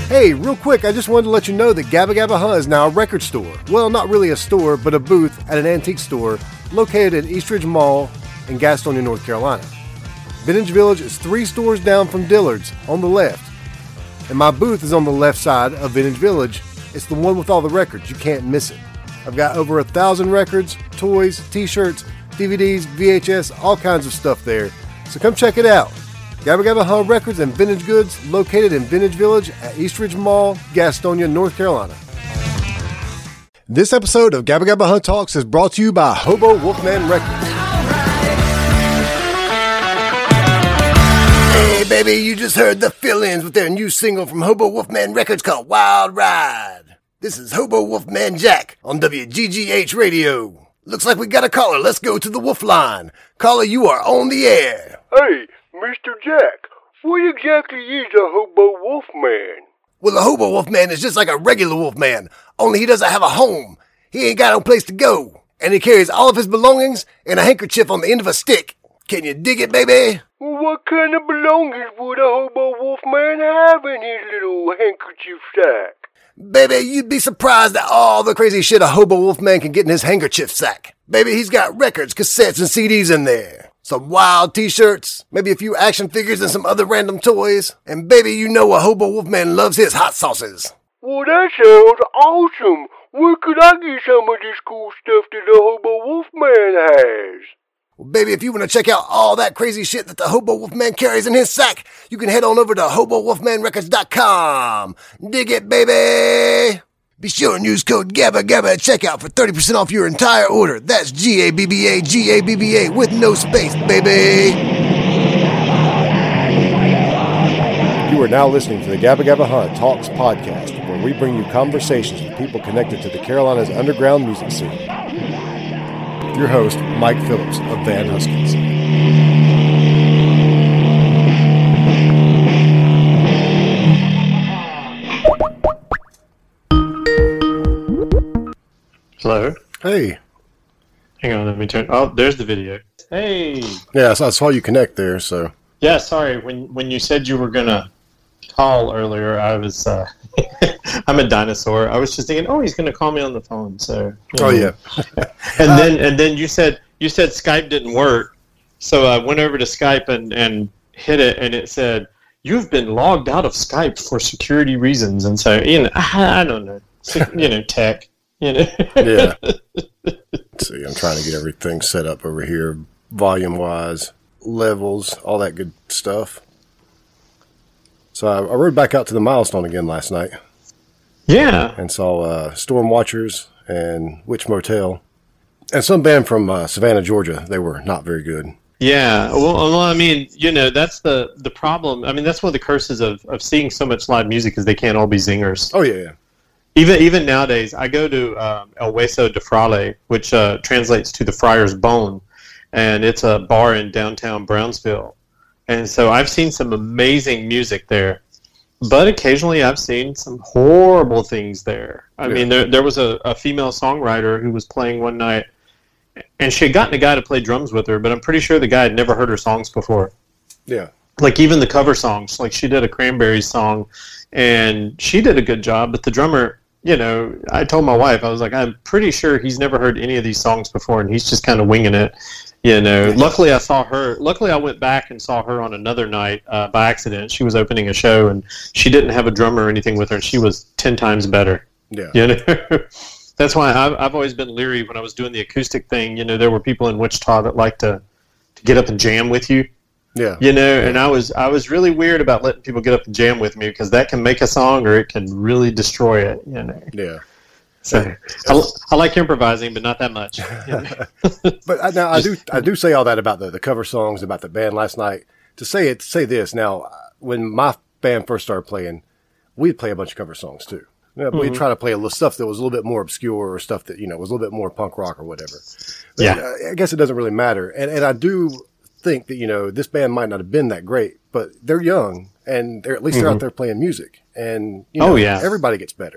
Hey, real quick, I just wanted to let you know that Gabba Gabba Huh is now a record store. Well, not really a store, but a booth at an antique store located at Eastridge Mall in Gastonia, North Carolina. Vintage Village is 3 stores down from Dillard's on the left, and my booth is on the left side of Vintage Village. It's the one with all the records. You can't miss it. I've got over 1,000 records, toys, t-shirts, DVDs, VHS, all kinds of stuff there. So come check it out. Gabba Gabba Huh Records and Vintage Goods, located in Vintage Village at Eastridge Mall, Gastonia, North Carolina. This episode of Gabba Gabba Huh Talks is brought to you by Hobo Wolfman Records. Hey baby, you just heard the fill-ins with their new single from Hobo Wolfman Records called Wild Ride. This is Hobo Wolfman Jack on WGGH Radio. Looks like we got a caller. Let's go to the Wolf line. Caller, you are on the air. Hey, Mr. Jack, what exactly is a Hobo Wolfman? Well, a Hobo Wolfman is just like a regular Wolfman, only he doesn't have a home. He ain't got no place to go, and he carries all of his belongings in a handkerchief on the end of a stick. Can you dig it, baby? Well, what kind of belongings would a Hobo Wolfman have in his little handkerchief sack? Baby, you'd be surprised at all the crazy shit a Hobo Wolfman can get in his handkerchief sack. Baby, he's got records, cassettes, and CDs in there. Some wild t-shirts, maybe a few action figures and some other random toys. And baby, you know a Hobo Wolfman loves his hot sauces. Well, that sounds awesome. Where could I get some of this cool stuff that the Hobo Wolfman has? Well, baby, if you want to check out all that crazy shit that the Hobo Wolfman carries in his sack, you can head on over to HoboWolfmanRecords.com. Dig it, baby! Be sure and use code GABBA GABBA at checkout for 30% off your entire order. That's GABBA, GABBA with no space, baby! You are now listening to the Gabba Gabba Huh Talks podcast, where we bring you conversations with people connected to the Carolinas underground music scene. Your host, Mike Phillips of Van Huskins. Hello? Hey. Hang on, let me turn... Oh, there's the video. Hey! Yeah, so I saw you connect there, so... Yeah, sorry, when you said you were gonna call earlier, I was, I'm a dinosaur. I was just thinking, oh, he's gonna call me on the phone, so... Oh, yeah. and then you said Skype didn't work, so I went over to Skype and hit it, and it said, you've been logged out of Skype for security reasons, and so, I don't know, tech, Yeah. Let's see, I'm trying to get everything set up over here, volume-wise, levels, all that good stuff. So I rode back out to the Milestone again last night. Yeah. And saw Storm Watchers and Witch Motel. And some band from Savannah, Georgia. They were not very good. Yeah. Well, I mean, that's the problem. I mean, that's one of the curses of seeing so much live music is they can't all be zingers. Oh, yeah. Even nowadays, I go to El Hueso de Frale, which translates to the Friar's Bone, and it's a bar in downtown Brownsville. And so I've seen some amazing music there, but occasionally I've seen some horrible things there. I mean, there was a female songwriter who was playing one night, and she had gotten a guy to play drums with her, but I'm pretty sure the guy had never heard her songs before. Yeah. Like even the cover songs, like she did a Cranberries song, and she did a good job, but the drummer... I told my wife, I was like, I'm pretty sure he's never heard any of these songs before, and he's just kind of winging it, Luckily, I went back and saw her on another night by accident. She was opening a show, and she didn't have a drummer or anything with her, and she was 10 times better. Yeah. That's why I've always been leery when I was doing the acoustic thing. There were people in Wichita that like to get up and jam with you. Yeah. And I was really weird about letting people get up and jam with me because that can make a song or it can really destroy it, Yeah. So I like improvising, but not that much. But now I do say all that about the cover songs, about the band last night. To say this, now, when my band first started playing, we'd play a bunch of cover songs too. We'd try to play a little stuff that was a little bit more obscure or stuff that, was a little bit more punk rock or whatever. But yeah. I guess it doesn't really matter. And I do think that, this band might not have been that great, but they're young and they're out there playing music. And, everybody gets better.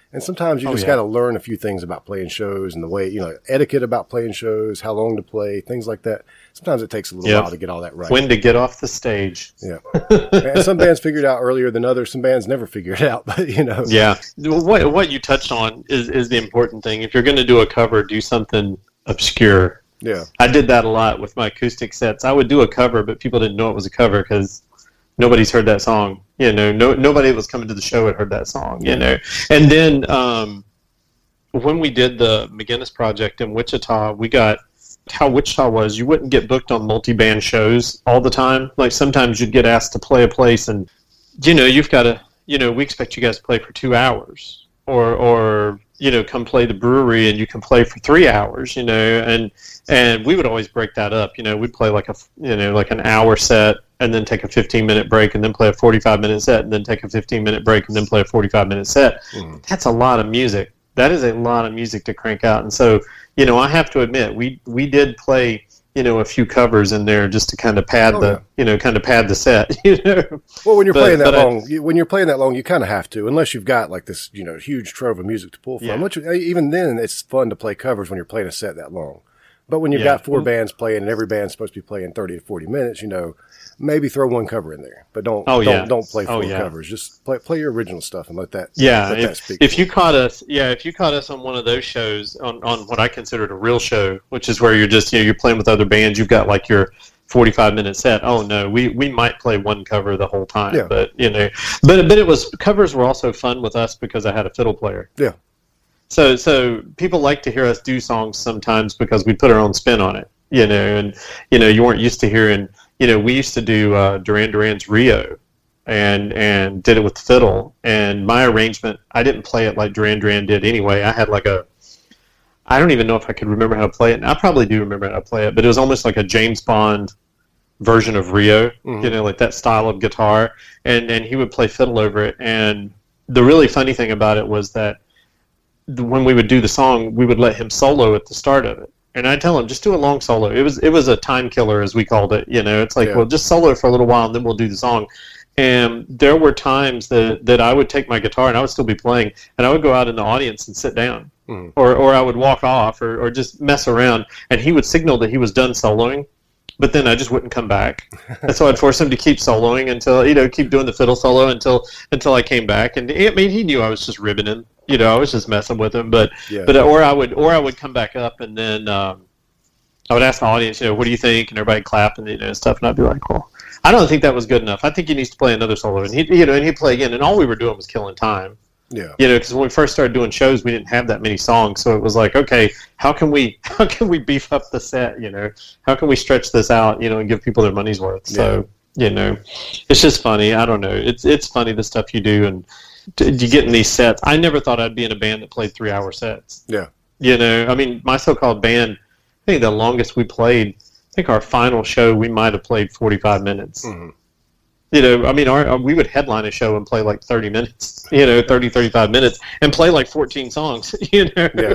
And sometimes you just got to learn a few things about playing shows and the way, etiquette about playing shows, how long to play, things like that. Sometimes it takes a little while to get all that right. When to get off the stage. Yeah. And some bands figure it out earlier than others. Some bands never figure it out, but Yeah. What you touched on is the important thing. If you're going to do a cover, do something obscure. Yeah. I did that a lot with my acoustic sets. I would do a cover, but people didn't know it was a cover because nobody's heard that song. Nobody that was coming to the show had heard that song, And then when we did the McGinnis project in Wichita, we got how Wichita was. You wouldn't get booked on multi-band shows all the time. Like sometimes you'd get asked to play a place and, you've got to, we expect you guys to play for 2 hours or come play the brewery and you can play for 3 hours, and we would always break that up. We'd play like an hour set and then take a 15-minute break and then play a 45-minute set and then take a 15-minute break and then play a 45-minute set. Mm. That's a lot of music. That is a lot of music to crank out. And so, I have to admit, we did play, a few covers in there just to kind of pad pad the set, Well, when you're playing that long, you kind of have to, unless you've got like this, huge trove of music to pull from, which even then it's fun to play covers when you're playing a set that long. But when you've got 4 bands playing and every band's supposed to be playing 30 to 40 minutes, maybe throw one cover in there, but don't play 4 covers. Just play your original stuff and let that speak. If you caught us on one of those shows on what I considered a real show, which is where you're just you're playing with other bands, you've got like your 45-minute set. Oh no, we might play one cover the whole time, but but it was covers were also fun with us because I had a fiddle player. Yeah. So people like to hear us do songs sometimes because we put our own spin on it, and you weren't used to hearing. We used to do Duran Duran's Rio, and did it with the fiddle. And my arrangement, I didn't play it like Duran Duran did anyway. I had I don't even know if I could remember how to play it. And I probably do remember how to play it, but it was almost like a James Bond version of Rio, like that style of guitar. And he would play fiddle over it. And the really funny thing about it was that when we would do the song, we would let him solo at the start of it. And I'd tell him, just do a long solo. It was a time killer, as we called it. It's like, well, just solo for a little while, and then we'll do the song. And there were times that I would take my guitar, and I would still be playing, and I would go out in the audience and sit down. Or I would walk off or just mess around, and he would signal that he was done soloing, but then I just wouldn't come back. And so I'd force him to keep soloing until, keep doing the fiddle solo until I came back. And he knew I was just ribbing him. I was just messing with him, but I would come back up, and then I would ask the audience, what do you think? And everybody clap and stuff, and I'd be like, well, I don't think that was good enough. I think he needs to play another solo, and he'd play again, and all we were doing was killing time. Yeah. Because when we first started doing shows, we didn't have that many songs, so it was like, okay, how can we beef up the set? How can we stretch this out? And give people their money's worth. So it's just funny. I don't know. It's funny the stuff you do and. You get in these sets. I never thought I'd be in a band that played 3-hour sets. Yeah. I mean, my so-called band, I think the longest we played, I think our final show, we might have played 45 minutes. Mm-hmm. I mean, we would headline a show and play like 30 minutes, 30, 35 minutes, and play like 14 songs, Yeah.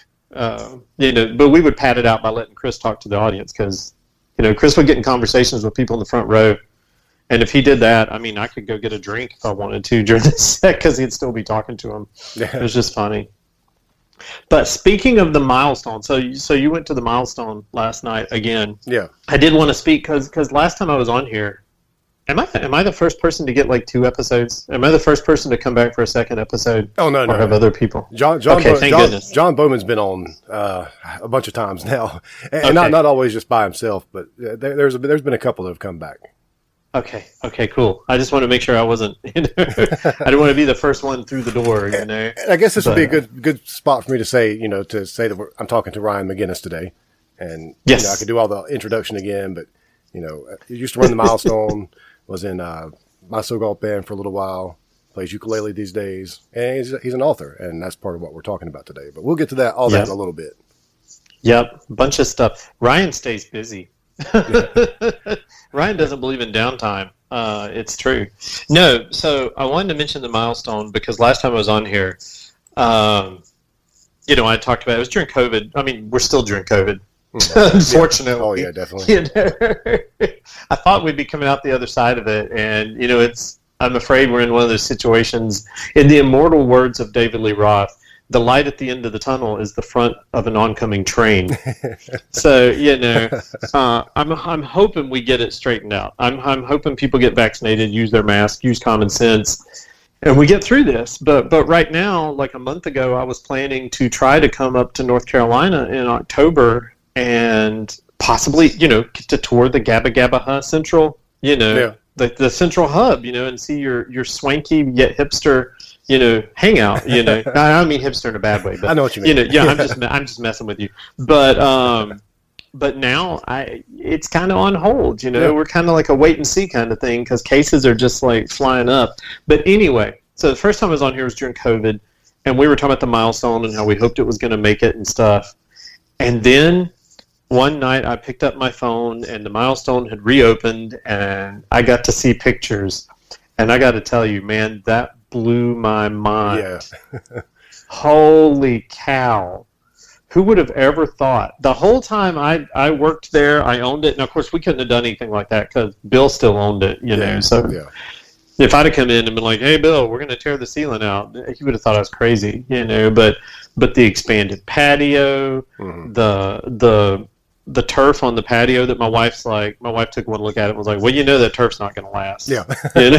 But we would pad it out by letting Chris talk to the audience because, Chris would get in conversations with people in the front row. And if he did that, I mean, I could go get a drink if I wanted to during the set because he'd still be talking to him. Yeah. It was just funny. But speaking of the milestone, so you went to the milestone last night again. Yeah. I did want to speak because last time I was on here, am I the first person to get like 2 episodes? Am I the first person to come back for a second episode? Oh no, or have other people? John goodness. John Bowman's been on a bunch of times now, and not always just by himself, but there's been a couple that have come back. Okay, cool. I just want to make sure I wasn't, I didn't want to be the first one through the door, And I guess this would be a good spot for me to say, that I'm talking to Ryan McGinnis today. And, yes. I could do all the introduction again, but, he used to run the Milestone, was in my so-called band for a little while, plays ukulele these days, and he's an author, and that's part of what we're talking about today. But we'll get to that in a little bit. Yep, bunch of stuff. Ryan stays busy. Ryan doesn't believe in downtime. It's true. No, so I wanted to mention the Milestone because last time I was on here, I talked about it was during COVID. I mean, we're still during COVID, unfortunately. Oh yeah, definitely. I thought we'd be coming out the other side of it, and I'm afraid we're in one of those situations. In the immortal words of David Lee Roth, the light at the end of the tunnel is the front of an oncoming train. So, I'm hoping we get it straightened out. I'm hoping people get vaccinated, use their mask, use common sense, and we get through this. But right now, like a month ago, I was planning to try to come up to North Carolina in October and possibly, get to tour the Gabba Gabba Huh Central, the central hub, and see your swanky yet hipster, hangout. I don't mean hipster in a bad way, but I know what you mean. I'm just messing with you. But now it's kind of on hold. We're kind of like a wait and see kind of thing because cases are just like flying up. But anyway, so the first time I was on here was during COVID, and we were talking about the milestone and how we hoped it was going to make it and stuff. And then one night I picked up my phone and the milestone had reopened and I got to see pictures. And I got to tell you, man, that blew my mind. Yeah. Holy cow. Who would have ever thought? The whole time I worked there, I owned it. And, of course, we couldn't have done anything like that because Bill still owned it, So if I'd have come in and been like, hey, Bill, we're going to tear the ceiling out, he would have thought I was crazy, But the expanded patio, the turf on the patio that my wife took one look at it and was like, well, that turf's not going to last. Yeah.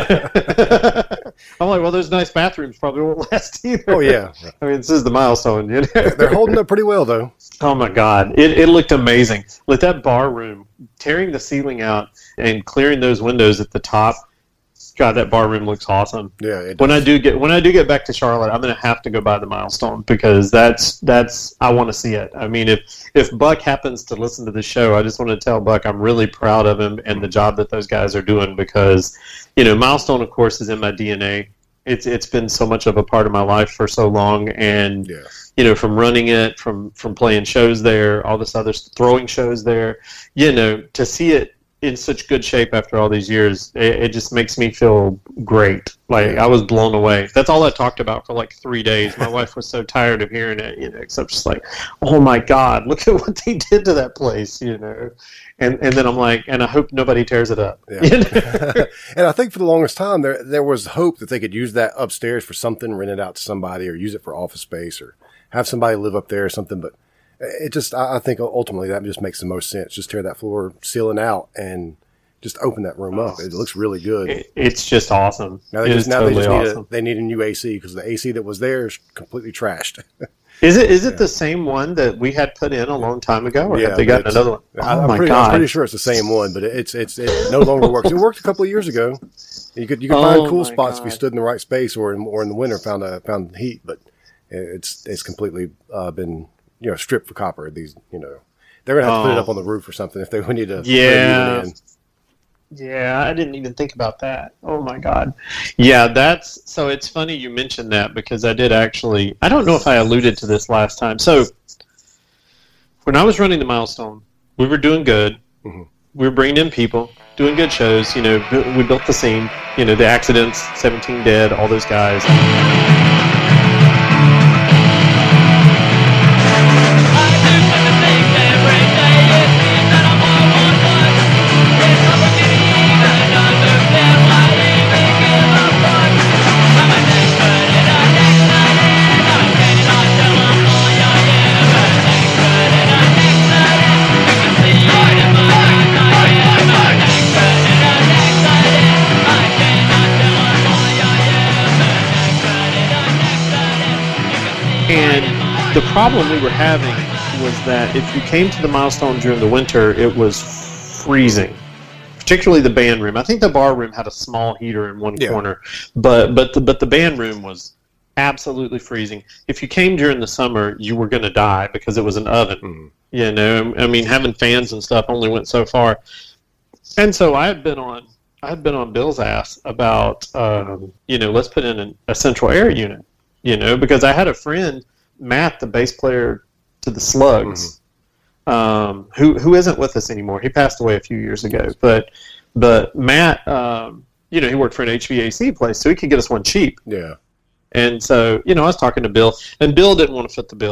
I'm like, well, those nice bathrooms probably won't last either. Oh, yeah. I mean, this is the milestone. They're holding up pretty well, though. Oh, my God. It looked amazing. Like that bar room, tearing the ceiling out and clearing those windows at the top. God, that bar room looks awesome. Yeah. When I do get back to Charlotte, I'm going to have to go by the milestone because that's I want to see it. I mean, if Buck happens to listen to the show, I just want to tell Buck I'm really proud of him and the job that those guys are doing because, milestone, of course, is in my DNA. It's been so much of a part of my life for so long, and from running it, from playing shows there, all this other throwing shows there, to see it in such good shape after all these years, it just makes me feel great. Like, I was blown away. That's all I talked about for like 3 days. My wife was so tired of hearing it, except just like, oh my God, look at what they did to that place, And then I'm like, and I hope nobody tears it up. Yeah. And I think for the longest time, there was hope that they could use that upstairs for something, rent it out to somebody, or use it for office space, or have somebody live up there or something, but I think ultimately that just makes the most sense. Just tear that floor ceiling out and just open that room up. It looks really good. It's just awesome. Now they need a new AC because the AC that was there is completely trashed. Is it the same one that we had put in a long time ago, or have they got another one? I'm pretty sure it's the same one, but it no longer works. It worked a couple of years ago. You could find cool spots if you stood in the right space, or in the winter found heat, but it's completely been stripped for copper. These they're gonna have to put it up on the roof or something if they need to. Yeah. Yeah, I didn't even think about that. Oh my God. Yeah, so it's funny you mentioned that because I did actually, I don't know if I alluded to this last time. So when I was running the milestone, we were doing good. Mm-hmm. We were bringing in people, doing good shows. We built the scene, the accidents, 17 dead, all those guys. The problem we were having was that if you came to the milestone during the winter, it was freezing, particularly the band room. I think the bar room had a small heater in one corner, but the band room was absolutely freezing. If you came during the summer, you were going to die because it was an oven. I mean, having fans and stuff only went so far. And so I had been on Bill's ass about let's put in a central air unit, because I had a friend, Matt, the bass player to the Slugs, who isn't with us anymore. He passed away a few years ago. But Matt, he worked for an HVAC place, so he could get us one cheap. Yeah. And so, I was talking to Bill, and Bill didn't want to foot the bill.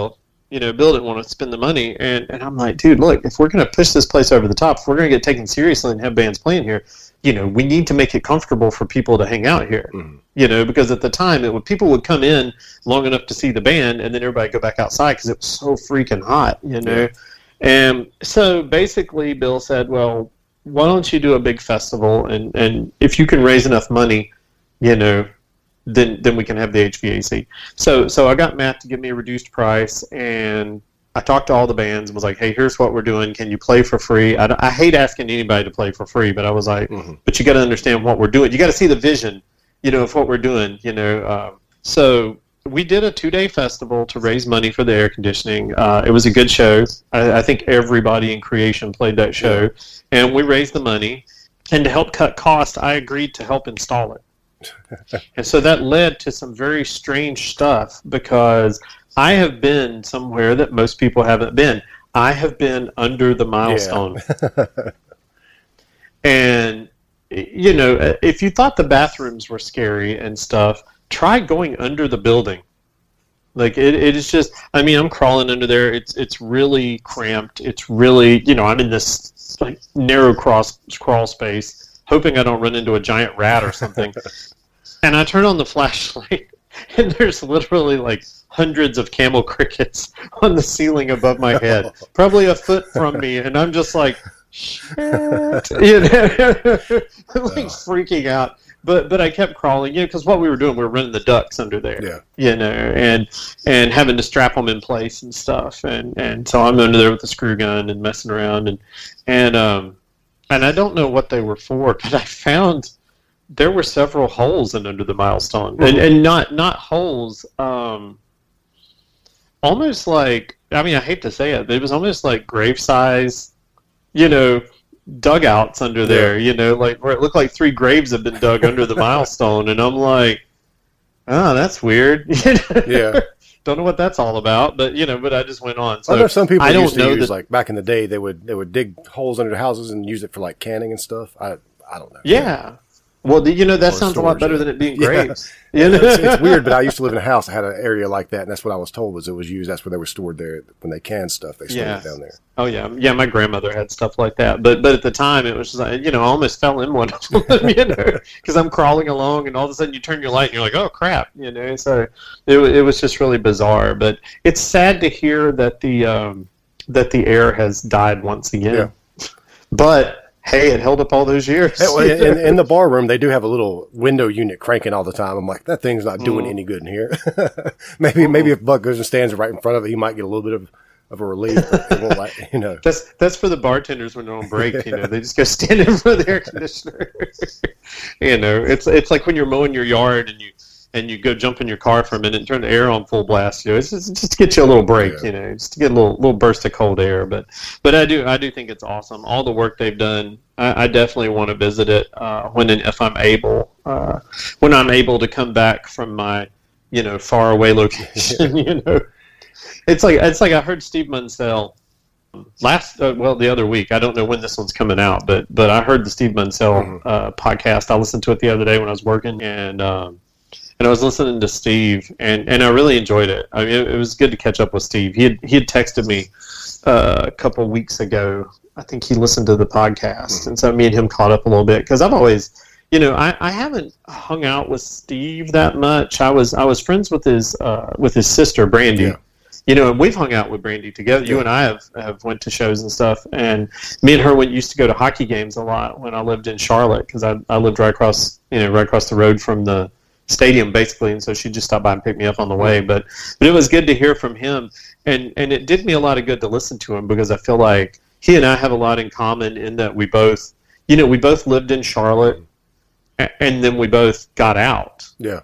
Bill didn't want to spend the money, and I'm like, dude, look, if we're going to push this place over the top, if we're going to get taken seriously and have bands playing here, we need to make it comfortable for people to hang out here. Because at the time, people would come in long enough to see the band, and then everybody go back outside because it was so freaking hot, Yeah. And so basically, Bill said, well, why don't you do a big festival, and if you can raise enough money, then we can have the HVAC. So I got Matt to give me a reduced price, and I talked to all the bands and was like, hey, here's what we're doing. Can you play for free? I hate asking anybody to play for free, but I was like, but you got to understand what we're doing. You got to see the vision, of what we're doing, So we did a 2-day festival to raise money for the air conditioning. It was a good show. I think everybody in creation played that show, and we raised the money. And to help cut costs, I agreed to help install it. And so that led to some very strange stuff, because I have been somewhere that most people haven't been. I have been under the milestone. Yeah. And, if you thought the bathrooms were scary and stuff, try going under the building. Like, it is just, I'm crawling under there. It's really cramped. It's really, I'm in this like narrow crawl space, hoping I don't run into a giant rat or something. And I turn on the flashlight, and there's literally like hundreds of camel crickets on the ceiling above my head, probably a foot from me, and I'm just like, shit, I'm like freaking out. But I kept crawling, because what we were doing, we were running the ducks under there, and having to strap them in place and stuff, and so I'm under there with the screw gun and messing around, and I don't know what they were for, but I found there were several holes under the milestone, and not holes, almost like, I hate to say it, but it was almost like grave size, dugouts under there, like where it looked like 3 graves have been dug under the milestone, and I'm like, oh, that's weird. Yeah. Don't know what that's all about, but but I just went on. So I know some people used to use, like back in the day, they would dig holes under the houses and use it for like canning and stuff. I don't know. Yeah. Well, that sounds a lot better than it being graves. It's weird, but I used to live in a house that had an area like that, and that's what I was told was it was used. That's where they were stored there when they canned stuff. They stored it down there. Oh yeah. My grandmother had stuff like that, but at the time it was just like, I almost fell in one of them, because I'm crawling along, and all of a sudden you turn your light and you're like, oh crap, So it was just really bizarre. But it's sad to hear that the air has died once again. Yeah. But hey, it held up all those years. In the bar room, they do have a little window unit cranking all the time. I'm like, that thing's not doing any good in here. maybe if Buck goes and stands right in front of it, he might get a little bit of a relief. It won't That's for the bartenders when they're on break. They just go stand in front of the air conditioner. It's like when you're mowing your yard and you go jump in your car for a minute and turn the air on full blast. It's just to get you a little break. Just to get a little burst of cold air. But I do think it's awesome. All the work they've done. I definitely want to visit it when and if I'm able. When I'm able to come back from my far away location. It's like I heard Steve Munsell the other week. I don't know when this one's coming out, but I heard the Steve Munsell podcast. I listened to it the other day when I was working, and I was listening to Steve, and I really enjoyed it. It was good to catch up with Steve. He had texted me a couple of weeks ago. I think he listened to the podcast, and so me and him caught up a little bit, because I've always, I haven't hung out with Steve that much. I was friends with his sister Brandy. Yeah. And we've hung out with Brandy together. You and I have went to shows and stuff, and me and her used to go to hockey games a lot when I lived in Charlotte, because I lived right across the road from the stadium basically, and so she just stopped by and picked me up on the way. But it was good to hear from him, and it did me a lot of good to listen to him, because I feel like he and I have a lot in common in that we both lived in Charlotte, and then we both got out. Yeah.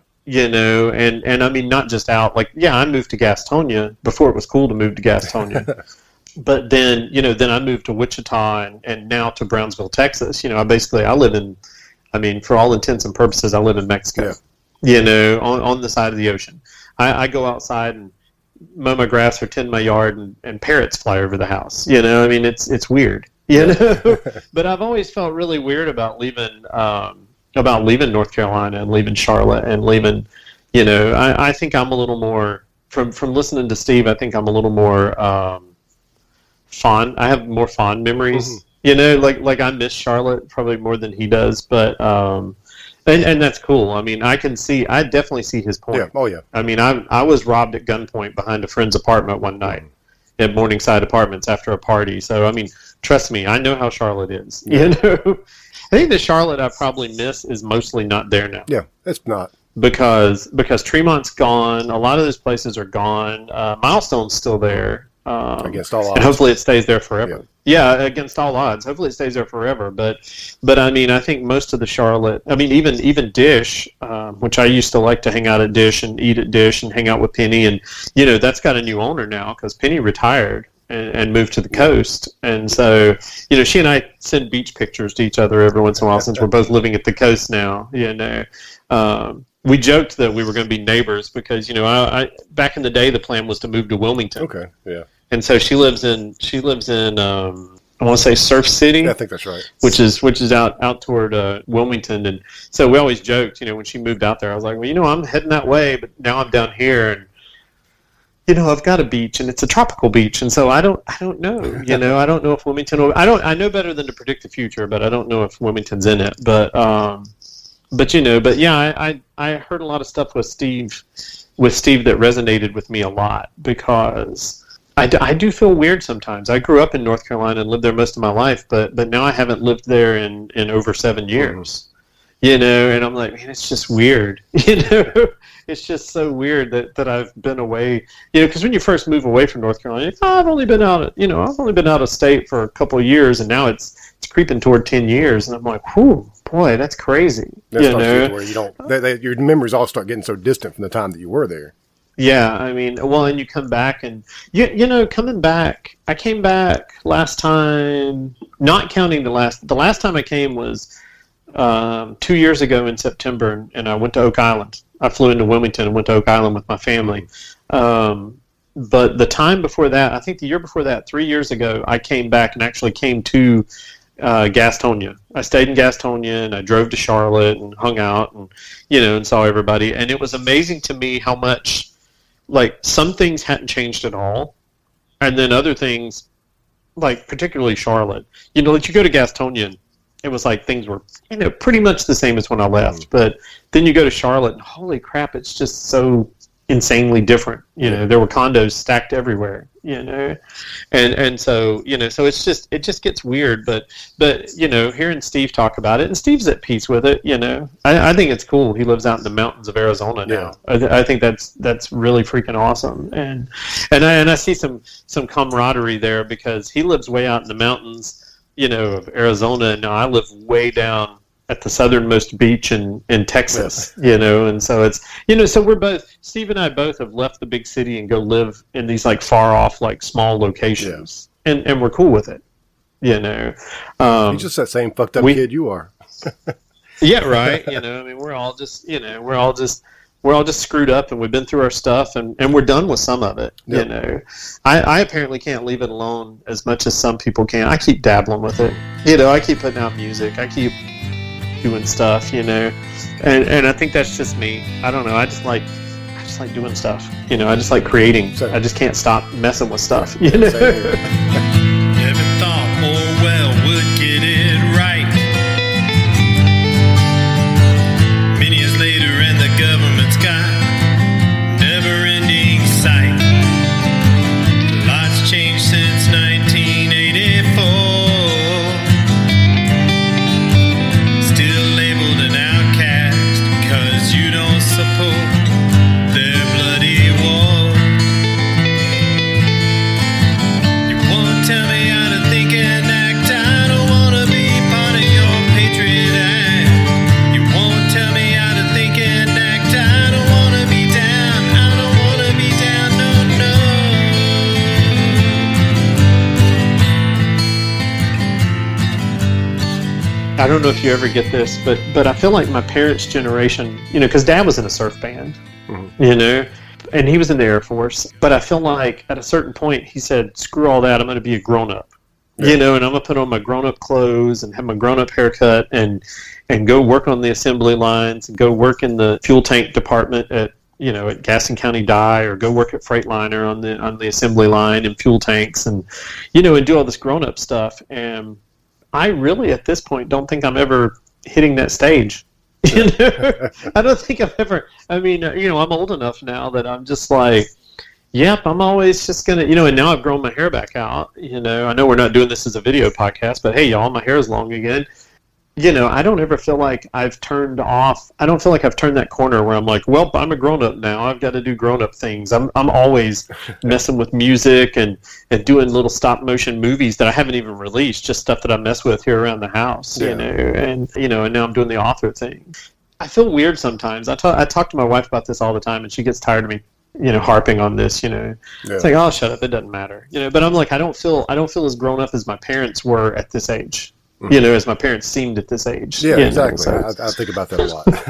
And not just out, like, I moved to Gastonia before it was cool to move to Gastonia. But then, then I moved to Wichita and now to Brownsville, Texas. I live in, for all intents and purposes, I live in Mexico, on the side of the ocean. I go outside and mow my grass or tend my yard, and parrots fly over the house. It's weird, But I've always felt really weird about leaving North Carolina and leaving Charlotte and leaving, I think I'm a little more from listening to Steve, I think I'm a little more fond. I have more fond memories. Mm-hmm. You know, like I miss Charlotte probably more than he does, but and that's cool. I mean, I definitely see his point. Yeah. Oh yeah. I mean, I was robbed at gunpoint behind a friend's apartment one night at Morningside Apartments after a party. So I mean, trust me, I know how Charlotte is. Yeah. You know, I think the Charlotte I probably miss is mostly not there now. Yeah, it's not. Because Tremont's gone, a lot of those places are gone. Milestone's still there. Against all odds. And hopefully it stays there forever. Yeah, against all odds. Hopefully it stays there forever. But I mean, I think most of the Charlotte, I mean, even Dish, which I used to like to hang out at Dish and eat at Dish and hang out with Penny, and you know that's got a new owner now because Penny retired and moved to the coast, and so you know she and I send beach pictures to each other every once in a while since we're both living at the coast now. You know. We joked that we were going to be neighbors because, you know, I back in the day the plan was to move to Wilmington. Okay, yeah. And so she lives in I want to say Surf City. Yeah, I think that's right. Which is out toward Wilmington, and so we always joked, you know, when she moved out there, I was like, well, you know, I'm heading that way, but now I'm down here, and you know, I've got a beach, and it's a tropical beach, and so I don't know, you know, I don't know if Wilmington. I know better than to predict the future, but I don't know if Wilmington's in it, But you know, yeah, I heard a lot of stuff with Steve that resonated with me a lot because I do feel weird sometimes. I grew up in North Carolina and lived there most of my life, but now I haven't lived there in over 7 years. You know, and I'm like, man, it's just weird. You know, it's just so weird that I've been away. You know, because when you first move away from North Carolina, I've only been out of state for a couple of years, and now it's creeping toward 10 years, and I'm like, whew, boy, that's crazy. That's where you don't. Your memories all start getting so distant from the time that you were there. Yeah, I mean, well, and you come back, and you know, coming back. I came back last time, not counting the last time I came was 2 years ago in September, and I went to Oak Island. I flew into Wilmington and went to Oak Island with my family. But the time before that, I think the year before that, 3 years ago, I came back and actually came to Gastonia. I stayed in Gastonia, and I drove to Charlotte and hung out, and you know, and saw everybody. And it was amazing to me how much, like, some things hadn't changed at all, and then other things, like particularly Charlotte. You know, like you go to Gastonia, and it was like things were, you know, pretty much the same as when I left. But then you go to Charlotte, and holy crap, it's just so insanely different. You know, there were condos stacked everywhere, you know, and so, you know, so it just gets weird, but you know, hearing Steve talk about it, and Steve's at peace with it, you know, I think it's cool. He lives out in the mountains of Arizona now. I think that's really freaking awesome, and I see some camaraderie there because he lives way out in the mountains, you know, of Arizona, and now I live way down at the southernmost beach in Texas, you know, and so it's, you know, so Steve and I both have left the big city and go live in these like far off, like small locations, and we're cool with it, you know. He's just that same fucked up kid you are. Yeah, right. You know, I mean, we're all just screwed up, and we've been through our stuff, and we're done with some of it. Yep. You know, I apparently can't leave it alone as much as some people can. I keep dabbling with it. You know, I keep putting out music. I keep doing stuff, you know, and I think that's just me. I don't know. I just like doing stuff, you know. I just like creating. I just can't stop messing with stuff, you know. Never thought Orwell would get it right. Many years later, and the government's got never-ending sight. Lots changed since 1984. Support their bloody war. You won't tell me how to think and act. I don't want to be part of your Patriot Act. You won't tell me how to think and act. I don't want to be down. I don't want to be down. No, no. I don't know if you ever get this, but I feel like my parents' generation, you know, because Dad was in a surf band, you know, and he was in the Air Force. But I feel like at a certain point he said, screw all that, I'm going to be a grown-up, you know, and I'm going to put on my grown-up clothes and have my grown-up haircut and go work on the assembly lines and go work in the fuel tank department at at Gaston County Dye, or go work at Freightliner on the assembly line and fuel tanks, and and do all this grown up stuff. And I really at this point don't think I'm ever hitting that stage. I don't think I've ever. I mean, I'm old enough now that I'm just like, yep, I'm always just gonna, and now I've grown my hair back out. I know we're not doing this as a video podcast, but hey, y'all, my hair is long again. I don't ever feel like I've turned off. I don't feel like I've turned that corner where I'm like, well, I'm a grown-up now. I've got to do grown-up things. I'm always messing with music and doing little stop-motion movies that I haven't even released, just stuff that I mess with here around the house, and now I'm doing the author thing. I feel weird sometimes. I talk to my wife about this all the time, and she gets tired of me, harping on this, It's like, oh, shut up, it doesn't matter. But I'm like, I don't feel as grown-up as my parents were at this age. As my parents seemed at this age. Yeah, exactly. So. I think about that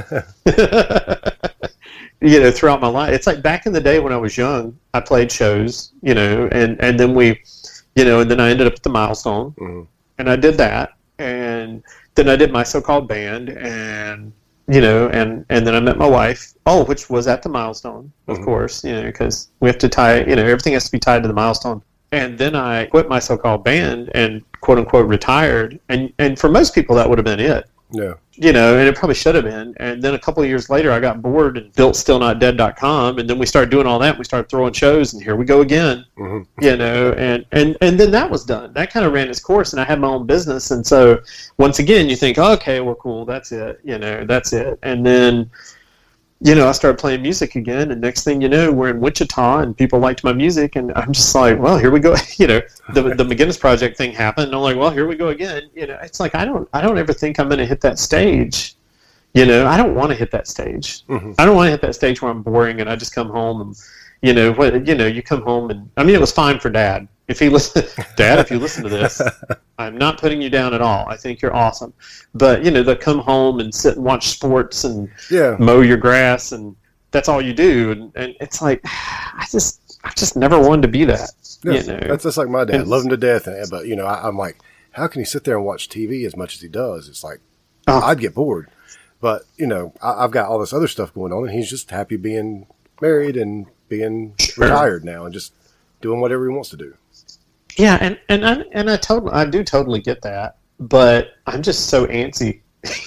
a lot. Throughout my life. It's like back in the day when I was young, I played shows, and then we, and then I ended up at the Milestone, and I did that, and then I did my so-called band, and, and then I met my wife, which was at the Milestone, of course, because we have to tie, everything has to be tied to the Milestone. And then I quit my so-called band and quote-unquote retired. And for most people, that would have been it. Yeah. And it probably should have been. And then a couple of years later, I got bored and built stillnotdead.com. And then we started doing all that. And we started throwing shows. And here we go again. And then that was done. That kind of ran its course. And I had my own business. And so once again, you think, okay, well, cool. That's it. That's it. And then... I started playing music again, and next thing you know, we're in Wichita, and people liked my music, and I'm just like, well, here we go. The McGinnis Project thing happened, and I'm like, well, here we go again. It's like I don't ever think I'm going to hit that stage. I don't want to hit that stage. I don't want to hit that stage where I'm boring and I just come home and you come home and I mean, it was fine for Dad. If he listen, Dad, if you listen to this, I'm not putting you down at all. I think you're awesome. But, they'll come home and sit and watch sports and mow your grass, and that's all you do. And it's like, I just never wanted to be that. That's just like my dad. Love him to death. But, I'm like, how can he sit there and watch TV as much as he does? It's like, I'd get bored. But, I've got all this other stuff going on, and he's just happy being married and being retired now and just doing whatever he wants to do. Yeah, and I do totally get that, but I'm just so antsy.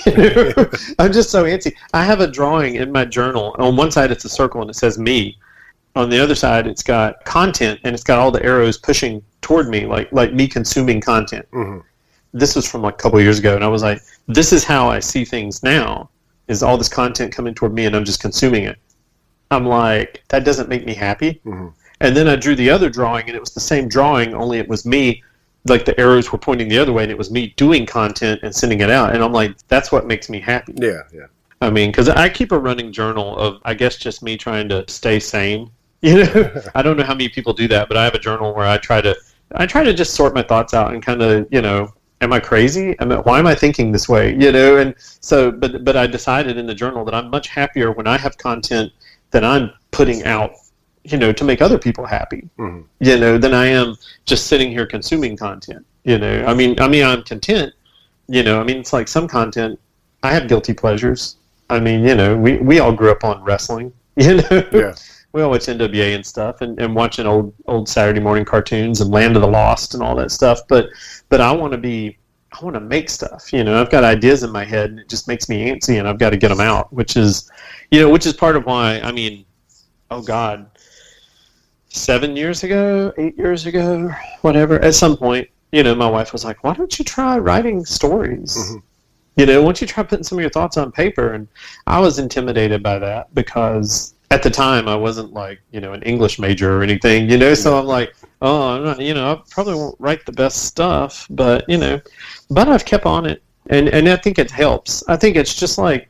I'm just so antsy. I have a drawing in my journal. On one side, it's a circle and it says me. On the other side, it's got content and it's got all the arrows pushing toward me, like me consuming content. This was from like a couple of years ago, and I was like, this is how I see things now, is all this content coming toward me and I'm just consuming it. I'm like, that doesn't make me happy. And then I drew the other drawing, and it was the same drawing, only it was me, like the arrows were pointing the other way, and it was me doing content and sending it out. And I'm like, that's what makes me happy. Yeah. I mean, because I keep a running journal of, I guess, just me trying to stay sane. I don't know how many people do that, but I have a journal where I try to just sort my thoughts out and kind of, am I crazy? Why am I thinking this way? And so, but I decided in the journal that I'm much happier when I have content that I'm putting out, to make other people happy, than I am just sitting here consuming content, I mean, I'm content, it's like some content, I have guilty pleasures. I mean, we all grew up on wrestling, we all watch NWA and stuff and watching old Saturday morning cartoons and Land of the Lost and all that stuff. But I want to make stuff, I've got ideas in my head and it just makes me antsy and I've got to get them out, which is part of why, oh God, 7 years ago, 8 years ago, whatever, at some point, my wife was like, why don't you try writing stories? Why don't you try putting some of your thoughts on paper? And I was intimidated by that because at the time I wasn't like, an English major or anything, so I'm like, oh, I'm not, I probably won't write the best stuff, but I've kept on it. And I think it helps. I think it's just like,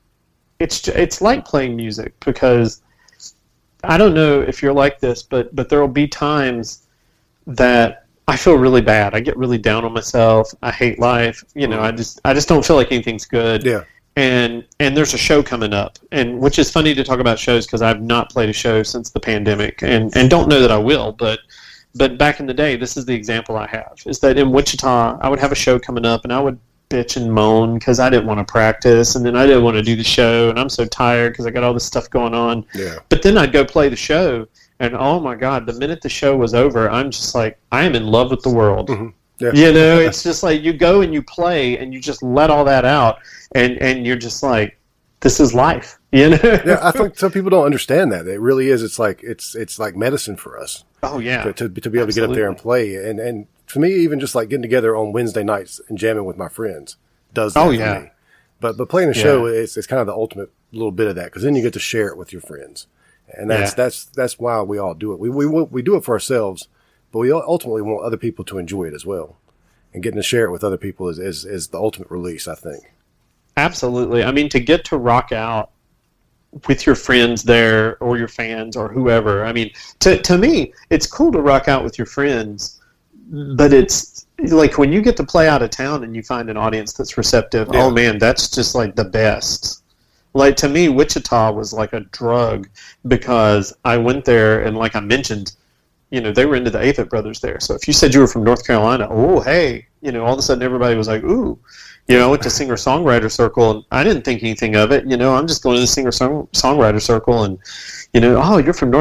it's like playing music because I don't know if you're like this, but there will be times that I feel really bad. I get really down on myself. I hate life. I just don't feel like anything's good. Yeah. And there's a show coming up, and which is funny to talk about shows because I've not played a show since the pandemic, and don't know that I will. But back in the day, this is the example I have: is that in Wichita, I would have a show coming up, and I would bitch and moan because I didn't want to practice, and then I didn't want to do the show, and I'm so tired because I got all this stuff going on. Yeah. But then I'd go play the show, and oh my God, the minute the show was over, I'm just like, I am in love with the world. Mm-hmm. Yeah. You know, it's just like you go and you play and you just let all that out, and you're just like, this is life. You know? Yeah, I think some people don't understand that. It really is. It's like medicine for us. Oh yeah. To be able to get up there and play, and for me, even just like getting together on Wednesday nights and jamming with my friends does that for me. But playing a show, it's kind of the ultimate little bit of that, because then you get to share it with your friends, and that's why we all do it. We do it for ourselves, but we ultimately want other people to enjoy it as well, and getting to share it with other people is the ultimate release, I think. Absolutely. I mean, to get to rock out with your friends there, or your fans, or whoever. I mean, to me, it's cool to rock out with your friends, but it's like when you get to play out of town and you find an audience that's receptive, oh man, that's just like the best. Like, to me, Wichita was like a drug, because I went there, and like I mentioned, you know, they were into the Avett Brothers there. So if you said you were from North Carolina, oh, hey, you know, all of a sudden everybody was like, ooh. You know, I went to singer-songwriter circle, and I didn't think anything of it. You know, I'm just going to the singer-songwriter circle, and, you know, you're from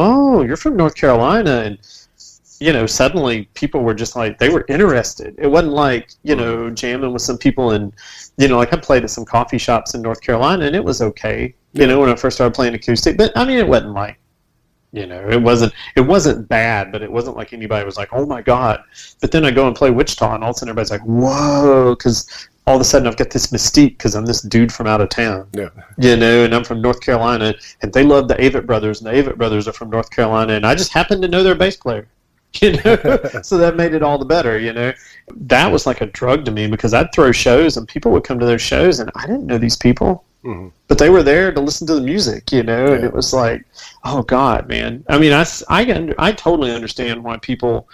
North Carolina. And, you know, suddenly people were just like, they were interested. It wasn't like, you know, jamming with some people, and, you know, like I played at some coffee shops in North Carolina, and it was okay, you know, when I first started playing acoustic. But, I mean, it wasn't like, you know, it wasn't bad, but it wasn't like anybody was like, oh my God. But then I go and play Wichita, and all of a sudden everybody's like, whoa, because all of a sudden I've got this mystique because I'm this dude from out of town. Yeah. You know, and I'm from North Carolina, and they love the Avett Brothers, and the Avett Brothers are from North Carolina, and I just happen to know their bass player. You know, so that made it all the better, you know. That was like a drug to me, because I'd throw shows and people would come to their shows, and I didn't know these people. Mm-hmm. But they were there to listen to the music, you know, and it was like, oh God, man. I mean, I totally understand why people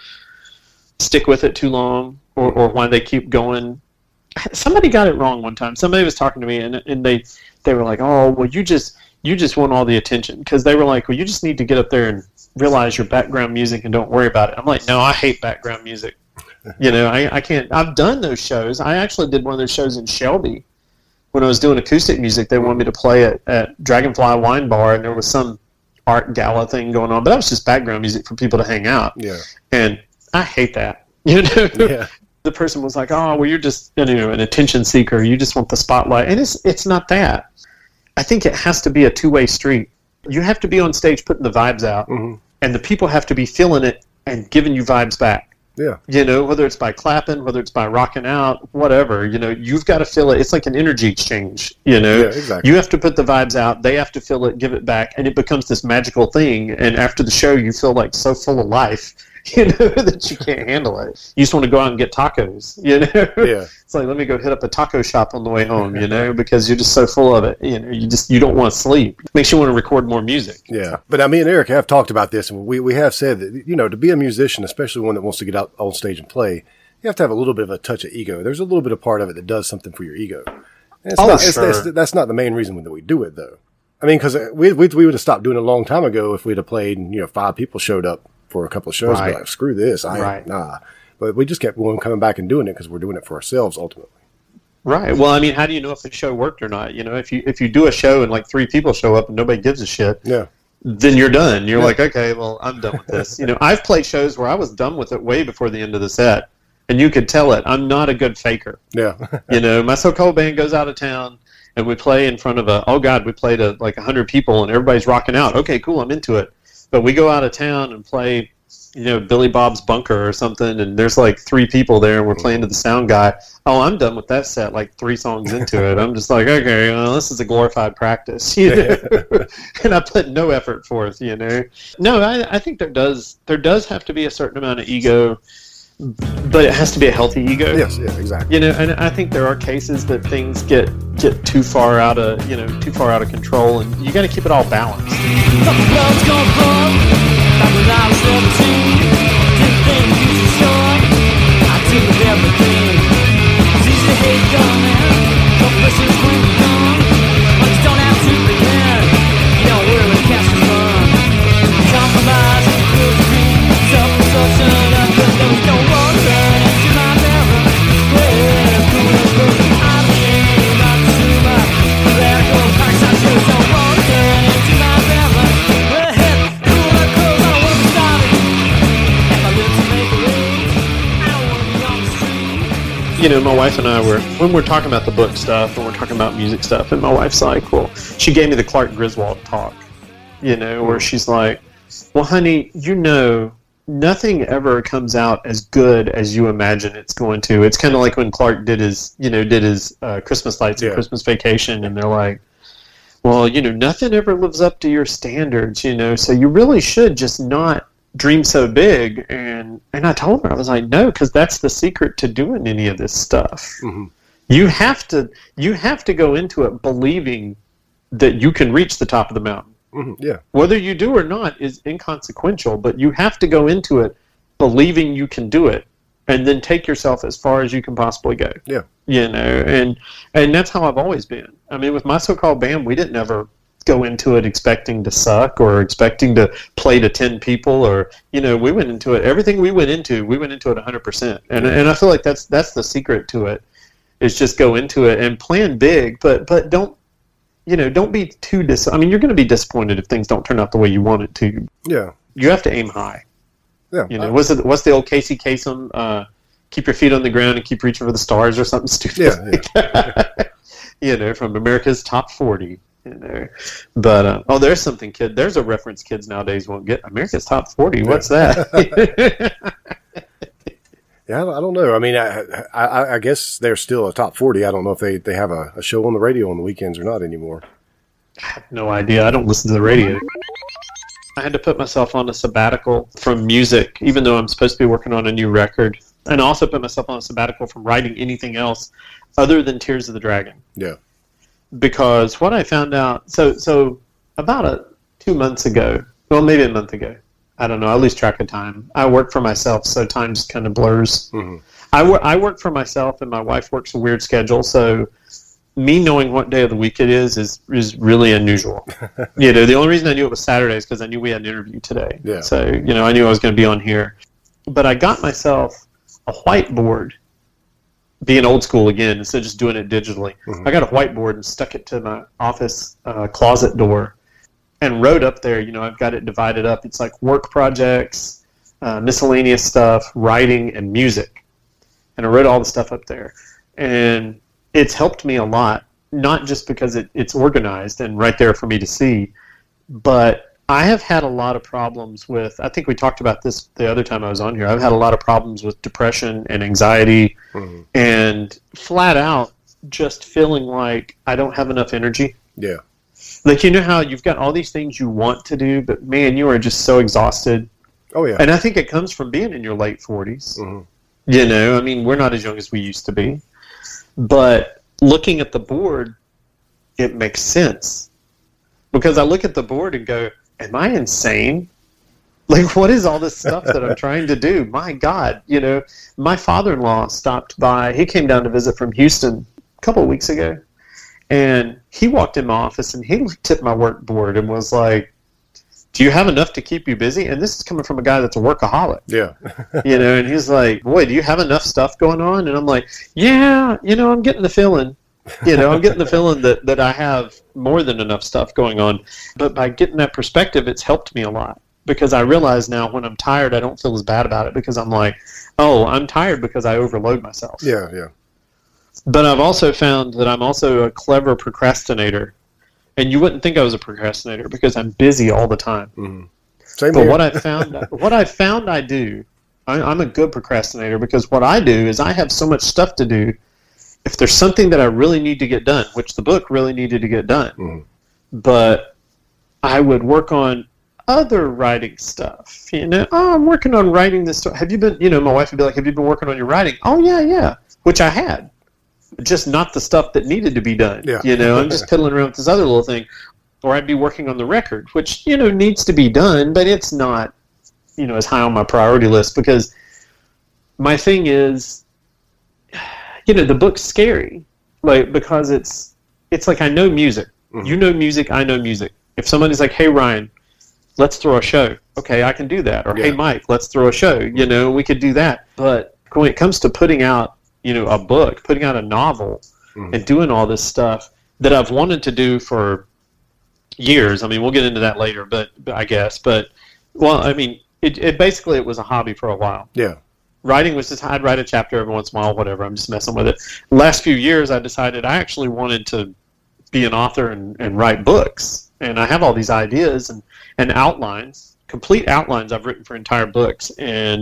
stick with it too long, or why they keep going. Somebody got it wrong one time. Somebody was talking to me, and they were like, oh, well, you just want all the attention, because they were like, well, you just need to get up there and realize your background music and don't worry about it. I'm like, no, I hate background music. You know, I can't. I've done those shows. I actually did one of those shows in Shelby. When I was doing acoustic music, they wanted me to play at Dragonfly Wine Bar, and there was some art gala thing going on, but that was just background music for people to hang out. Yeah. And I hate that. You know? Yeah. The person was like, oh, well, you're just, you know, an attention seeker. You just want the spotlight. And it's not that. I think it has to be a two-way street. You have to be on stage putting the vibes out, and the people have to be feeling it and giving you vibes back. Yeah. You know, whether it's by clapping, whether it's by rocking out, whatever, you know, you've got to feel it. It's like an energy exchange, you know. Yeah, exactly. You have to put the vibes out, they have to feel it, give it back, and it becomes this magical thing. And after the show, you feel like so full of life, you know, that you can't handle it. You just want to go out and get tacos, you know. Yeah. It's like, let me go hit up a taco shop on the way home, you know, because you're just so full of it. You know, you don't want to sleep. It makes you want to record more music. Yeah. But me and Eric have talked about this, and we have said that, you know, to be a musician, especially one that wants to get out on stage and play, you have to have a little bit of a touch of ego. There's a little bit of part of it that does something for your ego. And that's not the main reason that we do it, though. I mean, because we would have stopped doing it a long time ago if we'd have played and, you know, 5 people showed up for a couple of shows. Right. Like, screw this. Nah. But we just kept coming back and doing it because we're doing it for ourselves ultimately. Right. Well, I mean, how do you know if the show worked or not? You know, if you do a show and like 3 people show up and nobody gives a shit, then you're done. You're like, okay, well, I'm done with this. You know, I've played shows where I was done with it way before the end of the set, and you could tell it. I'm not a good faker. Yeah. You know, my so-called band goes out of town, and we play in front of we played like 100 people, and everybody's rocking out. Okay, cool, I'm into it. But we go out of town and play, you know, Billy Bob's Bunker or something, and there's like 3 people there, and we're playing to the sound guy. Oh, I'm done with that set, like 3 songs into it. I'm just like, okay, well, this is a glorified practice, you know? And I put no effort forth, you know? No, I think there does have to be a certain amount of ego, but it has to be a healthy ego. Yes, yeah, exactly. You know, and I think there are cases that things get too far out of control, and you got to keep it all balanced. Back when I was 17, didn't think you were sure. I did with everything. It's easy to hate coming, no questions when you're gone. But you don't have to pretend, you don't really catch the run. Compromise is good to be, self-consumption, and there was no water into my mirror. Well, cool as My wife and I when we're talking about the book stuff and we're talking about music stuff, and my wife's like, well, she gave me the Clark Griswold talk, where she's like, well, honey, nothing ever comes out as good as you imagine it's going to. It's kind of like when Clark did his Christmas Lights and Christmas Vacation, and they're like, well, nothing ever lives up to your standards, so you really should just not dream so big. And I told her, I was like, no, because that's the secret to doing any of this stuff. Mm-hmm. You have to go into it believing that you can reach the top of the mountain. Mm-hmm. Yeah. Whether you do or not is inconsequential, but you have to go into it believing you can do it, and then take yourself as far as you can possibly go. Yeah. And that's how I've always been. I mean, with my so-called band, we didn't ever go into it expecting to suck or expecting to play to 10 people, or we went into it. Everything we went into it 100%. And I feel like that's the secret to it, is just go into it and plan big, but don't be too you're going to be disappointed if things don't turn out the way you want it to. Yeah. You have to aim high. Yeah. What's the old Casey Kasem, keep your feet on the ground and keep reaching for the stars, or something stupid? Yeah. From America's Top 40. But there's something, kid. There's a reference kids nowadays won't get. America's Top 40. What's that? Yeah, I don't know. I mean, I guess they're still a top 40. I don't know if they have a show on the radio on the weekends or not anymore. I have no idea. I don't listen to the radio. I had to put myself on a sabbatical from music, even though I'm supposed to be working on a new record. And I also put myself on a sabbatical from writing anything else other than Tears of the Dragon. Yeah. Because what I found out, so about 2 months ago, well, maybe a month ago, I don't know, I lose track of time. I work for myself, so time just kind of blurs. Mm-hmm. I work for myself, and my wife works a weird schedule, so me knowing what day of the week it is really unusual. The only reason I knew it was Saturday is because I knew we had an interview today. Yeah. So, I knew I was going to be on here. But I got myself a whiteboard, being old school again, instead of just doing it digitally. Mm-hmm. I got a whiteboard and stuck it to my office closet door and wrote up there, I've got it divided up. It's like work projects, miscellaneous stuff, writing, and music. And I wrote all the stuff up there. And it's helped me a lot, not just because it's organized and right there for me to see, but I have had a lot of problems with, I think we talked about this the other time I was on here, I've had a lot of problems with depression and anxiety, mm-hmm. and flat out just feeling like I don't have enough energy. Yeah. Like, how you've got all these things you want to do, but man, you are just so exhausted. Oh, yeah. And I think it comes from being in your late 40s. Mm-hmm. We're not as young as we used to be. But looking at the board, it makes sense. Because I look at the board and go, am I insane? Like, what is all this stuff that I'm trying to do? My God, my father-in-law stopped by. He came down to visit from Houston a couple of weeks ago. And he walked in my office and he looked at my work board and was like, do you have enough to keep you busy? And this is coming from a guy that's a workaholic. Yeah. And he's like, boy, do you have enough stuff going on? And I'm like, yeah, I'm getting the feeling. I'm getting the feeling that I have more than enough stuff going on. But by getting that perspective, it's helped me a lot. Because I realize now when I'm tired, I don't feel as bad about it, because I'm like, oh, I'm tired because I overload myself. Yeah, yeah. But I've also found that I'm also a clever procrastinator. And you wouldn't think I was a procrastinator because I'm busy all the time. Mm-hmm. Same but here. what I found I do, I'm a good procrastinator, because what I do is I have so much stuff to do. If there's something that I really need to get done, which the book really needed to get done, mm-hmm. but I would work on other writing stuff. I'm working on writing this story. Have you been, my wife would be like, have you been working on your writing? Oh, yeah, which I had. Just not the stuff that needed to be done. Yeah. I'm just piddling around with this other little thing. Or I'd be working on the record, which, needs to be done, but it's not, as high on my priority list, because my thing is, the book's scary. Like, because it's like I know music. Mm-hmm. You know music, I know music. If somebody's like, hey, Ryan, let's throw a show. Okay, I can do that. Or, hey, Mike, let's throw a show. We could do that. But when it comes to putting out, a book, putting out a novel, mm-hmm. and doing all this stuff that I've wanted to do for years. I mean, we'll get into that later, but I guess. But, well, I mean, it basically was a hobby for a while. Yeah. writing was just, I'd write a chapter every once in a while, whatever. I'm just messing with it. The last few years, I decided I actually wanted to be an author and write books. And I have all these ideas and outlines, complete outlines I've written for entire books. And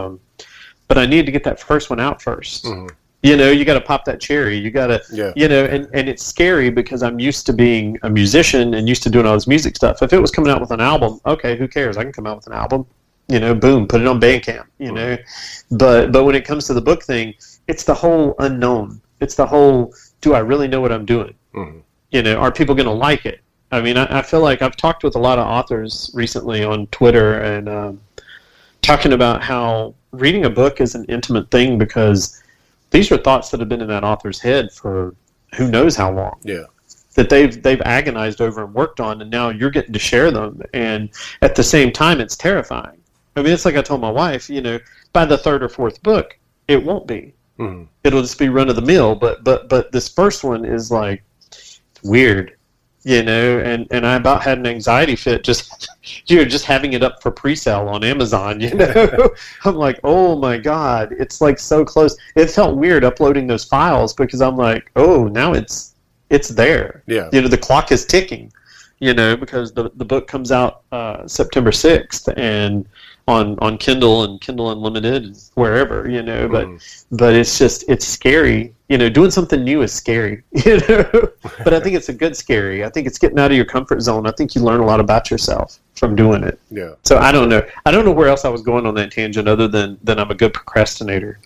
but I needed to get that first one out first. Mm-hmm. You know, you got to pop that cherry. You got to, you know, and it's scary because I'm used to being a musician and used to doing all this music stuff. If it was coming out with an album, okay, who cares? I can come out with an album. You know, boom, put it on Bandcamp, you know. But when it comes to the book thing, it's the whole unknown. It's the whole, do I really know what I'm doing? Mm-hmm. You know, are people going to like it? I mean, I feel like I've talked with a lot of authors recently on Twitter and talking about how reading a book is an intimate thing because these are thoughts that have been in that author's head for who knows how long. Yeah. That they've agonized over and worked on, and now you're getting to share them. And at the same time, it's terrifying. I mean, it's like I told my wife, you know, by the third or fourth book, it won't be. Mm-hmm. It'll just be run of the mill. But this first one is like weird, you know. And I about had an anxiety fit just having it up for pre-sale on Amazon. You know, I'm like, oh my God, it's like so close. It felt weird uploading those files because I'm like, oh, now it's there. Yeah. You know, the clock is ticking. You know, because the book comes out September 6th and on Kindle and Kindle Unlimited and wherever, you know, but it's scary. You know, doing something new is scary, you know. But I think it's a good scary. I think it's getting out of your comfort zone. I think you learn a lot about yourself from doing it. Yeah. So I don't know. I don't know where else I was going on that tangent other than I'm a good procrastinator.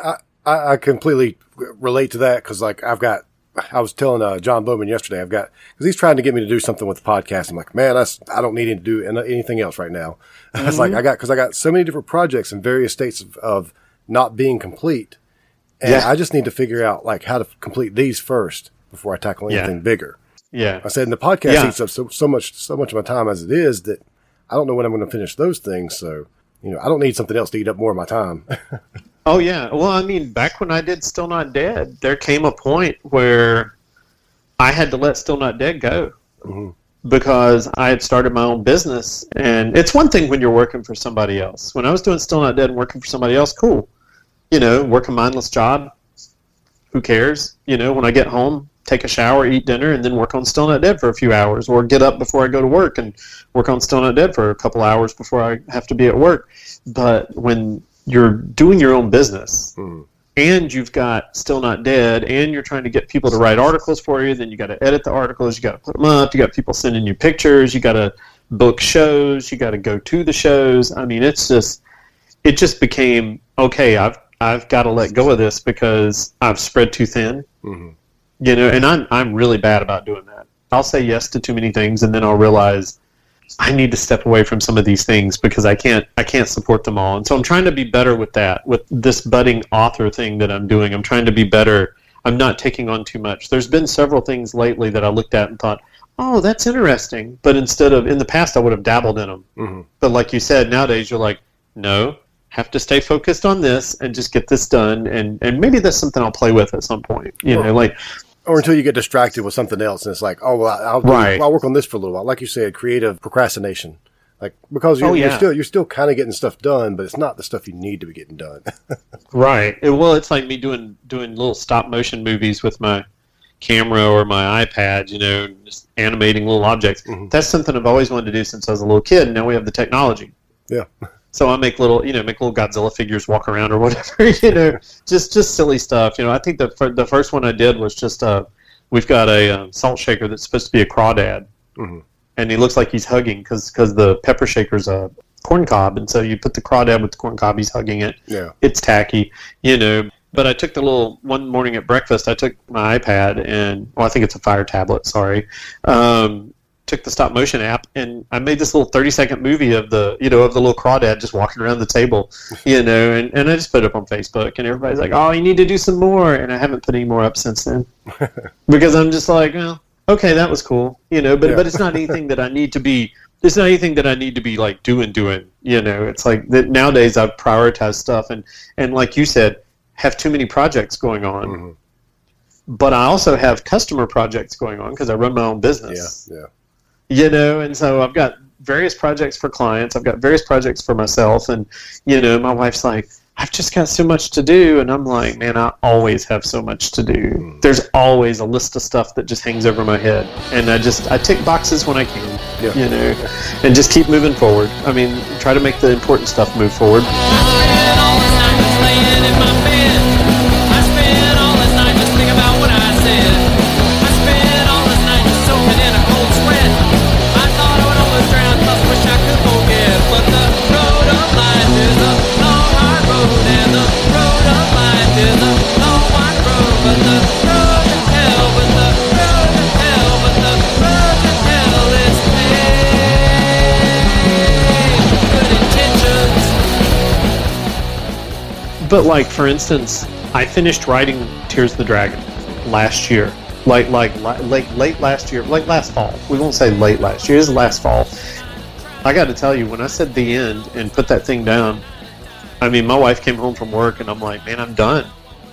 I completely relate to that because, like, I was telling John Bowman yesterday, because he's trying to get me to do something with the podcast. I'm like, man, I don't need to do anything else right now. Mm-hmm. It's like, because I got so many different projects in various states of not being complete. And I just need to figure out, like, how to complete these first before I tackle anything bigger. Yeah. I said, and the podcast eats up so much of my time as it is that I don't know when I'm going to finish those things. So, you know, I don't need something else to eat up more of my time. Oh, yeah. Well, I mean, back when I did Still Not Dead, there came a point where I had to let Still Not Dead go because I had started my own business. And it's one thing when you're working for somebody else. When I was doing Still Not Dead and working for somebody else, cool. You know, work a mindless job. Who cares? You know, when I get home, take a shower, eat dinner, and then work on Still Not Dead for a few hours. Or get up before I go to work and work on Still Not Dead for a couple hours before I have to be at work. But when you're doing your own business and you've got Still Not Dead and you're trying to get people to write articles for you, then you got to edit the articles, you got to put them up, you got people sending you pictures, you got to book shows, you got to go to the shows. I mean, it just became, okay, I've got to let go of this because I've spread too thin. Mm-hmm. You know, and I'm really bad about doing that. I'll say yes to too many things and then I'll realize I need to step away from some of these things because I can't support them all. And so I'm trying to be better with that, with this budding author thing that I'm doing. I'm trying to be better. I'm not taking on too much. There's been several things lately that I looked at and thought, oh, that's interesting. But in the past, I would have dabbled in them. Mm-hmm. But like you said, nowadays you're like, no, have to stay focused on this and just get this done. And maybe that's something I'll play with at some point. You know, like... Or until you get distracted with something else, and it's like, oh, well, I'll work on this for a little while. Like you said, creative procrastination, like because you're still kind of getting stuff done, but it's not the stuff you need to be getting done. Right. Well, it's like me doing little stop motion movies with my camera or my iPad, you know, just animating little objects. Mm-hmm. That's something I've always wanted to do since I was a little kid, and now we have the technology. Yeah. So I make little Godzilla figures walk around or whatever, you know, just silly stuff. You know, I think the first one I did was just we've got a salt shaker that's supposed to be a crawdad, and he looks like he's hugging because the pepper shaker's a corn cob, and so you put the crawdad with the corn cob, he's hugging it. Yeah, it's tacky, you know. But I took one morning at breakfast. I took my iPad and I think it's a Fire tablet. Sorry. Took the stop motion app and I made this little 30-second movie of the little crawdad just walking around the table, you know, and I just put it up on Facebook and everybody's like, oh, you need to do some more, and I haven't put any more up since then because I'm just like, well, okay, that was cool, you know, but it's not anything that I need to be. It's not anything that I need to be like doing, you know. It's like that nowadays I've prioritized stuff and like you said, have too many projects going on. Mm-hmm. But I also have customer projects going on because I run my own business. Yeah. You know, and so I've got various projects for clients. I've got various projects for myself. And, you know, my wife's like, I've just got so much to do, and I'm like, man, I always have so much to do. There's always a list of stuff that just hangs over my head, and I tick boxes when I can, you know, and just keep moving forward. I mean, try to make the important stuff move forward. But like, for instance, I finished writing Tears of the Dragon last year, like late last year, like last fall. We won't say late last year. It was last fall. I got to tell you, when I said the end and put that thing down, I mean, my wife came home from work and I'm like, man, I'm done,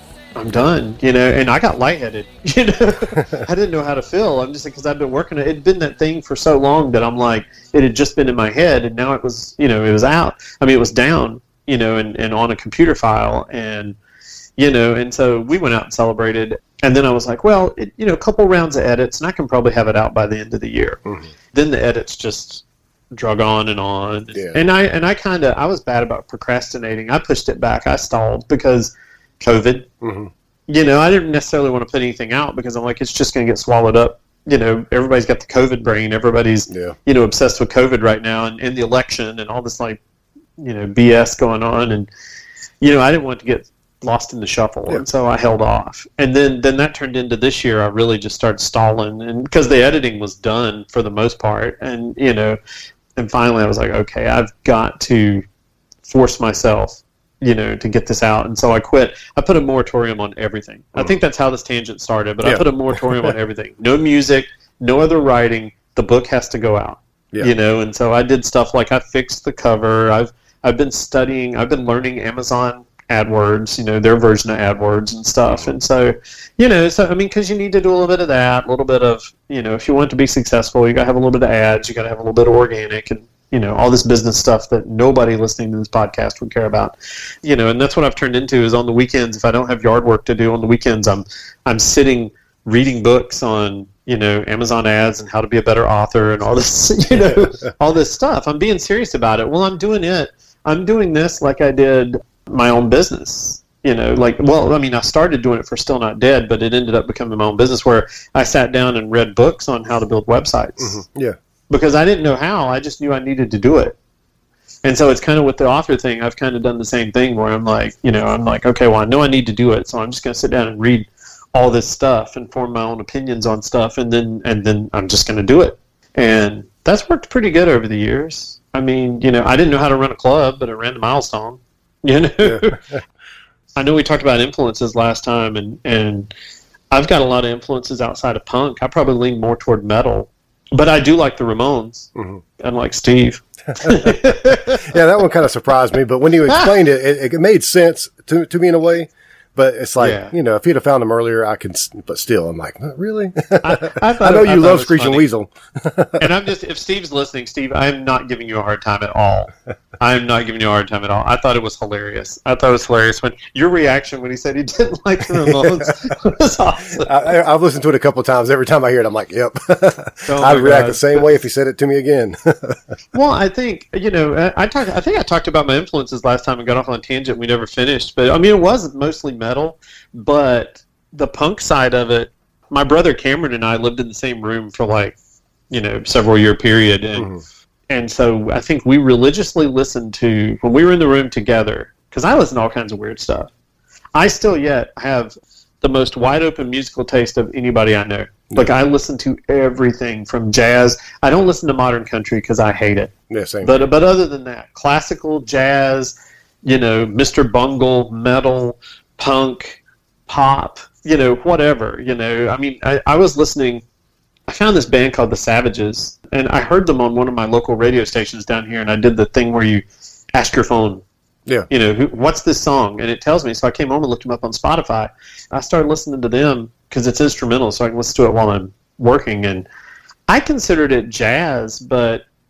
you know, and I got lightheaded, you know. I didn't know how to feel. I'm just because I've been working it. It'd been that thing for so long that I'm like, it had just been in my head, and now it was, you know, it was out. I mean, it was down, you know, and on a computer file, and, you know, and so we went out and celebrated, and then I was like, well, you know, a couple rounds of edits, and I can probably have it out by the end of the year. Mm-hmm. Then the edits just drug on, and I was bad about procrastinating. I pushed it back. I stalled because COVID. Mm-hmm. You know, I didn't necessarily want to put anything out because I'm like, it's just going to get swallowed up. You know, everybody's got the COVID brain. Everybody's, you know, obsessed with COVID right now, and the election and all this, like, you know, BS going on, and, you know, I didn't want to get lost in the shuffle, and so I held off. And then that turned into this year. I really just started stalling, and because the editing was done for the most part, and, you know, and finally I was like, okay, I've got to force myself, you know, to get this out. And so I quit. I put a moratorium on everything. I think that's how this tangent started, but I put a moratorium on everything. No music, no other writing. The book has to go out, you know, and so I did stuff like I fixed the cover. I've been studying, I've been learning Amazon AdWords, you know, their version of AdWords and stuff. And so, you know, I mean, because you need to do a little bit of that, a little bit of, you know, if you want to be successful, you got to have a little bit of ads, you got to have a little bit of organic, and, you know, all this business stuff that nobody listening to this podcast would care about, you know. And that's what I've turned into, is on the weekends, if I don't have yard work to do on the weekends, I'm sitting reading books on, you know, Amazon ads and how to be a better author and all this, you know, all this stuff. I'm being serious about it. Well, I'm doing this like I did my own business, you know, like, well, I mean, I started doing it for Still Not Dead, but it ended up becoming my own business where I sat down and read books on how to build websites. Mm-hmm. Yeah. Because I didn't know how, I just knew I needed to do it. And so it's kind of with the author thing, I've kind of done the same thing where I'm like, you know, I'm like, okay, well, I know I need to do it, so I'm just going to sit down and read all this stuff and form my own opinions on stuff, and then I'm just going to do it. And that's worked pretty good over the years. I mean, you know, I didn't know how to run a club, but I ran the Milestone, you know. Yeah. I know we talked about influences last time, and I've got a lot of influences outside of punk. I probably lean more toward metal, but I do like the Ramones, unlike Steve. Yeah, that one kind of surprised me, but when you explained it made sense to me in a way. But it's like, you know, if he'd have found them earlier, but still, I'm like, really? I know you love Screeching Weasel. And I'm just, if Steve's listening, Steve, I'm not giving you a hard time at all. I'm not giving you a hard time at all. I thought it was hilarious. When your reaction when he said he didn't like the Ramones was awesome. I've listened to it a couple of times. Every time I hear it, I'm like, yep. I'd react the same way if he said it to me again. Well, I think, you know, I think I talked about my influences last time and got off on a tangent. We never finished. But, I mean, it was mostly metal, but the punk side of it, my brother Cameron and I lived in the same room for, like, you know, several year period, and so I think we religiously listened to, when we were in the room together, because I listen to all kinds of weird stuff. I still yet have the most wide open musical taste of anybody I know. Like, I listen to everything from jazz. I don't listen to modern country because I hate it. Yeah, same. But other than that, classical, jazz, you know, Mr. Bungle, metal, punk, pop, you know, whatever, you know. I mean, I was listening, I found this band called The Savages, and I heard them on one of my local radio stations down here, and I did the thing where you ask your phone, you know, what's this song? And it tells me. So I came home and looked them up on Spotify. I started listening to them because it's instrumental, so I can listen to it while I'm working. And I considered it jazz, but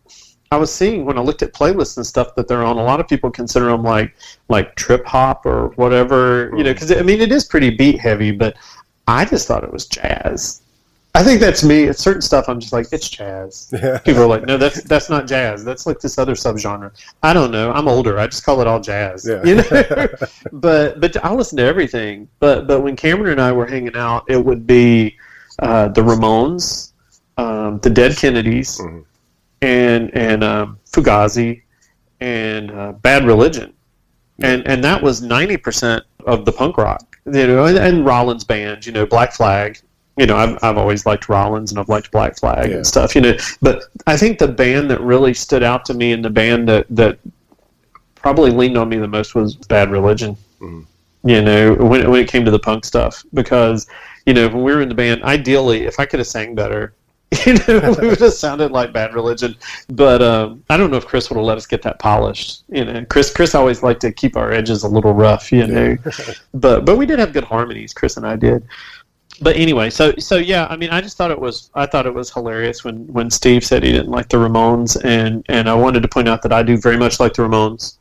I was seeing when I looked at playlists and stuff that they're on, a lot of people consider them like trip hop or whatever, you know, because I mean it is pretty beat heavy, but I just thought it was jazz. I think that's me. It's certain stuff I'm just like, it's jazz. People are like, no, that's not jazz. That's like this other subgenre. I don't know. I'm older. I just call it all jazz. Yeah. You know? But I listen to everything. But when Cameron and I were hanging out, it would be the Ramones, the Dead Kennedys, and Fugazi, and Bad Religion, and that was 90% of the punk rock. You know, and Rollins band. You know, Black Flag. You know, I've always liked Rollins and I've liked Black Flag and stuff, you know. But I think the band that really stood out to me and the band that probably leaned on me the most was Bad Religion, you know, when it came to the punk stuff. Because, you know, when we were in the band, ideally, if I could have sang better, you know, we would have sounded like Bad Religion. But I don't know if Chris would have let us get that polished. You know, Chris always liked to keep our edges a little rough, you know. But we did have good harmonies, Chris and I did. But anyway, so yeah, I mean, I thought it was hilarious when Steve said he didn't like the Ramones, and I wanted to point out that I do very much like the Ramones.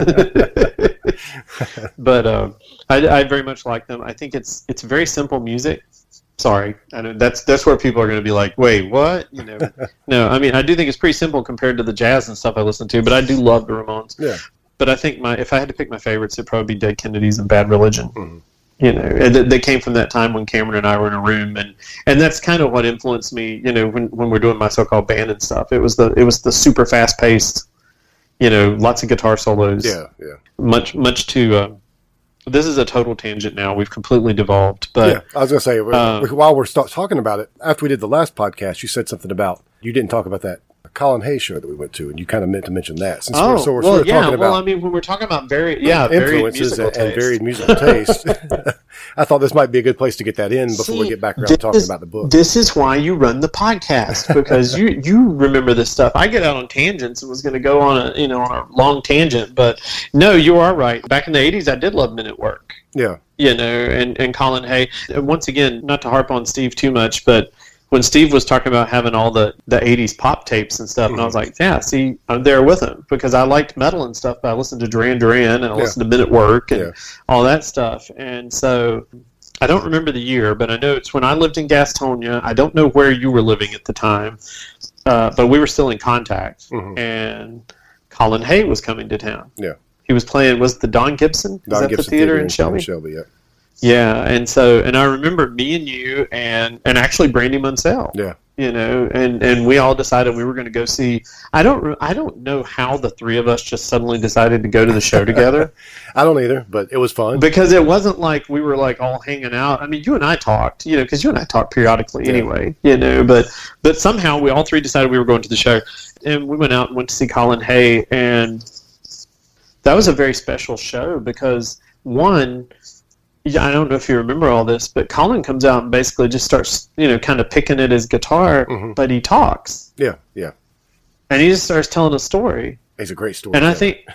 But I very much like them. I think it's very simple music. Sorry, I know that's where people are going to be like, wait, what? You know, no, I mean, I do think it's pretty simple compared to the jazz and stuff I listen to, but I do love the Ramones. Yeah. But I think if I had to pick my favorites, it'd probably be Dead Kennedys and Bad Religion. You know, and they came from that time when Cameron and I were in a room, and that's kind of what influenced me. You know, when we're doing my so-called band and stuff, it was the super fast-paced, you know, lots of guitar solos. Yeah. Much to. This is a total tangent now. We've completely devolved. But yeah, I was going to say while we're talking about it, after we did the last podcast, you said something about you didn't talk about that Colin Hay show that we went to, and you kind of meant to mention that. Since we're talking about, well, I mean, when we're talking about influences and varied musical taste, I thought this might be a good place to get that in before we get back around to talking about the book. This is why you run the podcast, because you remember this stuff. I get out on tangents and was going to go on a long tangent, but no, you are right. Back in the 80s, I did love Men at Work. Yeah. You know, and Colin Hay. Once again, not to harp on Steve too much, but when Steve was talking about having all the 80s pop tapes and stuff, and I was like, yeah, see, I'm there with him, because I liked metal and stuff, but I listened to Duran Duran, and I listened to Men at Work, and all that stuff. And so I don't remember the year, but I know it's when I lived in Gastonia. I don't know where you were living at the time, but we were still in contact, and Colin Hay was coming to town. Yeah. He was playing, was the Don Gibson? Don Gibson the theater in Shelby? Yeah. Yeah, and I remember me and you and actually Brandy Munsell. Yeah. You know, and we all decided we were going to go see. I don't know how the three of us just suddenly decided to go to the show together. I don't either, but it was fun. Because it wasn't like we were like all hanging out. I mean, you and I talked, you know, because you and I talk periodically anyway, you know, but somehow we all three decided we were going to the show. And we went out and went to see Colin Hay, and that was a very special show because, one, I don't know if you remember all this, but Colin comes out and basically just starts, you know, kind of picking at his guitar, but he talks. Yeah. And he just starts telling a story. He's a great story. And I think,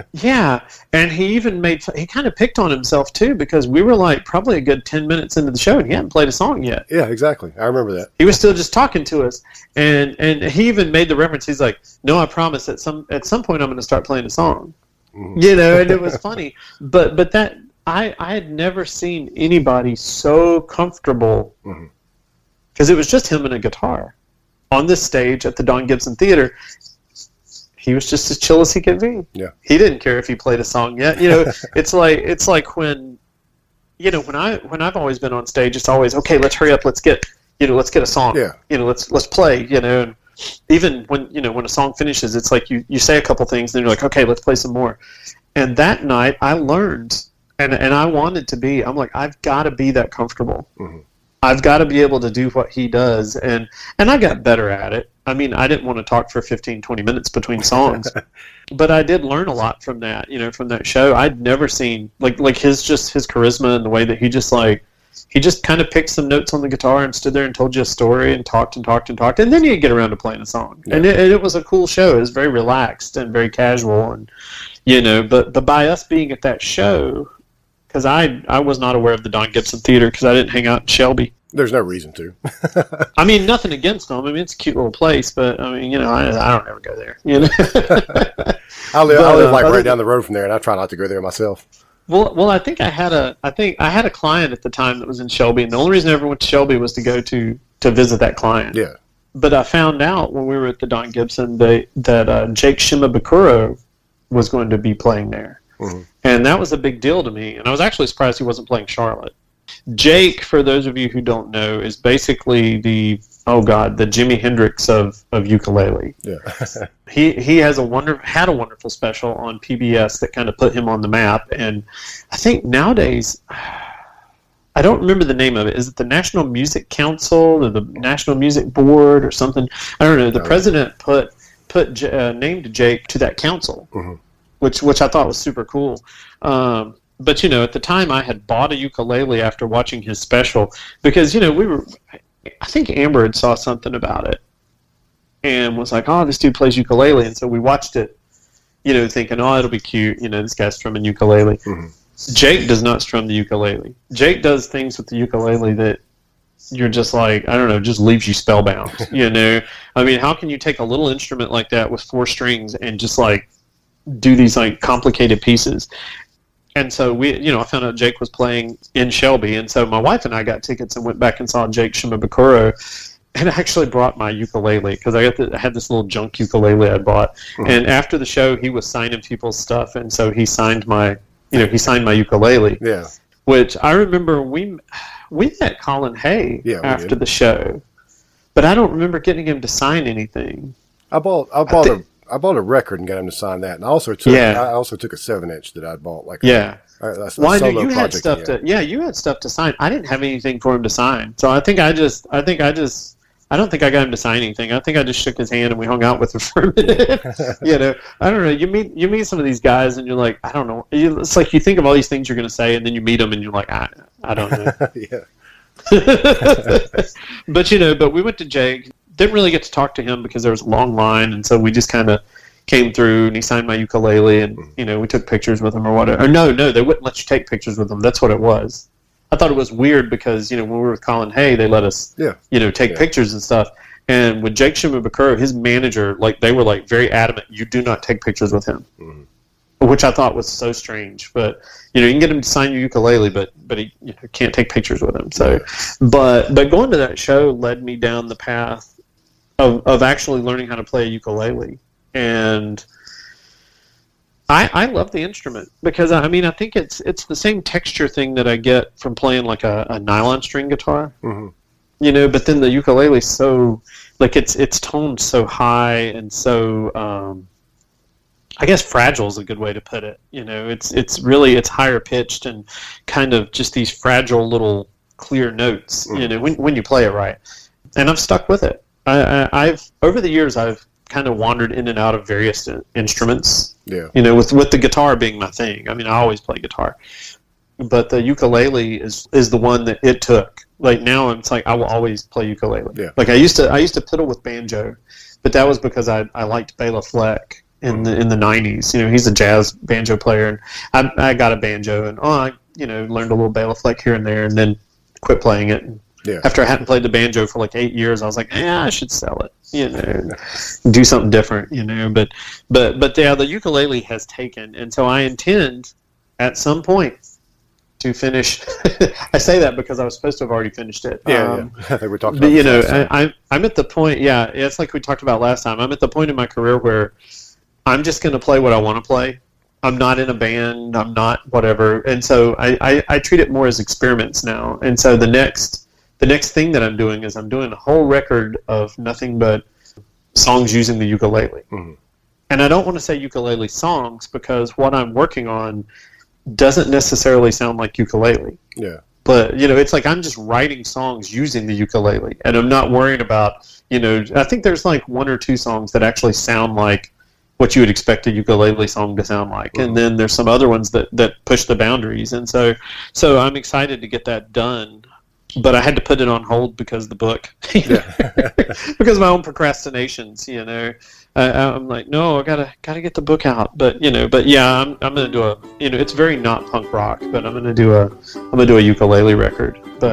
and he even he kind of picked on himself too, because we were like probably a good 10 minutes into the show and he hadn't played a song yet. Yeah, exactly. I remember that. He was still just talking to us. And he even made the reference. He's like, no, I promise at some point I'm going to start playing a song. You know, and it was funny. But that, I had never seen anybody so comfortable, because it was just him and a guitar on this stage at the Don Gibson Theater. He was just as chill as he could be. Yeah, he didn't care if he played a song yet. You know, it's like when, you know, when I've always been on stage, it's always okay. Let's hurry up. Let's get a song. Yeah, you know, let's play. You know, and even when a song finishes, it's like you say a couple things, then you're like, okay, let's play some more. And that night, I learned. And I wanted to be. I'm like, I've got to be that comfortable. I've got to be able to do what he does. And I got better at it. I mean, I didn't want to talk for 15, 20 minutes between songs. But I did learn a lot from that, you know, from that show. I'd never seen, like his charisma and the way that he just kind of picked some notes on the guitar and stood there and told you a story and talked. And then he'd get around to playing a song. Yeah. And it was a cool show. It was very relaxed and very casual. And, you know, but by us being at that show, because I was not aware of the Don Gibson Theater because I didn't hang out in Shelby. There's no reason to. I mean, nothing against them. I mean, it's a cute little place, but I mean, I don't ever go there. I live like right down the road from there, and I try not to go there myself. Well, I think I had a client at the time that was in Shelby, and the only reason I ever went to Shelby was to go to visit that client. Yeah. But I found out when we were at the Don Gibson that Jake Shimabukuro was going to be playing there. Mm-hmm. And that was a big deal to me. And I was actually surprised he wasn't playing Charlotte. Jake, for those of you who don't know, is basically the Jimi Hendrix of ukulele. Yeah. He has had a wonderful special on PBS that kind of put him on the map. And I think nowadays, I don't remember the name of it. Is it the National Music Council or the National Music Board or something? I don't know. The president named Jake to that council, mm-hmm. which I thought was super cool. But at the time I had bought a ukulele after watching his special because I think Amber had saw something about it and was like, "Oh, this dude plays ukulele," and so we watched it, thinking, "Oh, it'll be cute." This guy's strumming ukulele. Mm-hmm. Jake does not strum the ukulele. Jake does things with the ukulele that you're just like, I don't know, just leaves you spellbound. I mean, how can you take a little instrument like that with 4 strings and just like do these like complicated pieces? And so I found out Jake was playing in Shelby, and so my wife and I got tickets and went back and saw Jake Shimabukuro, and I actually brought my ukulele because I had this little junk ukulele I bought, mm-hmm. and after the show he was signing people's stuff, and so he signed my ukulele. Yeah. Which I remember we met Colin Hay after the show, but I don't remember getting him to sign anything. I bought a record and got him to sign that, and I also took a 7-inch that I bought. I knew you had stuff you had stuff to sign. I didn't have anything for him to sign, so I don't think I got him to sign anything. I think I just shook his hand and we hung out with him for a minute. I don't know. You meet some of these guys and you're like, I don't know. It's like you think of all these things you're going to say, and then you meet them and you're like, I don't know. Yeah. But we went to Jake. Didn't really get to talk to him because there was a long line, and so we just kind of came through and he signed my ukulele, and we took pictures with him or whatever. Or no, they wouldn't let you take pictures with him. That's what it was. I thought it was weird because when we were with Colin Hay, they let us take pictures and stuff. And with Jake Shimabukuro, his manager, they were very adamant, you do not take pictures with him, which I thought was so strange. But you can get him to sign your ukulele, but he can't take pictures with him. So, but going to that show led me down the path of actually learning how to play a ukulele, and I love the instrument because I think it's the same texture thing that I get from playing like a nylon string guitar, mm-hmm. But then the ukulele is so it's toned so high and so I guess fragile is a good way to put it. It's higher pitched and kind of just these fragile little clear notes. Mm-hmm. When you play it right, and I've stuck with it. I've over the years I've kind of wandered in and out of various instruments. Yeah. With the guitar being my thing. I mean, I always play guitar, but the ukulele is the one that it took. Now it's I will always play ukulele. Yeah. I used to fiddle with banjo, but that was because I liked Bela Fleck in the 90s. He's a jazz banjo player, and I got a banjo, and I learned a little Bela Fleck here and there, and then quit playing it. Yeah. After I hadn't played the banjo for 8 years, I was like, I should sell it, do something different, But yeah, the ukulele has taken, and so I intend at some point to finish. I say that because I was supposed to have already finished it. Yeah. I think we talked about But, I'm at the point, it's like we talked about last time. I'm at the point in my career where I'm just going to play what I want to play. I'm not in a band. I'm not whatever. And so I treat it more as experiments now. And so the next thing that I'm doing is I'm doing a whole record of nothing but songs using the ukulele. Mm-hmm. And I don't want to say ukulele songs because what I'm working on doesn't necessarily sound like ukulele. Yeah. But, it's I'm just writing songs using the ukulele. And I'm not worried about, I think there's 1 or 2 songs that actually sound like what you would expect a ukulele song to sound like. Mm-hmm. And then there's some other ones that push the boundaries. And so I'm excited to get that done. But I had to put it on hold because of the book, because of my own procrastinations. I'm like, no, I gotta get the book out. But I'm gonna do a. It's very not punk rock, but I'm gonna do a ukulele record. But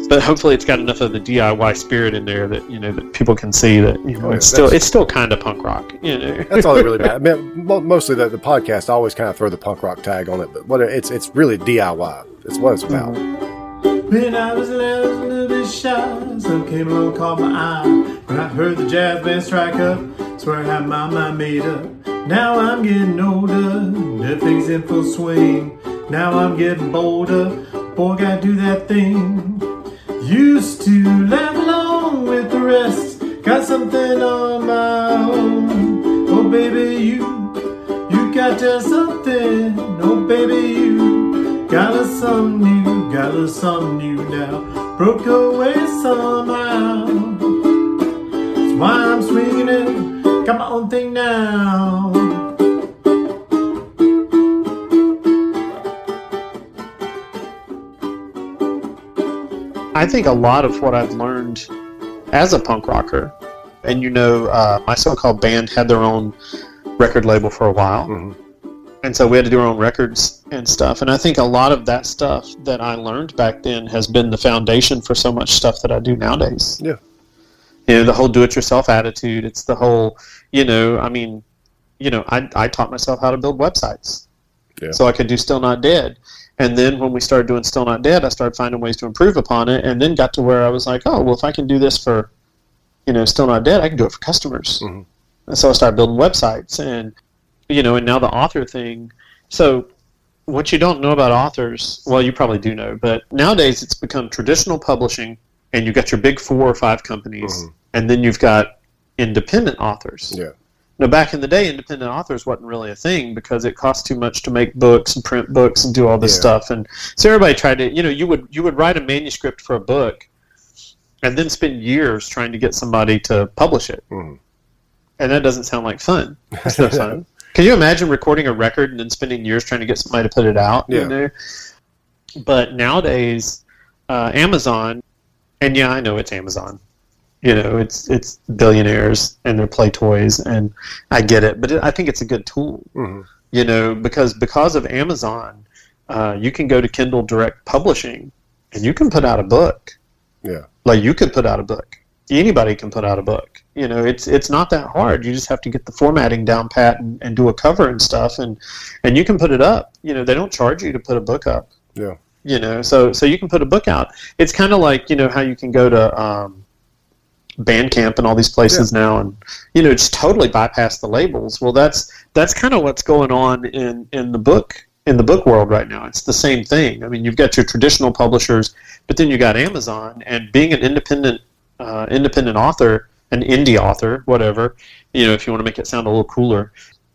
but hopefully it's got enough of the DIY spirit in there that that people can see that it's still kind of punk rock. That's all that really matters. I mean, mostly the podcast, I always kind of throw the punk rock tag on it, but it's really DIY. It's what it's about. When I was a little bit shy, some came along, caught my eye. When I heard the jazz band strike up, swear I had my mind made up. Now I'm getting older, nothing's in full swing. Now I'm getting bolder, boy, gotta do that thing. Used to laugh along with the rest, got something on my own. Oh baby, you got just something. Oh baby, you got a something new now. Broke away somehow. That's why I'm swinging it, got my own thing now. I think a lot of what I've learned as a punk rocker, and my so-called band had their own record label for a while, and so we had to do our own records and stuff, and I think a lot of that stuff that I learned back then has been the foundation for so much stuff that I do nowadays. Yeah. The whole do-it-yourself attitude, it's the whole, I taught myself how to build websites so I could do Still Not Dead. And then when we started doing Still Not Dead, I started finding ways to improve upon it, and then got to where I was like, oh, well, if I can do this for, Still Not Dead, I can do it for customers. Mm-hmm. And so I started building websites, and now the author thing. So what you don't know about authors, well, you probably do know, but nowadays it's become traditional publishing, and you've got your big 4 or 5 companies, and then you've got independent authors. Yeah. Now, back in the day, independent authors wasn't really a thing because it cost too much to make books and print books and do all this stuff. And so everybody tried to, you would write a manuscript for a book and then spend years trying to get somebody to publish it. Mm. And that doesn't sound like fun. It's no fun. Can you imagine recording a record and then spending years trying to get somebody to put it out? Yeah. But nowadays, Amazon, and I know it's Amazon. It's billionaires and their play toys, and I get it, but I think it's a good tool. Mm-hmm. Because of Amazon, you can go to Kindle Direct Publishing, and you can put out a book. Yeah, like you could put out a book. Anybody can put out a book. It's not that hard. You just have to get the formatting down pat and do a cover and stuff, and you can put it up. They don't charge you to put a book up. Yeah. So you can put a book out. It's kind of like how you can go to Bandcamp and all these places now, and just totally bypass the labels. Well, that's kind of what's going on in the book world right now. It's the same thing. I mean, you've got your traditional publishers, but then you got Amazon, and being an independent author, an indie author, whatever, if you want to make it sound a little cooler,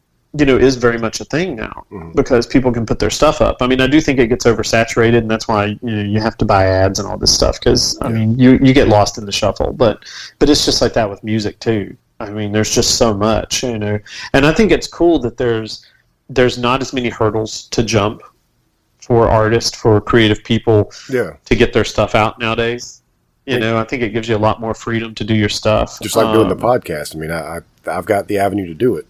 is very much a thing now, because people can put their stuff up. I mean, I do think it gets oversaturated, and that's why you have to buy ads and all this stuff, because I mean, you get lost in the shuffle. But it's just like that with music too. I mean, there's just so much, and I think it's cool that there's not as many hurdles to jump for artists, for creative people to get their stuff out nowadays. I think it gives you a lot more freedom to do your stuff. Just like doing the podcast. I mean, I've got the avenue to do it.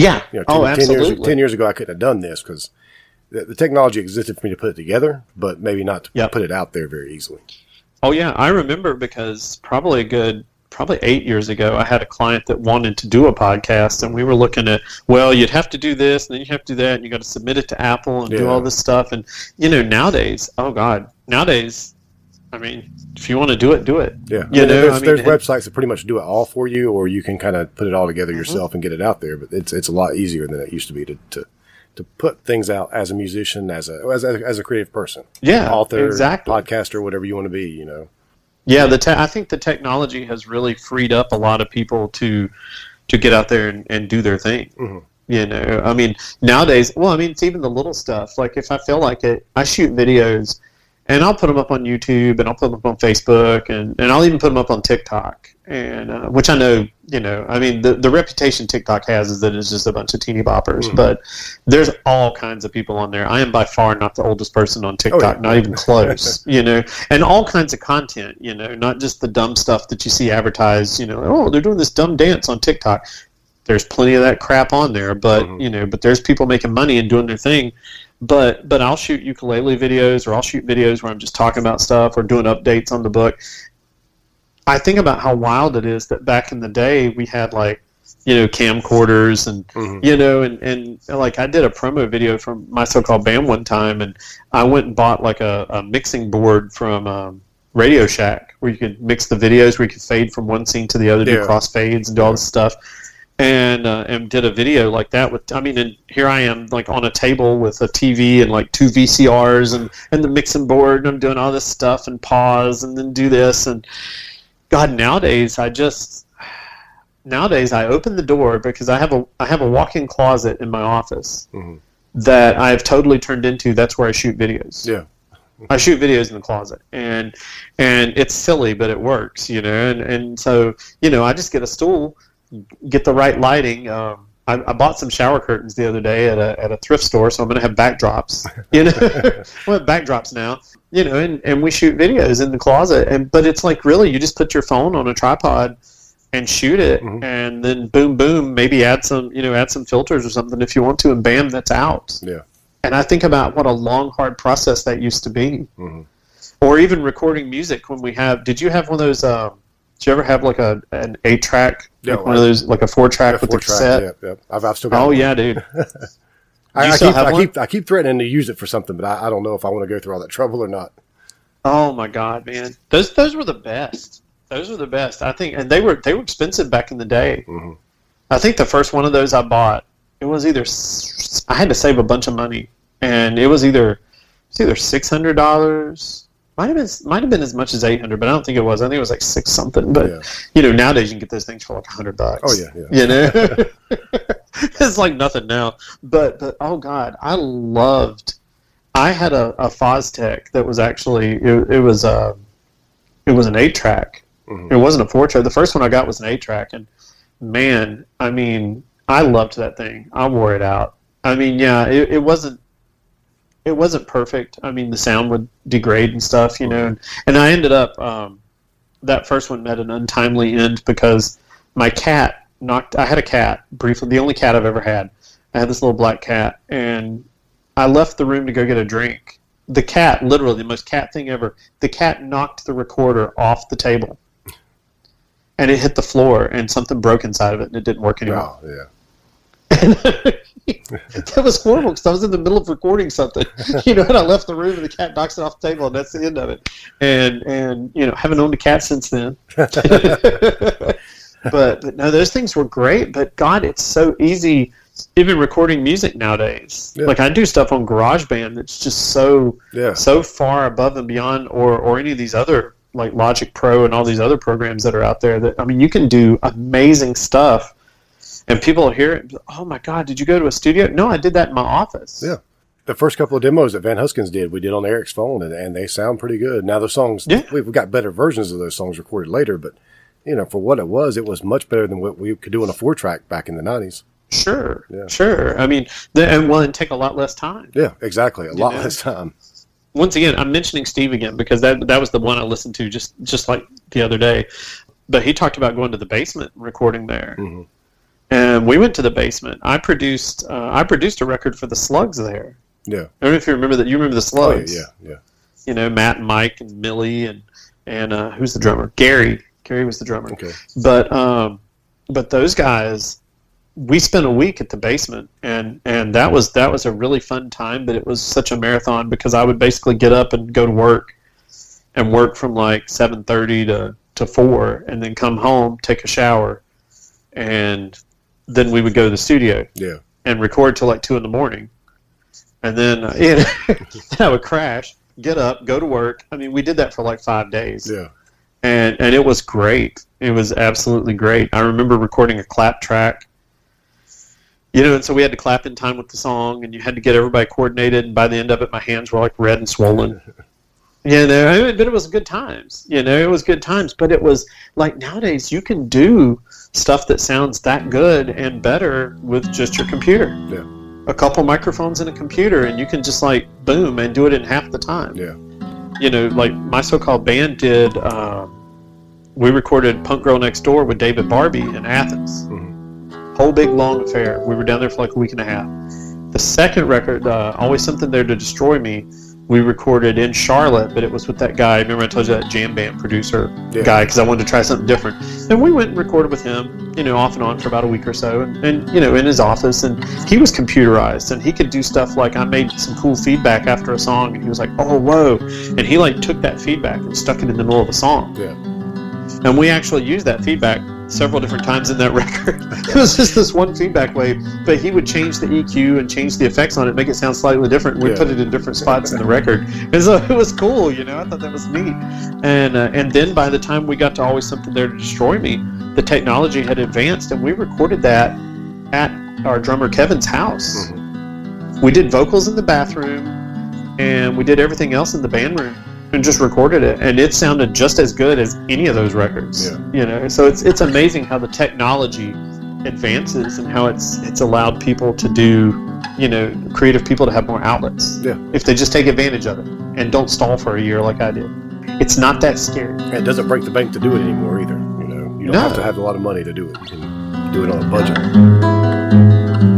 10 10 years ago, I couldn't have done this because the technology existed for me to put it together, but maybe not to put it out there very easily. Oh, yeah. I remember because probably 8 years ago, I had a client that wanted to do a podcast, and we were looking at, well, you'd have to do this, and then you have to do that, and you got to submit it to Apple and do all this stuff. And, nowadays, I mean, if you want to do it, do it. Yeah. There's websites that pretty much do it all for you, or you can kind of put it all together yourself and get it out there. But it's a lot easier than it used to be to put things out as a musician, as a creative person. Yeah, author, exactly. Podcaster, whatever you want to be, Yeah, I think the technology has really freed up a lot of people to get out there and do their thing. Mm-hmm. I mean, nowadays, it's even the little stuff. Like if I feel like it, I shoot videos, and I'll put them up on YouTube, and I'll put them up on Facebook, and I'll even put them up on TikTok, and which I know, I mean, the reputation TikTok has is that it's just a bunch of teeny boppers, but there's all kinds of people on there. I am by far not the oldest person on TikTok, not even close, and all kinds of content, not just the dumb stuff that you see advertised, they're doing this dumb dance on TikTok. There's plenty of that crap on there, but but there's people making money and doing their thing. But I'll shoot ukulele videos, or I'll shoot videos where I'm just talking about stuff or doing updates on the book. I think about how wild it is that back in the day we had camcorders and and like I did a promo video from My So-Called Band one time, and I went and bought like a mixing board from Radio Shack where you could mix the videos, where you could fade from one scene to the other, do crossfades and do all this stuff, and did a video like that and here I am like on a table with a TV and like 2 VCRs and the mixing board, and I'm doing all this stuff and pause and then do this, and God, nowadays I open the door because I have a walk-in closet in my office that I have totally turned into. That's where I shoot videos. Yeah, I shoot videos in the closet, and it's silly, but it works, And so I just get a stool, get the right lighting. I bought some shower curtains the other day at a thrift store, so I'm going to have backdrops. I have backdrops now. And we shoot videos in the closet, but it's like really you just put your phone on a tripod and shoot it, and then boom, boom, maybe add some filters or something if you want to, and bam, that's out. Yeah. And I think about what a long, hard process that used to be. Or even recording music when we have. Did you have one of those? Did you ever have like an 8-track? Yeah, one of those, like a 4-track with a cassette. Yeah. I've still got. Oh one. Yeah, dude. I keep threatening to use it for something, but I don't know if I want to go through all that trouble or not. Oh my God, man! Those were the best. Those were the best. I think, and they were expensive back in the day. I think the first one of those I bought, it was either I had to save a bunch of money, and it was either $600. Might have been as much as $800, but I don't think it was. I think it was like $6 something. But nowadays you can get those things for like $100. Oh yeah. It's like nothing now. But oh God, I had a Foztech that was actually it was an 8-track. It wasn't a 4-track. The first one I got was an 8-track, and man, I mean, I loved that thing. I wore it out. I mean, yeah, it wasn't perfect. I mean, the sound would degrade and stuff, and I ended up that first one met an untimely end because my cat I had a cat briefly, the only cat I've ever had. I had this little black cat, and I left the room to go get a drink. The cat, literally the most cat thing ever, the cat knocked the recorder off the table, and it hit the floor, and something broke inside of it, and it didn't work anymore. Oh, yeah. That was horrible because I was in the middle of recording something, and I left the room and the cat knocks it off the table, and that's the end of it. And haven't owned a cat since then. But no, those things were great. But God, it's so easy, even recording music nowadays. Yeah. Like I do stuff on GarageBand that's just so far above and beyond, or any of these other like Logic Pro and all these other programs that are out there. That you can do amazing stuff. And people hear it, oh my God, did you go to a studio? No, I did that in my office. Yeah. The first couple of demos that Van Huskins did, we did on Eric's phone, and they sound pretty good. Now the songs, we've got better versions of those songs recorded later, but, for what it was much better than what we could do on a 4-track back in the 90s. Sure, sure. I mean, and take a lot less time. Yeah, exactly, a lot less time. Once again, I'm mentioning Steve again because that was the one I listened to just like the other day. But he talked about going to the basement and recording there. And we went to the basement. I produced a record for the Slugs there. Yeah. I don't know if you remember that. You remember the Slugs? Oh, yeah. Matt and Mike and Millie and who's the drummer? Gary. Gary was the drummer. Okay. But those guys, we spent a week at the basement, and that was a really fun time. But it was such a marathon because I would basically get up and go to work, and work from like 7:30 to 4, and then come home, take a shower, and then we would go to the studio and record till like 2 a.m. And then I would crash, get up, go to work. I mean, we did that for like 5 days. Yeah. And it was great. It was absolutely great. I remember recording a clap track. And so we had to clap in time with the song, and you had to get everybody coordinated, and by the end of it, my hands were like red and swollen. But it was good times. It was good times. But it was like nowadays you can do stuff that sounds that good and better with just your computer. Yeah. A couple microphones and a computer, and you can just like boom and do it in half the time. Yeah. Like My So-Called Band did. We recorded Punk Girl Next Door with David Barbie in Athens. Whole big long affair. We were down there for like a week and a half. The second record, Always Something There to Destroy Me, we recorded in Charlotte, but it was with that guy. Remember I told you that jam band producer guy, because I wanted to try something different. And we went and recorded with him, off and on for about a week or so, and in his office. And he was computerized, and he could do stuff like, I made some cool feedback after a song, and he was like, oh, whoa. And he like took that feedback and stuck it in the middle of a song. Yeah. And we actually used that feedback several different times in that record. It was just this one feedback wave, but he would change the EQ and change the effects on it, make it sound slightly different. We put it in different spots in the record, and so it was cool. I thought that was neat. And then by the time we got to Always Something There to Destroy Me, the technology had advanced, and we recorded that at our drummer Kevin's house. Mm-hmm. We did vocals in the bathroom, and we did everything else in the band room, and just recorded it, and it sounded just as good as any of those records. So it's amazing how the technology advances and how it's allowed people to do, creative people to have more outlets. If they just take advantage of it and don't stall for a year like I did. It's not that scary. And it doesn't break the bank to do it anymore either. You don't have to have a lot of money to do it. You can do it on a budget.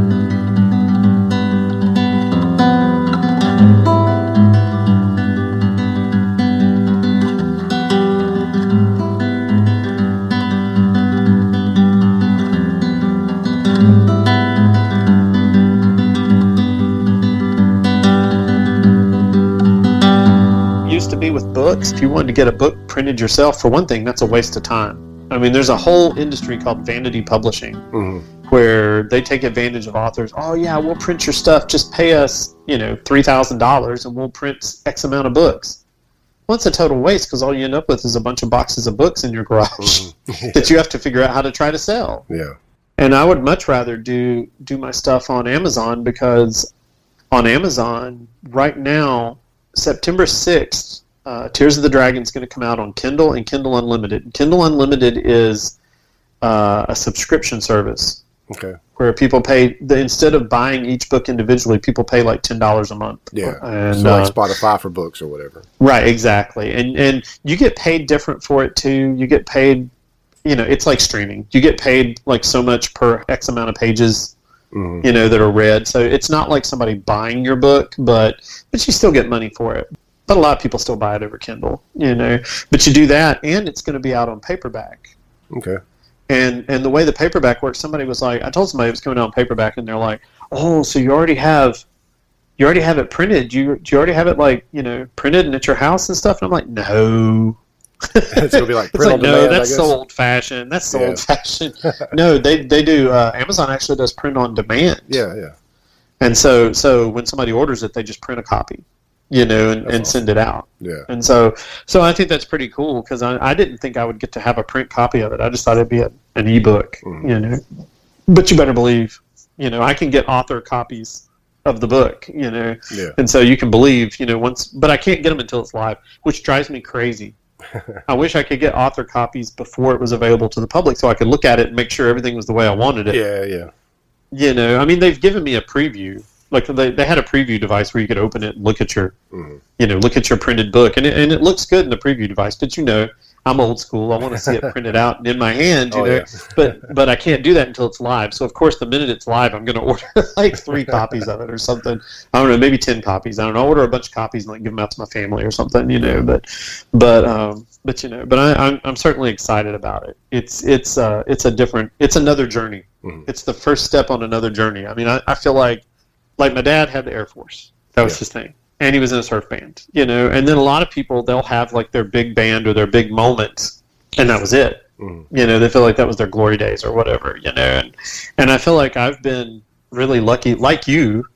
Books. If you wanted to get a book printed yourself, for one thing, that's a waste of time. I mean, there's a whole industry called vanity publishing, where they take advantage of authors. Oh yeah, we'll print your stuff. Just pay us, $3,000, and we'll print X amount of books. Well, it's a total waste, because all you end up with is a bunch of boxes of books in your garage that you have to figure out how to try to sell. And I would much rather do my stuff on Amazon, because on Amazon right now, September 6th, Tears of the Dragon is going to come out on Kindle and Kindle Unlimited. Kindle Unlimited is a subscription service. Where people pay, instead of buying each book individually, people pay like $10 a month. And, so like Spotify for books or whatever. Right, exactly. And you get paid different for it too. You get paid, it's like streaming. You get paid like so much per X amount of pages, that are read. So it's not like somebody buying your book, but you still get money for it. But a lot of people still buy it over Kindle, But you do that, and it's going to be out on paperback. And the way the paperback works, somebody was like, I told somebody it was coming out on paperback, and they're like, oh, so you already have it printed? Do you already have it printed and at your house and stuff? And I'm like, no. It's going to be like print on no, demand, that's so old fashioned. That's so old fashioned. No, they do. Amazon actually does print on demand. And so when somebody orders it, they just print a copy. And send it out. And so I think that's pretty cool, because I didn't think I would get to have a print copy of it. I just thought it'd be an ebook, But you better believe, I can get author copies of the book, And so you can believe, but I can't get them until it's live, which drives me crazy. I wish I could get author copies before it was available to the public, so I could look at it and make sure everything was the way I wanted it. I mean, they've given me a preview. Like they had a preview device where you could open it and look at your, look at your printed book, and it looks good in the preview device. But I'm old school. I want to see it printed out and in my hand, But I can't do that until it's live. So of course, the minute it's live, I'm going to order like 3 copies of it or something. I don't know, maybe 10 copies. I don't know. I'll order a bunch of copies and like give them out to my family or something, But I'm certainly excited about it. It's another journey. It's the first step on another journey. I mean, I feel like my dad had the Air Force. That was his thing. And he was in a surf band, and then a lot of people, they'll have like their big band or their big moment, and that was it. They feel like that was their glory days or whatever, and I feel like I've been really lucky, like you've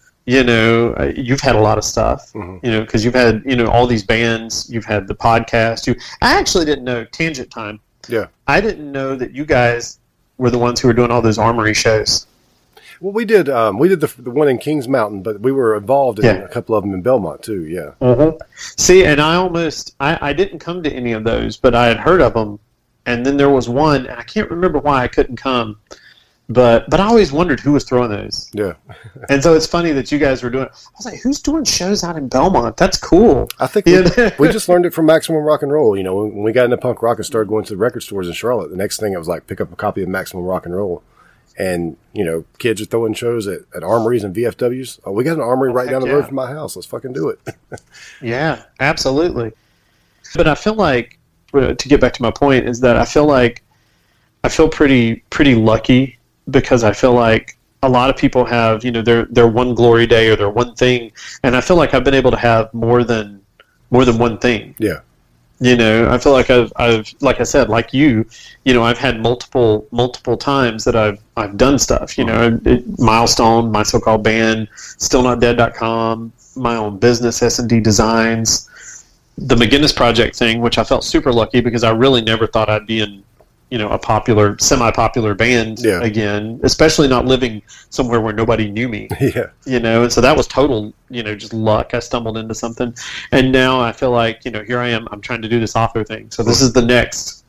had a lot of stuff, because you've had, all these bands, you've had the podcast. I actually didn't know, tangent time. I didn't know that you guys were the ones who were doing all those Armory shows. Well, we did the one in Kings Mountain, but we were involved in a couple of them in Belmont too. See, and I didn't come to any of those, but I had heard of them, and then there was one, and I can't remember why I couldn't come, but I always wondered who was throwing those. And so it's funny that you guys were doing it. I was like, who's doing shows out in Belmont? That's cool. I think we just learned it from Maximum Rock and Roll. When we got into punk rock and started going to the record stores in Charlotte, the next thing I was like, pick up a copy of Maximum Rock and Roll. And, kids are throwing shows at armories and VFWs. Oh, we got an armory right down the road from my house. Let's fucking do it. Yeah, absolutely. But I feel like, to get back to my point, is that I feel pretty lucky, because I feel like a lot of people have, their one glory day or their one thing, and I feel like I've been able to have more than one thing. Yeah. I feel like I've like I said, like I've had multiple times that I've done stuff. Milestone, my so-called band, StillNotDead.com, my own business, S&D Designs, the McGinnis Project thing, which I felt super lucky because I really never thought I'd be in a popular, semi-popular band again, especially not living somewhere where nobody knew me. Yeah. And so that was total, just luck. I stumbled into something. And now I feel like, here I am, I'm trying to do this author thing. So this is the next,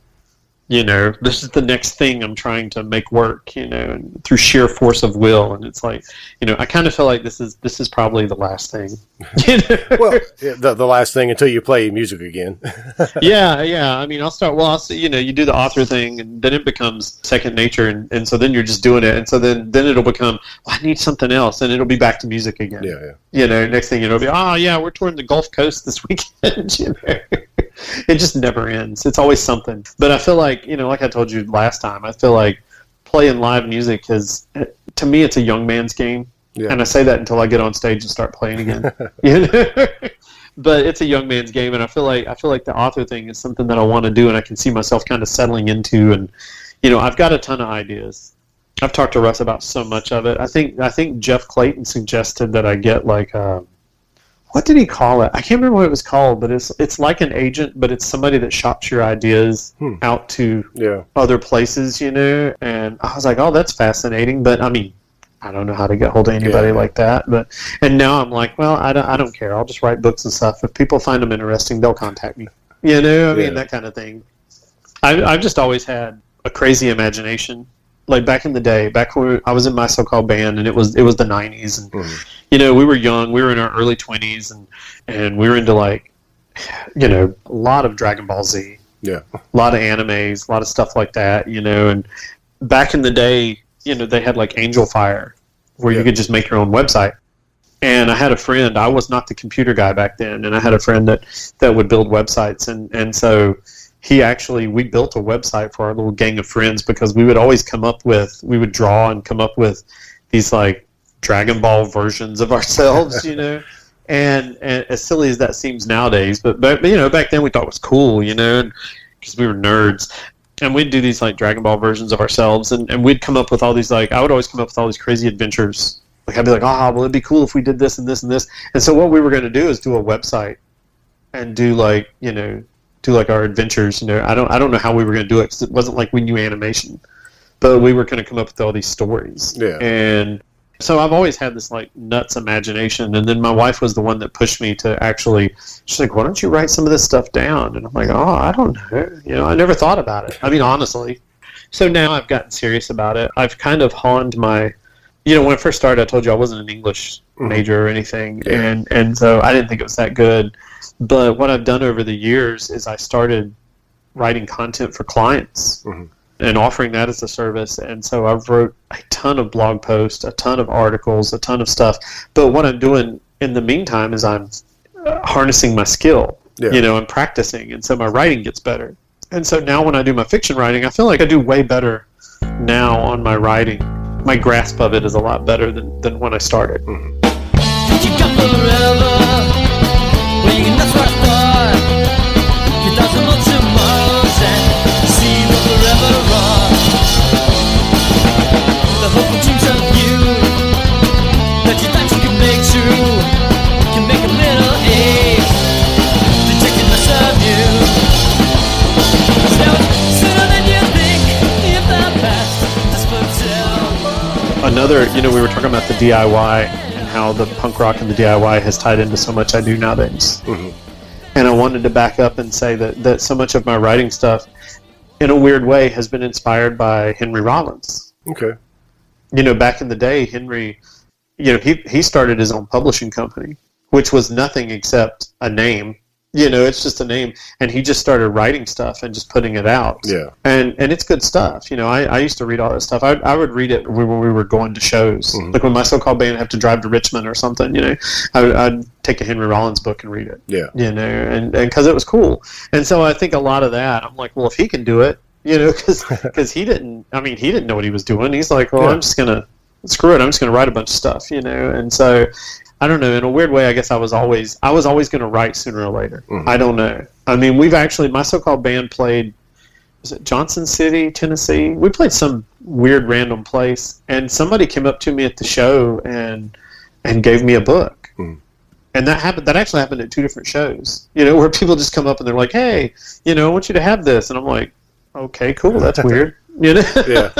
thing I'm trying to make work, and through sheer force of will. And it's like, I kind of feel like this is probably the last thing. Well, the last thing until you play music again. Yeah. I mean, I'll you do the author thing, and then it becomes second nature. And so then you're just doing it. And so then it'll become, I need something else. And it'll be back to music again. Yeah. Next thing it'll be, we're touring the Gulf Coast this weekend. It just never ends. It's always something. But I feel like, like I told you last time, I feel like playing live music to me, it's a young man's game. Yeah. And I say that until I get on stage and start playing again. But it's a young man's game, and I feel like the author thing is something that I want to do, and I can see myself kind of settling into. And I've got a ton of ideas. I've talked to Russ about so much of it. I think Jeff Clayton suggested that I get like what did he call it? I can't remember what it was called, but it's like an agent, but it's somebody that shops your ideas out to other places, And I was like, oh, that's fascinating. But I mean, I don't know how to get hold of anybody like that. And now I'm like, well, I don't care. I'll just write books and stuff. If people find them interesting, they'll contact me. I mean, that kind of thing. I've just always had a crazy imagination. Like back in the day, back when I was in my so-called band, and it was the 90s, and we were young, we were in our early 20s, and we were into like, a lot of Dragon Ball Z, a lot of animes, a lot of stuff like that, and back in the day, they had like Angel Fire, where you could just make your own website. And I had a friend, I was not the computer guy back then, and I had a friend that would build websites, and so we built a website for our little gang of friends, because we would always we would draw and come up with these like Dragon Ball versions of ourselves, and as silly as that seems nowadays, but back then we thought it was cool, because we were nerds, and we'd do these like Dragon Ball versions of ourselves, and we'd come up with all these I would always come up with all these crazy adventures. Like I'd be like, well, it'd be cool if we did this and this and this, and so what we were going to do is do a website and do like our adventures. I don't know how we were going to do it, because it wasn't like we knew animation, but we were going to come up with all these stories. And so I've always had this like nuts imagination, and then my wife was the one that pushed me to actually. She's like, "Why don't you write some of this stuff down?" And I'm like, "Oh, I don't know. I never thought about it. I mean, honestly." So now I've gotten serious about it. I've kind of honed my. When I first started, I told you I wasn't an English major or anything, and so I didn't think it was that good. But what I've done over the years is I started writing content for clients and offering that as a service. And so I've wrote a ton of blog posts, a ton of articles, a ton of stuff. But what I'm doing in the meantime is I'm harnessing my skill. I'm practicing, and so my writing gets better. And so now when I do my fiction writing, I feel like I do way better now on my writing. My grasp of it is a lot better than when I started. That's what I thought. 1,000 more tomorrows and see what forever runs. The hopeful dreams of you that you thought you could make true can make a little ache. The chickenness of you. So sooner than you think, if the past just foretell. Another, we were talking about the DIY. How the punk rock and the DIY has tied into so much I do nowadays. And I wanted to back up and say that so much of my writing stuff, in a weird way, has been inspired by Henry Rollins. Okay. Back in the day, Henry, he started his own publishing company, which was nothing except a name It's just a name. And he just started writing stuff and just putting it out. Yeah. And it's good stuff. I used to read all that stuff. I would read it when we were going to shows. Mm-hmm. Like when my so-called band had to drive to Richmond or something, I'd take a Henry Rollins book and read it. Yeah. And because it was cool. And so I think a lot of that, I'm like, well, if he can do it, because he didn't know what he was doing. He's like, well, I'm just going to, screw it, I'm just going to write a bunch of stuff, And so, I don't know, in a weird way, I guess I was always going to write sooner or later. Mm-hmm. I don't know. I mean, my so-called band played, was it Johnson City, Tennessee? We played some weird random place, and somebody came up to me at the show and gave me a book. Mm. And that actually happened at 2 different shows, where people just come up and they're like, hey, I want you to have this. And I'm like, okay, cool, that's weird. Yeah.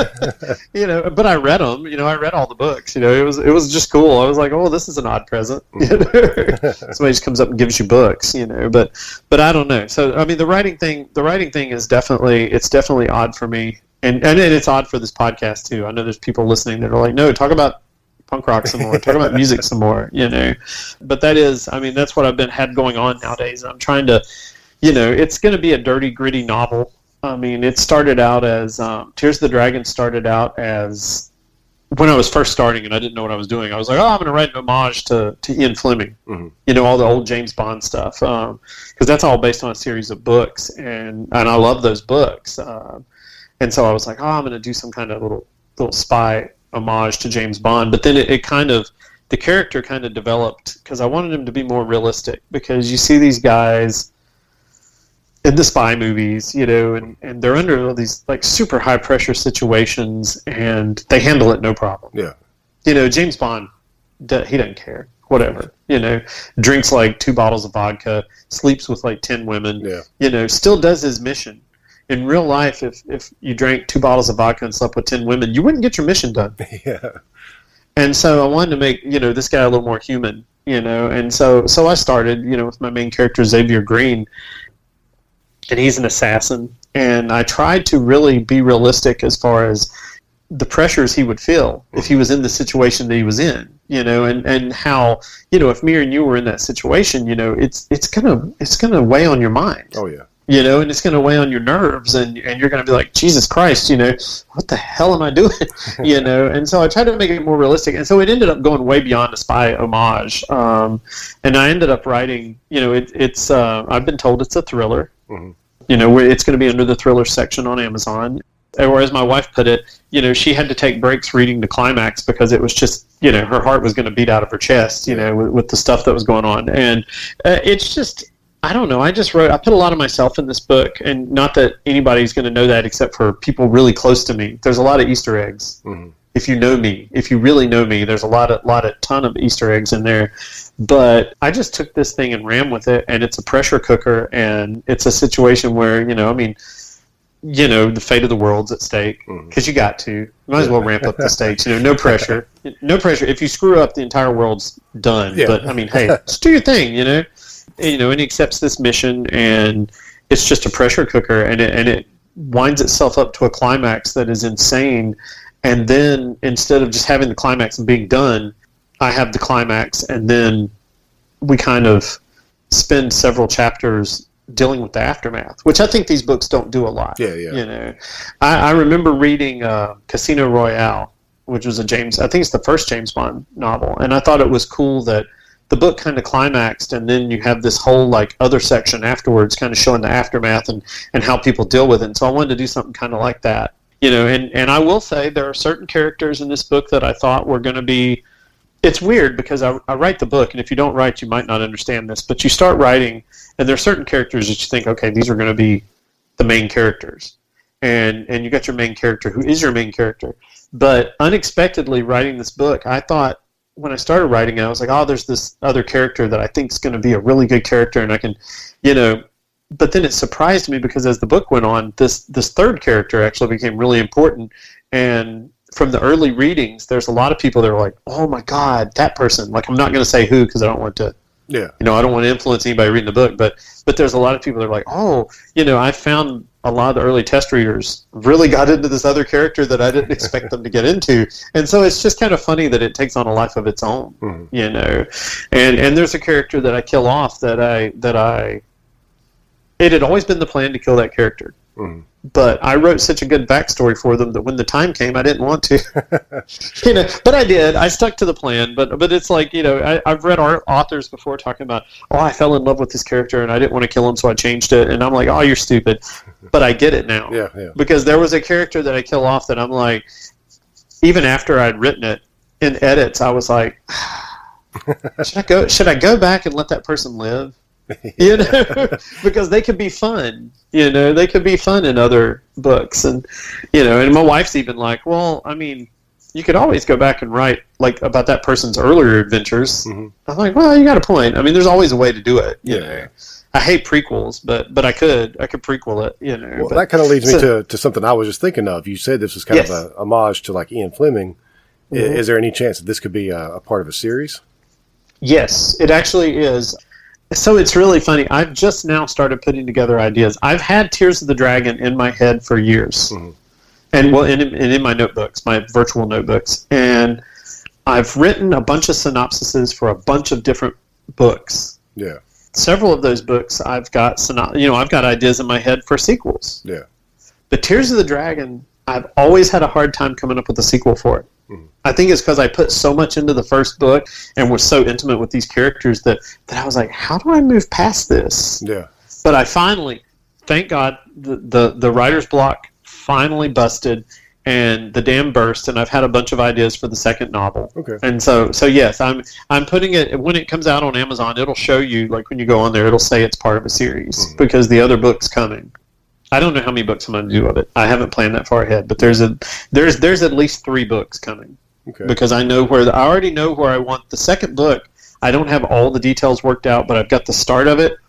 But I read them. I read all the books. It was just cool. I was like, oh, this is an odd present. Somebody just comes up and gives you books. But I don't know. So I mean, the writing thing is definitely odd for me, and it's odd for this podcast too. I know there's people listening that are like, no, talk about punk rock some more, talk about music some more. But that's what I've had going on nowadays. I'm trying to, it's going to be a dirty, gritty novel. I mean, it started out as Tears of the Dragon started out as when I was first starting and I didn't know what I was doing. I was like, I'm going to write an homage to Ian Fleming, all the old James Bond stuff, because that's all based on a series of books, and I love those books. And so I was like, I'm going to do some kind of little spy homage to James Bond. But then the character kind of developed because I wanted him to be more realistic, because you see these guys in the spy movies, and they're under all these like super high pressure situations, and they handle it no problem. Yeah. James Bond, he doesn't care. Whatever. Drinks like 2 bottles of vodka, sleeps with like 10 women. Yeah. Still does his mission. In real life, if you drank 2 bottles of vodka and slept with 10 women, you wouldn't get your mission done. Yeah. And so I wanted to make this guy a little more human. And so I started with my main character Xavier Green. And he's an assassin, and I tried to really be realistic as far as the pressures he would feel if he was in the situation that he was in, and how, if me and you were in that situation, it's gonna weigh on your mind. Oh yeah. And it's gonna weigh on your nerves, and you're gonna be like, Jesus Christ, what the hell am I doing? And so I tried to make it more realistic, and so it ended up going way beyond a spy homage, and I ended up writing, it's I've been told it's a thriller. Mm-hmm. It's going to be under the thriller section on Amazon. Or as my wife put it, she had to take breaks reading the climax because it was just, her heart was going to beat out of her chest, with the stuff that was going on. And it's just, I don't know. I put a lot of myself in this book, and not that anybody's going to know that except for people really close to me. There's a lot of Easter eggs. Mm-hmm. If you know me, if you really know me, there's a ton of Easter eggs in there. But I just took this thing and ran with it, and it's a pressure cooker, and it's a situation where, the fate of the world's at stake, because you got to. You might as well ramp up the stakes. No pressure. No pressure. If you screw up, the entire world's done. Yeah. But, hey, just do your thing, and he accepts this mission, and it's just a pressure cooker, and it winds itself up to a climax that is insane. And then instead of just having the climax and being done, I have the climax, and then we kind of spend several chapters dealing with the aftermath, which I think these books don't do a lot. Yeah. I remember reading Casino Royale, which was I think it's the first James Bond novel, and I thought it was cool that the book kind of climaxed, and then you have this whole like other section afterwards kind of showing the aftermath and how people deal with it. And so I wanted to do something kind of like that. And I will say there are certain characters in this book that I thought were going to be, it's weird because I write the book, and if you don't write, you might not understand this, but you start writing, and there are certain characters that you think, okay, these are going to be the main characters. And you got your main character who is your main character. But unexpectedly writing this book, I thought, when I started writing it, I was like, there's this other character that I think is going to be a really good character, and I can, but then it surprised me because as the book went on, this third character actually became really important. And from the early readings, there's a lot of people that are like, oh my God, that person. Like, I'm not going to say who because I don't want to, I don't want to influence anybody reading the book. But there's a lot of people that are like, I found a lot of the early test readers really got into this other character that I didn't expect them to get into. And so it's just kind of funny that it takes on a life of its own, And there's a character that I kill off that I it had always been the plan to kill that character. Mhm. But I wrote such a good backstory for them that when the time came, I didn't want to. But I did. I stuck to the plan. But it's like, I've read authors before talking about, I fell in love with this character and I didn't want to kill him, so I changed it. And I'm like, you're stupid. But I get it now. Yeah. Because there was a character that I kill off that I'm like, even after I'd written it in edits, I was like, should I go back and let that person live? Because they could be fun. They could be fun in other books, and and my wife's even like, well, I mean, you could always go back and write like about that person's earlier adventures. Mm-hmm. I'm like, well, you got a point. I mean, there's always a way to do it. Yeah. I hate prequels, but I could prequel it. Well, that kind of leads me to something I was just thinking of. You said this was kind of a homage to like Ian Fleming. Mm-hmm. Is there any chance that this could be a part of a series? Yes, it actually is. So it's really funny. I've just now started putting together ideas. I've had Tears of the Dragon in my head for years. Mm-hmm. And in my notebooks, my virtual notebooks. And I've written a bunch of synopsises for a bunch of different books. Yeah. Several of those books I've got I've got ideas in my head for sequels. Yeah. But Tears of the Dragon, I've always had a hard time coming up with a sequel for it. Mm-hmm. I think it's because I put so much into the first book and was so intimate with these characters that I was like, how do I move past this? Yeah. But I finally, thank God, the writer's block finally busted and the dam burst, and I've had a bunch of ideas for the second novel. Okay. And so yes, I'm putting it, when it comes out on Amazon, it'll show you, like when you go on there, it'll say it's part of a series because the other book's coming. I don't know how many books I'm going to do of it. I haven't planned that far ahead, but there's at least 3 books coming. Okay. Because I already know where I want the second book. I don't have all the details worked out, but I've got the start of it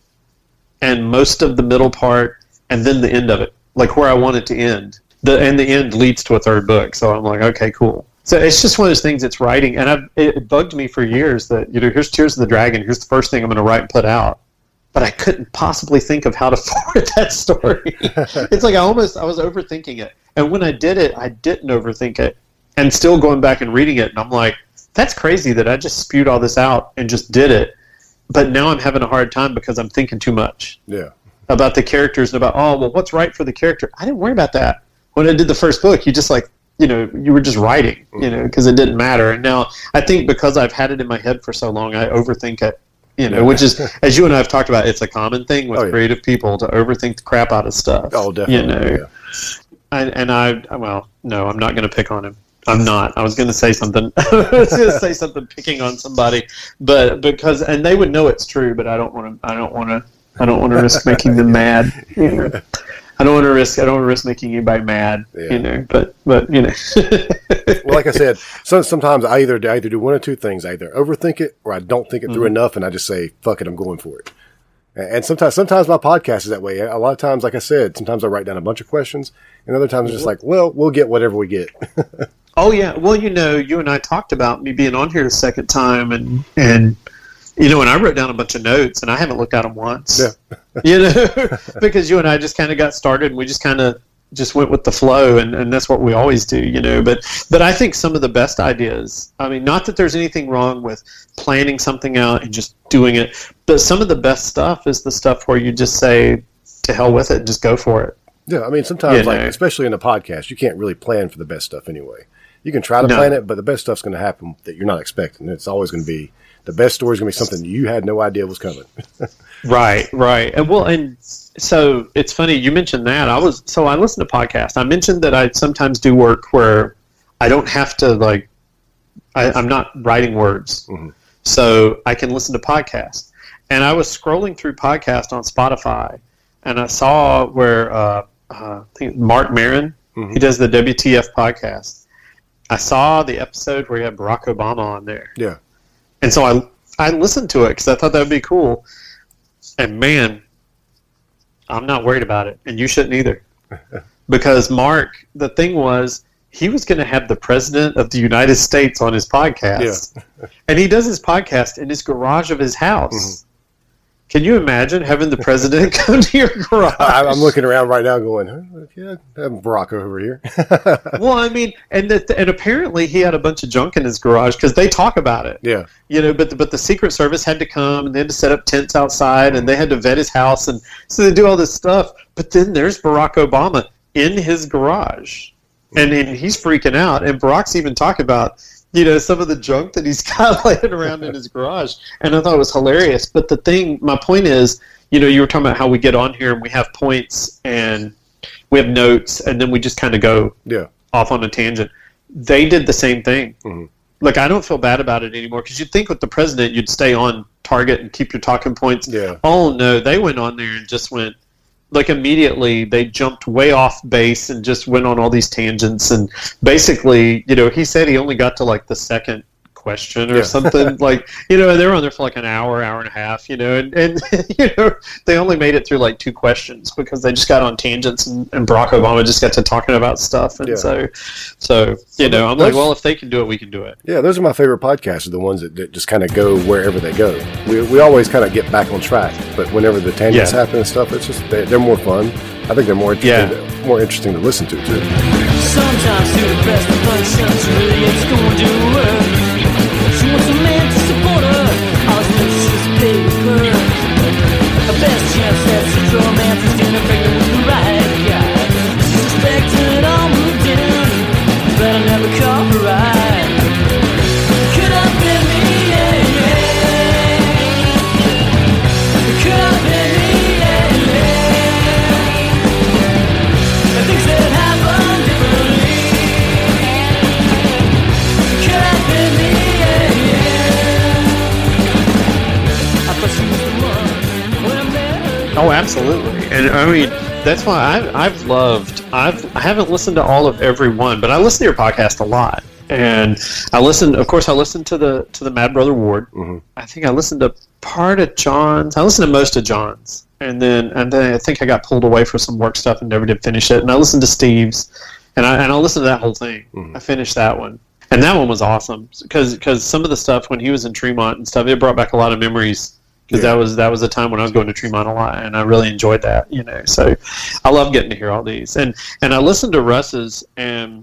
and most of the middle part and then the end of it, like where I want it to end. The end leads to a third book, so I'm like, okay, cool. So it's just one of those things. It's writing, and it bugged me for years that here's Tears of the Dragon. Here's the first thing I'm going to write and put out. But I couldn't possibly think of how to forward that story. It's like I was overthinking it. And when I did it, I didn't overthink it. And still going back and reading it, and I'm like, that's crazy that I just spewed all this out and just did it. But now I'm having a hard time because I'm thinking too much about the characters and about, what's right for the character. I didn't worry about that. When I did the first book, you just you were just writing, because it didn't matter. And now I think because I've had it in my head for so long, I overthink it. Which is, as you and I have talked about, it's a common thing with creative people to overthink the crap out of stuff. Oh, definitely. No, I'm not going to pick on him. I'm not. I was going to say something. I was going to say something picking on somebody, but and they would know it's true, but I don't want to risk making them mad. I don't want to risk making anybody mad. But Well, like I said, sometimes I either do one or two things. I either overthink it or I don't think it through enough, and I just say, "Fuck it, I'm going for it." And sometimes my podcast is that way. A lot of times, like I said, sometimes I write down a bunch of questions, and other times it's just like, well, we'll get whatever we get. Oh yeah, well, you and I talked about me being on here a second time, and and I wrote down a bunch of notes, and I haven't looked at them once. Yeah. Because you and I just kind of got started, and we just kind of just went with the flow, and that's what we always do, But I think some of the best ideas, I mean, not that there's anything wrong with planning something out and just doing it, but some of the best stuff is the stuff where you just say, to hell with it, and just go for it. Yeah, I mean, sometimes, especially in a podcast, you can't really plan for the best stuff anyway. You can try to plan it, but the best stuff's going to happen that you're not expecting. It's always going to be, the best story is going to be something you had no idea was coming. Right. And so it's funny you mentioned that. I listen to podcasts. I mentioned that I sometimes do work where I don't have to I'm not writing words, so I can listen to podcasts. And I was scrolling through podcasts on Spotify, and I saw where I think Mark Maron, he does the WTF podcast. I saw the episode where you had Barack Obama on there. Yeah. And so I listened to it because I thought that would be cool. And man, I'm not worried about it. And you shouldn't either. Because Mark, the thing was, he was going to have the President of the United States on his podcast. Yeah. And he does his podcast in his garage of his house. Can you imagine having the president come to your garage? I'm looking around right now going, yeah, I have Barack over here. Well, I mean, and apparently he had a bunch of junk in his garage because they talk about it. Yeah. You know, but the Secret Service had to come and they had to set up tents outside and they had to vet his house, and so they do all this stuff. But then there's Barack Obama in his garage, and he's freaking out. And Barack's even talking about, you know, some of the junk that he's got laying around in his garage. And I thought it was hilarious. But my point is, you know, you were talking about how we get on here and we have points and we have notes and then we just kind of go off on a tangent. They did the same thing. Mm-hmm. Like, I don't feel bad about it anymore because you'd think with the president you'd stay on target and keep your talking points. Yeah. Oh, no, they went on there and just went, like, immediately they jumped way off base and just went on all these tangents. And basically, you know, he said he only got to, like, the second question or something. Like, you know, they were on there for like an hour and a half, you know, and you know, they only made it through like 2 questions because they just got on tangents and Barack Obama just got to talking about stuff. And so, you know, I'm like, well, if they can do it, we can do it. Yeah, those are my favorite podcasts, are the ones that just kind of go wherever they go. We always kind of get back on track, but whenever the tangents happen and stuff, it's just, they're more fun. I think they're more interesting to listen to, too. Sometimes to the best of functions, really it's going to work. She wants a man to support her. All it's just play with her. The best chance that's a romance is dinner pregnant with the right guy. She's expected all moved in, but I never call her right. Could have been me, Could have been me, And things that happen differently. Could have been me, I thought she was the one when I met her. Oh, absolutely. And I mean, that's why I haven't listened to all of every one, but I listen to your podcast a lot. And I listened to the Mad Brother Ward. Mm-hmm. I think I listened to part of John's. I listened to most of John's. And then I think I got pulled away for some work stuff and never did finish it. And I listened to Steve's, and I listened to that whole thing. Mm-hmm. I finished that one, and that one was awesome because some of the stuff when he was in Tremont and stuff, it brought back a lot of memories. Because that was the time when I was going to Tremont a lot, and I really enjoyed that. You know, so I love getting to hear all these. And I listened to Russ's, and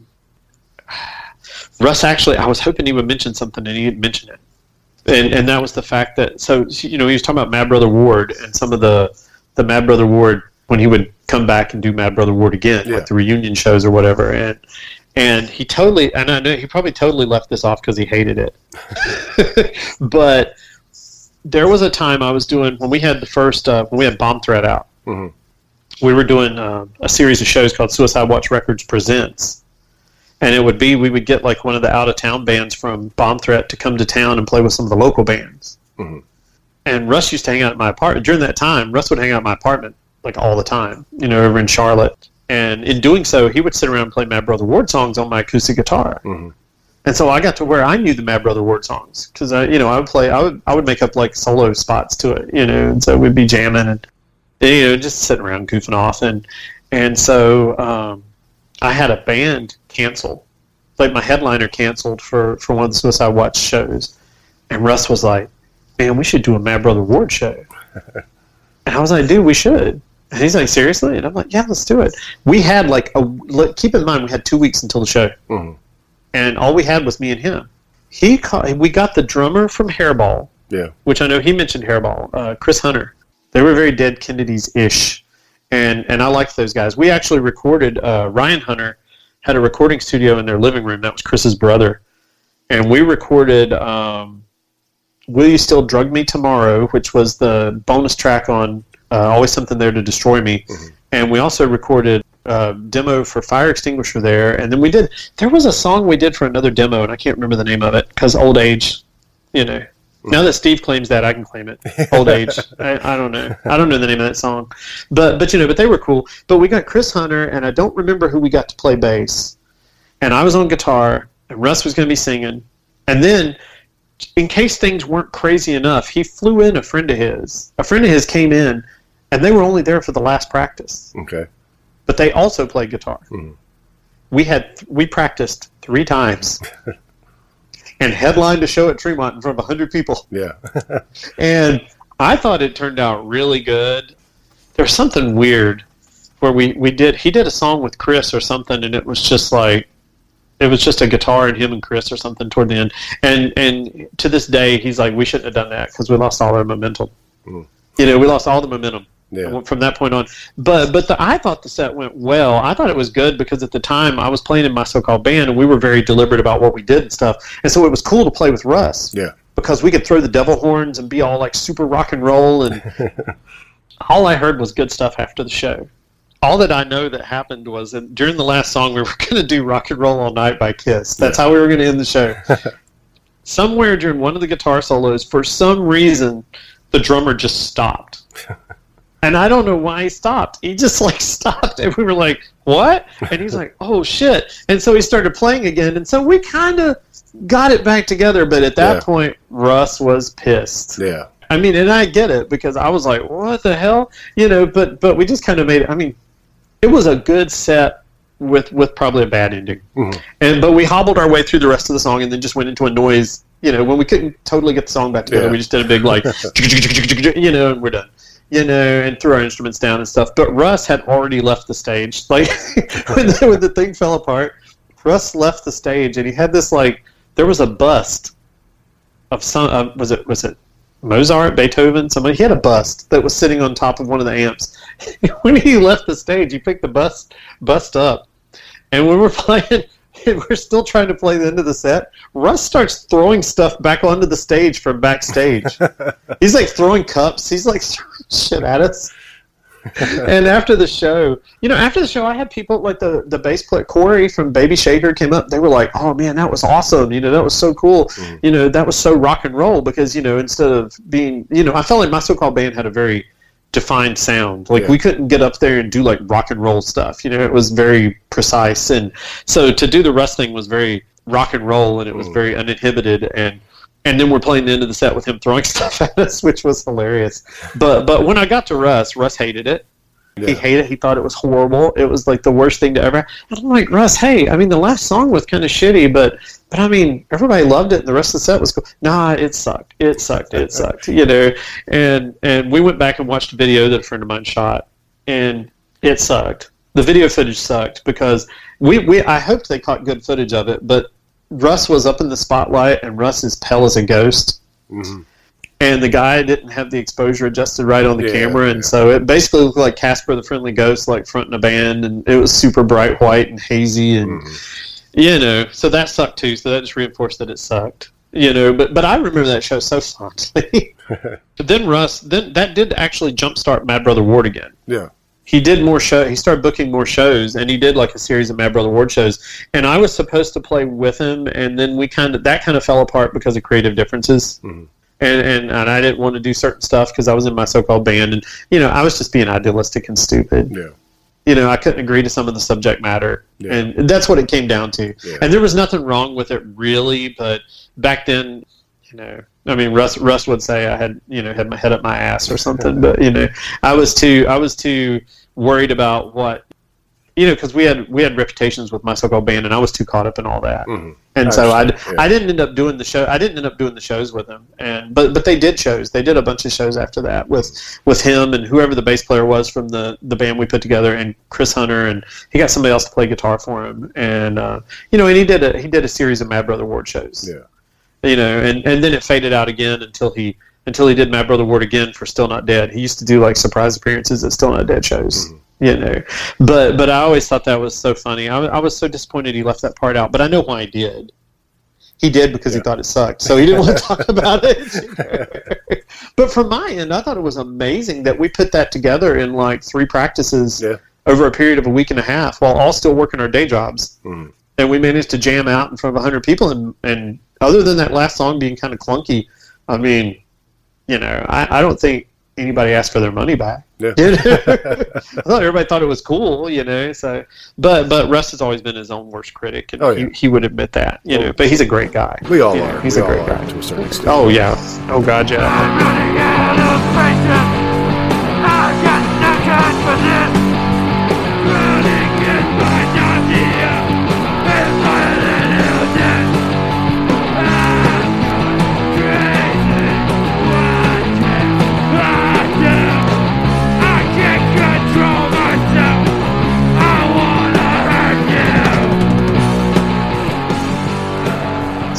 Russ actually, I was hoping he would mention something, and he didn't mention it. And that was the fact that, so, you know, he was talking about Mad Brother Ward and some of the Mad Brother Ward when he would come back and do Mad Brother Ward again, like the reunion shows or whatever. And he totally, and I know he probably totally left this off because he hated it. But there was a time I was doing, when we had the first, when we had Bomb Threat out, we were doing a series of shows called Suicide Watch Records Presents. And it would be, we would get like one of the out-of-town bands from Bomb Threat to come to town and play with some of the local bands. Mm-hmm. And Russ used to hang out at my apartment. During that time, Russ would hang out at my apartment like all the time, you know, over in Charlotte. And in doing so, he would sit around and play Mad Brother Ward songs on my acoustic guitar. Mm-hmm. And so I got to where I knew the Mad Brother Ward songs because I would make up like solo spots to it, you know, and so we'd be jamming and, you know, just sitting around goofing off. And so I had a band canceled, like my headliner canceled for one of the Suicide Watch shows. And Russ was like, man, we should do a Mad Brother Ward show. And I was like, dude, we should. And he's like, seriously? And I'm like, yeah, let's do it. We had keep in mind, we had 2 weeks until the show. Mm-hmm. And all we had was me and him. We got the drummer from Hairball, which I know he mentioned Hairball, Chris Hunter. They were very Dead Kennedys-ish. And I liked those guys. We actually recorded, Ryan Hunter had a recording studio in their living room. That was Chris's brother. And we recorded Will You Still Drug Me Tomorrow, which was the bonus track on Always Something There to Destroy Me. Mm-hmm. And we also recorded a demo for Fire Extinguisher there. And then there was a song we did for another demo, and I can't remember the name of it because old age, you know. Now that Steve claims that, I can claim it. Old age. I don't know. I don't know the name of that song. But you know, but they were cool. But we got Chris Hunter, and I don't remember who we got to play bass. And I was on guitar, and Russ was going to be singing. And then, in case things weren't crazy enough, he flew in a friend of his. A friend of his came in, and they were only there for the last practice. Okay. But they also played guitar. Mm-hmm. We practiced 3 times. And headlined a show at Tremont in front of 100 people. Yeah. And I thought it turned out really good. There's something weird where he did a song with Chris or something, and it was just like, it was just a guitar and him and Chris or something toward the end. And to this day, he's like, we shouldn't have done that because we lost all our momentum. Mm. We lost all the momentum from that point on. But I thought the set went well. I thought it was good because at the time I was playing in my so-called band, and we were very deliberate about what we did and stuff. And so it was cool to play with Russ. Yeah. Because we could throw the devil horns and be all like super rock and roll. And all I heard was good stuff after the show. All that I know that happened was that during the last song, we were going to do Rock and Roll All Night by Kiss. That's how we were going to end the show. Somewhere during one of the guitar solos, for some reason, the drummer just stopped. And I don't know why he stopped. He just like stopped, and we were like, what? And he's like, oh, shit. And so he started playing again, and so we kind of got it back together, but at that point, Russ was pissed. Yeah. I mean, and I get it, because I was like, what the hell? But we just kind of made it. I mean, it was a good set with probably a bad ending. Mm-hmm. But we hobbled our way through the rest of the song and then just went into a noise. When we couldn't totally get the song back together, we just did a big like, and we're done. And threw our instruments down and stuff. But Russ had already left the stage. Like when the thing fell apart, Russ left the stage, and he had this like, there was a bust of some was it Mozart, Beethoven, somebody. He had a bust that was sitting on top of one of the amps. When he left the stage, he picked the bust up, and when we're playing, and we're still trying to play the end of the set, Russ starts throwing stuff back onto the stage from backstage. He's like throwing cups. He's like throwing shit at us. And after the show, I had people like the bass player Corey from Baby Shaker came up. They were like, "Oh man, that was awesome! That was so cool! That was so rock and roll." Because instead of being, I felt like my so-called band had a very defined sound. Like we couldn't get up there and do like rock and roll stuff. It was very precise, and so to do the Russ thing was very rock and roll, and it was very uninhibited. And then we're playing the end of the set with him throwing stuff at us, which was hilarious. But when I got to Russ hated it. Yeah. He hated it. He thought it was horrible. It was like the worst thing to ever. And I'm like, Russ, hey, I mean, the last song was kind of shitty, but I mean, everybody loved it, and the rest of the set was cool. Nah, it sucked. It sucked. And we went back and watched a video that a friend of mine shot, and it sucked. The video footage sucked because I hoped they caught good footage of it, but Russ was up in the spotlight, and Russ is pale as a ghost. Mm-hmm. And the guy didn't have the exposure adjusted right on the camera, and so it basically looked like Casper the Friendly Ghost, like fronting a band, and it was super bright white and hazy, and so that sucked too. So that just reinforced that it sucked. But I remember that show so fondly. But then Russ, that did actually jumpstart Mad Brother Ward again. Yeah. He did more show. He started booking more shows, and he did like a series of Mad Brother Ward shows. And I was supposed to play with him, and then that kind of fell apart because of creative differences. Mm-hmm. And I didn't want to do certain stuff because I was in my so-called band, and I was just being idealistic and stupid. Yeah. I couldn't agree to some of the subject matter, and that's what it came down to. Yeah. And there was nothing wrong with it really, but back then, I mean, Russ would say I had had my head up my ass or something, but I was too worried about what. Because we had reputations with my so-called band, and I was too caught up in all that, and so I didn't end up doing the show. I didn't end up doing the shows with them, but they did shows. They did a bunch of shows after that with him and whoever the bass player was from the band we put together, and Chris Hunter, and he got somebody else to play guitar for him, and and he did a series of Mad Brother Ward shows. Yeah, and then it faded out again until he did Mad Brother Ward again for Still Not Dead. He used to do like surprise appearances at Still Not Dead shows. But I always thought that was so funny. I was so disappointed he left that part out, but I know why he did. He did because he thought it sucked, so he didn't want to talk about it. But from my end, I thought it was amazing that we put that together in like 3 practices over a period of a week and a half while all still working our day jobs. And we managed to jam out in front of 100 people, and other than that last song being kind of clunky, I mean, I don't think anybody asked for their money back. Yeah. I thought everybody thought it was cool, So, but Russ has always been his own worst critic, and he would admit that, But he's a great guy. We all are. He's a great guy to a certain extent. Oh yeah. Oh God, yeah. I'm running out of patience. I got no time for this. Running in my idea is my illusion. I'm crazy. Watching.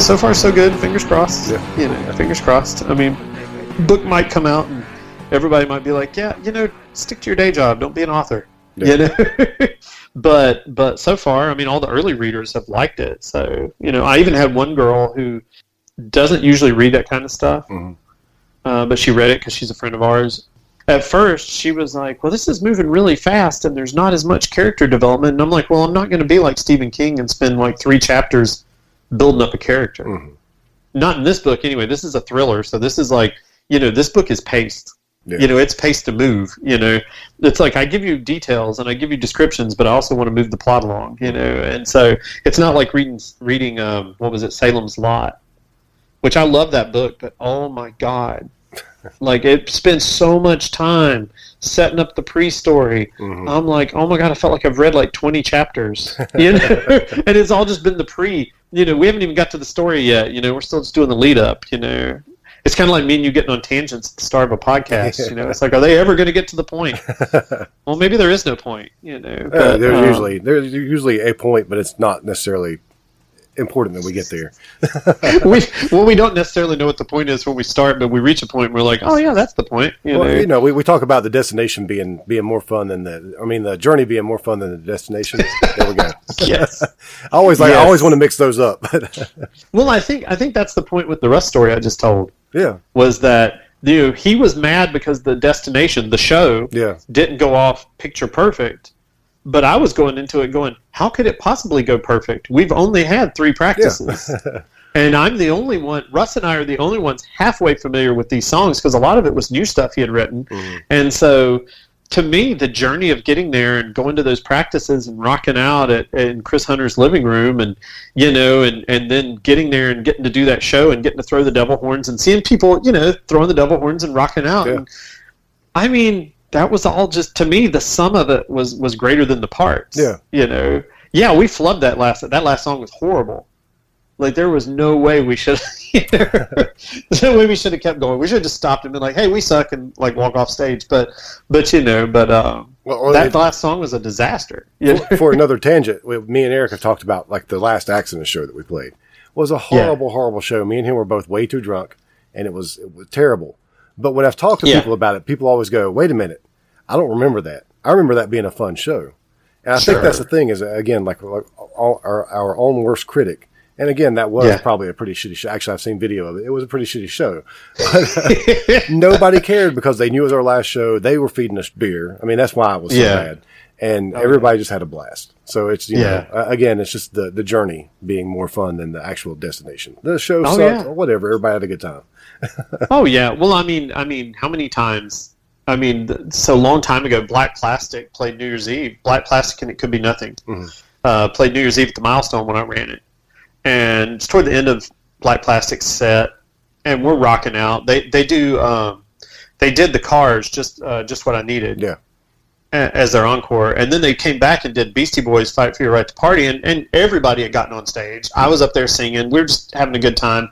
so far so good. Fingers crossed. Yeah. You know, fingers crossed. I mean, book might come out and everybody might be like, yeah, you know, stick to your day job. Don't be an author. Yeah. You know. But so far, I mean, all the early readers have liked it. So, you know, I even had one girl who doesn't usually read that kind of stuff, but she read it because she's a friend of ours. At first, she was like, well, this is moving really fast, and there's not as much character development. And I'm like, well, I'm not going to be like Stephen King and spend like 3 chapters building up a character. Not in this book, anyway. This is a thriller, so this is like, you know, this book is paced. Yeah. You know, it's paced to move. You know, it's like I give you details and I give you descriptions, but I also want to move the plot along. You know, and so it's not like reading what was it, Salem's Lot, which I love that book, but oh my god, like it spends so much time setting up the pre-story. I'm like, oh my god, I felt like I've read like 20 chapters. You know, and it's all just been the pre. You know, we haven't even got to the story yet. You know, we're still just doing the lead up. You know. It's kind of like me and you getting on tangents at the start of a podcast. You know, it's like, are they ever going to get to the point? Well, maybe there is no point. You know, but, there's usually a point, but it's not necessarily important that we get there. we don't necessarily know what the point is when we start, but we reach a point and we're like, oh yeah, that's the point. You know, we talk about the destination being more fun than the journey being more fun than the destination. There we go. Yes. I always want to mix those up. Well, I think that's the point with the Russ story I just told. Yeah. Was that, you know, he was mad because the destination, the show, didn't go off picture perfect. But I was going into it going, how could it possibly go perfect? We've only had 3 practices. Yeah. And I'm the only one, Russ and I are the only ones halfway familiar with these songs because a lot of it was new stuff he had written. And so, to me, the journey of getting there and going to those practices and rocking out in Chris Hunter's living room and, you know, and then getting there and getting to do that show and getting to throw the devil horns and seeing people, you know, throwing the devil horns and rocking out. Yeah. And, I mean, that was all just, to me, the sum of it was greater than the parts. Yeah. You know? Yeah, we flubbed that last song was horrible. Like, there was no way we should there's no way we should have kept going. We should have just stopped and been like, hey, we suck, and like walk off stage. But you know, that last song was a disaster. For another tangent, me and Eric have talked about like the last Accident show that we played. It was a horrible show. Me and him were both way too drunk, and it was terrible. But when I've talked to people about it, people always go, wait a minute, I don't remember that. I remember that being a fun show. And I think that's the thing is, again, like our own worst critic. And again, that was probably a pretty shitty show. Actually, I've seen video of it. It was a pretty shitty show. But, nobody cared because they knew it was our last show. They were feeding us beer. I mean, that's why it was so bad. And everybody just had a blast. So it's, you know, again, it's just the journey being more fun than the actual destination. The show sucked or whatever. Everybody had a good time. Oh, yeah. Well, I mean, how many times? I mean, so long time ago, Black Plastic played New Year's Eve. Black Plastic and It Could Be Nothing. Played New Year's Eve at the Milestone when I ran it. And it's toward the end of Black Plastic's set, and we're rocking out. They did the Cars, just what I needed, as their encore, and then they came back and did Beastie Boys' Fight for Your Right to Party, and everybody had gotten on stage. I was up there singing. We were just having a good time,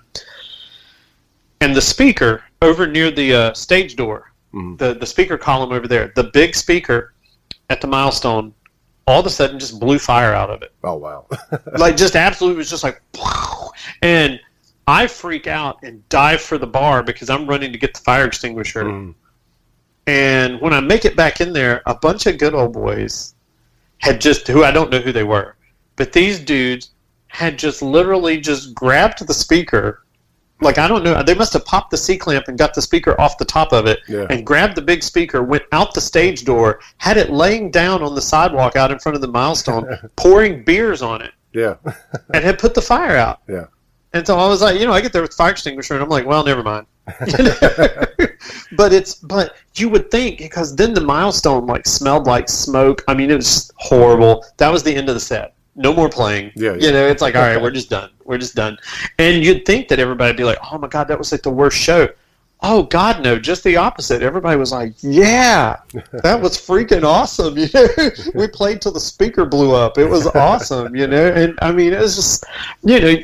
and the speaker over near the stage door, the speaker column over there, the big speaker at the Milestone, all of a sudden just blew fire out of it. Oh, wow. Like, just absolutely was just like, wow. And I freak out and dive for the bar because I'm running to get the fire extinguisher. And when I make it back in there, a bunch of good old boys had who I don't know who they were, but these dudes had just literally just grabbed the speaker. Like, I don't know, they must have popped the C-clamp and got the speaker off the top of it and grabbed the big speaker, went out the stage door, had it laying down on the sidewalk out in front of the Milestone, pouring beers on it. Yeah. And had put the fire out. Yeah. And so I was like, you know, I get there with the fire extinguisher and I'm like, well, never mind. But you would think, because then the Milestone like smelled like smoke. I mean, it was horrible. That was the end of the set. No more playing. You know, it's like, all right, we're just done. We're just done. And you'd think that everybody would be like, oh my God, that was like the worst show. Oh God, no, just the opposite. Everybody was like, yeah, that was freaking awesome. You know, we played till the speaker blew up. It was awesome, you know. And I mean, it was just, you know,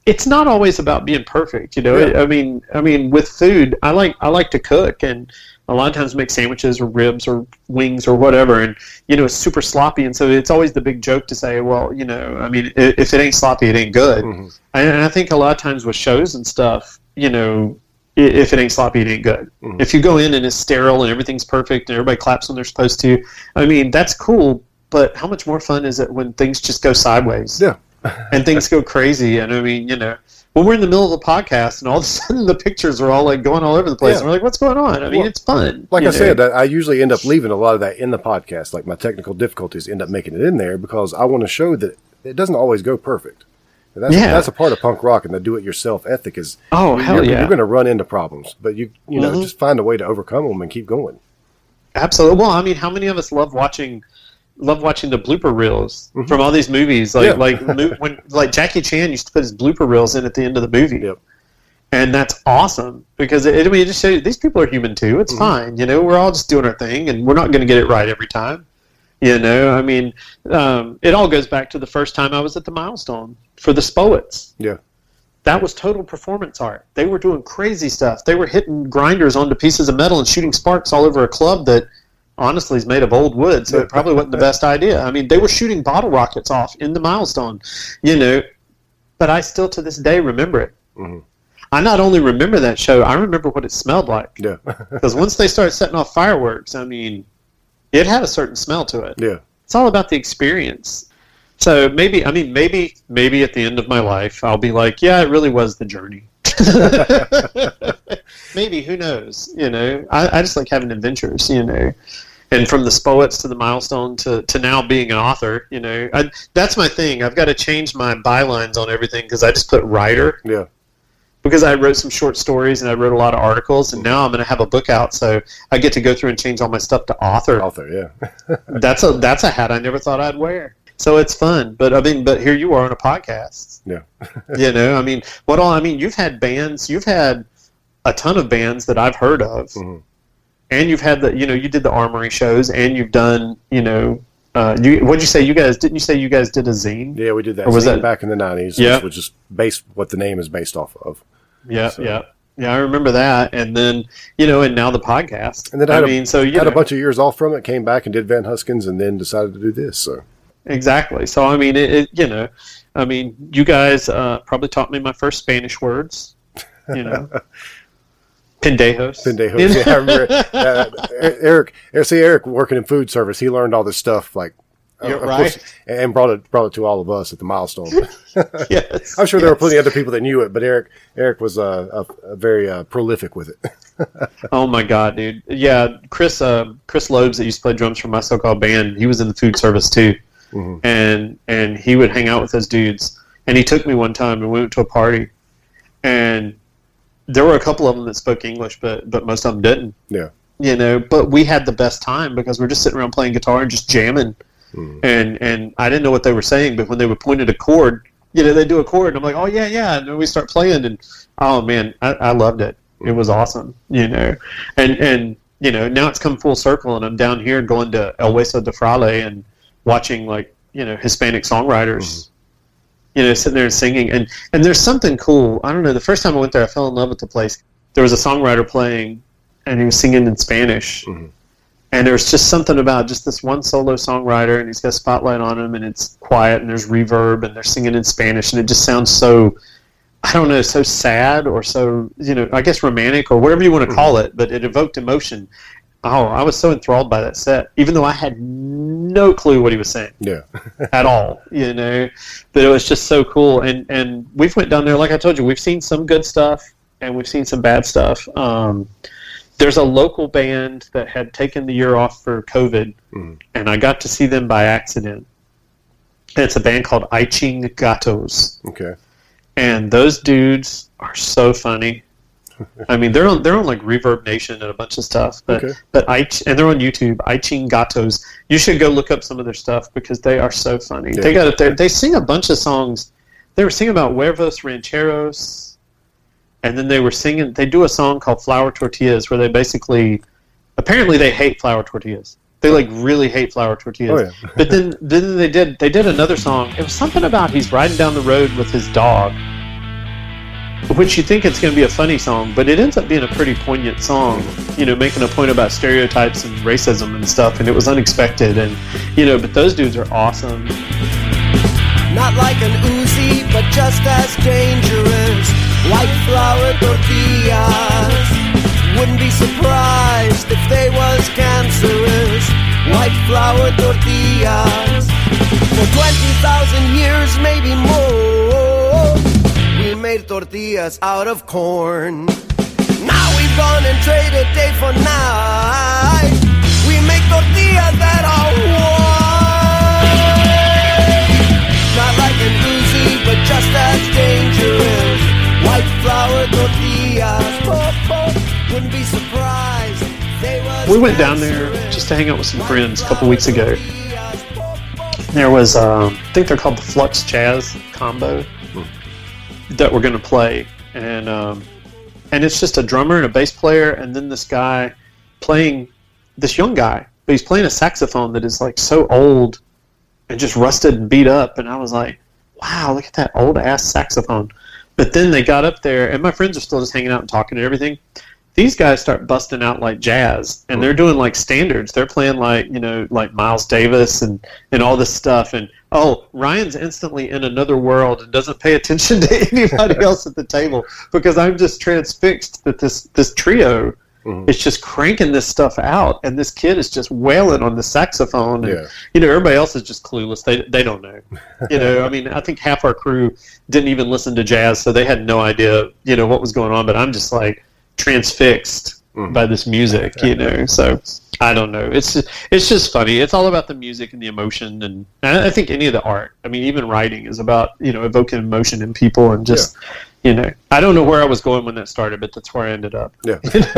it's not always about being perfect, you know. Yeah. I mean, with food, I like to cook, and a lot of times make sandwiches or ribs or wings or whatever, and you know, it's super sloppy, and so it's always the big joke to say, well, you know, I mean, if it ain't sloppy, it ain't good. Mm-hmm. And I think a lot of times with shows and stuff, you know, if it ain't sloppy, it ain't good. Mm-hmm. If you go in and it's sterile and everything's perfect and everybody claps when they're supposed to, I mean, that's cool, but how much more fun is it when things just go sideways? Yeah. And things go crazy, and I mean, you know, when we're in the middle of a podcast and all of a sudden the pictures are all like going all over the place, and we're like, what's going on? I mean, it's fun. Like you I know? said, I usually end up leaving a lot of that in the podcast. Like my technical difficulties end up making it in there because I want to show that it doesn't always go perfect. And that's a part of punk rock, and the do-it-yourself ethic is. Oh, hell yeah! You're going to run into problems, but you know, Mm-hmm. just find a way to overcome them and keep going. Absolutely. Well, I mean, how many of us love watching the blooper reels from all these movies? When Jackie Chan used to put his blooper reels in at the end of the movie. Yep. And that's awesome because it just shows you these people are human too. It's fine, you know. We're all just doing our thing, and we're not going to get it right every time. You know, I mean, it all goes back to the first time I was at the Milestone for the Spoets. Yeah. That was total performance art. They were doing crazy stuff. They were hitting grinders onto pieces of metal and shooting sparks all over a club that honestly is made of old wood, so it probably wasn't the best idea. I mean, they were shooting bottle rockets off in the Milestone, you know, but I still to this day remember it. Mm-hmm. I not only remember that show, I remember what it smelled like. Yeah. Because once they started setting off fireworks, I mean, it had a certain smell to it. Yeah. It's all about the experience. So maybe at the end of my life, I'll be like, yeah, it really was the journey. Maybe, who knows? You know, I just like having adventures, you know. And from the Spoets to the Milestone to now being an author, you know, that's my thing. I've got to change my bylines on everything because I just put writer. Yeah. Because I wrote some short stories and I wrote a lot of articles, and now I'm going to have a book out, so I get to go through and change all my stuff to author. Author, yeah. That's a hat I never thought I'd wear. So it's fun, but here you are on a podcast. Yeah. You know, I mean, you've had bands, you've had a ton of bands that I've heard of, and you've had you did the Armory shows, and you've done, you know, what'd you say you guys did a zine? Yeah, we did that. Or was zine that back in the 90s? Yeah. Which was just what the name is based off of. Yeah, So- yeah. I remember that, and then and now the podcast. And then I had had a bunch of years off from it, came back and did Van Huskins, and then decided to do this. So exactly. So I mean, you guys probably taught me my first Spanish words. You know, pendejos. Pendejos. Yeah, I remember Eric working in food service. He learned all this stuff You're of right. course, and brought it to all of us at the Milestone. Yes. I'm sure there were plenty of other people that knew it, but Eric was a very prolific with it. Oh my God, dude! Yeah, Chris Loebs that used to play drums for my so-called band, he was in the food service too, and he would hang out with those dudes. And he took me one time, and we went to a party, and there were a couple of them that spoke English, but most of them didn't. Yeah. You know, but we had the best time because we're just sitting around playing guitar and just jamming. And I didn't know what they were saying, but when they would point at a chord, they do a chord, and I'm like, oh yeah, and then we start playing, and oh man, I loved it. It was awesome, and now it's come full circle, and I'm down here going to El Hueso de Frale and watching Hispanic songwriters, sitting there and singing, and there's something cool. I don't know. The first time I went there, I fell in love with the place. There was a songwriter playing, and he was singing in Spanish. And there's just something about just this one solo songwriter, and he's got a spotlight on him, and it's quiet, and there's reverb, and they're singing in Spanish, and it just sounds so, I don't know, so sad or so, I guess romantic or whatever you want to call it, but it evoked emotion. Oh, I was so enthralled by that set, even though I had no clue what he was saying. Yeah. At all, but it was just so cool. And we've went down there, like I told you, we've seen some good stuff, and we've seen some bad stuff. There's a local band that had taken the year off for COVID, and I got to see them by accident. And it's a band called I Ching Gatos. Okay. And those dudes are so funny. I mean, they're on like Reverb Nation and a bunch of stuff, but Okay. and they're on YouTube. I Ching Gatos. You should go look up some of their stuff because they are so funny. Yeah. They got it there. They sing a bunch of songs. They were singing about huevos rancheros. And then they do a song called Flour Tortillas where they apparently they hate flour tortillas. They really hate flour tortillas. Oh, yeah. But then they did another song. It was something about he's riding down the road with his dog which you think it's going to be a funny song, but it ends up being a pretty poignant song, you know, making a point about stereotypes and racism and stuff, and it was unexpected, and, you know, but those dudes are awesome. Not like an Uzi, but just as dangerous. White flour tortillas. Wouldn't be surprised if they was cancerous. White flour tortillas. For 20,000 years, maybe more, we made tortillas out of corn. Now we've gone and traded day for night. We make tortillas that are white. Not like an Uzi, but just as dangerous. White flour tortillas. Wouldn't be surprised. We went down there just to hang out with some friends a couple weeks ago. There was, I think they're called the Flux Jazz Combo that we're going to play, and it's just a drummer and a bass player, and then this guy playing, this young guy, but he's playing a saxophone that is like so old and just rusted and beat up, and I was like, wow, look at that old ass saxophone. But then they got up there, and my friends are still just hanging out and talking and everything. These guys start busting out like jazz, and they're doing like standards. They're playing like, you know, like Miles Davis and all this stuff. And oh, Ryan's instantly in another world and doesn't pay attention to anybody else at the table, because I'm just transfixed that this trio is just cranking this stuff out, and this kid is just wailing on the saxophone. And, you know, everybody else is just clueless. They don't know. You know, I mean, I think half our crew didn't even listen to jazz, so they had no idea, you know, what was going on. But I'm just like transfixed by this music, you know. So I don't know. It's just funny. It's all about the music and the emotion, and I think any of the art. I mean, even writing is about, you know, evoking emotion in people, and just you know. I don't know where I was going when that started, but that's where I ended up. Yeah,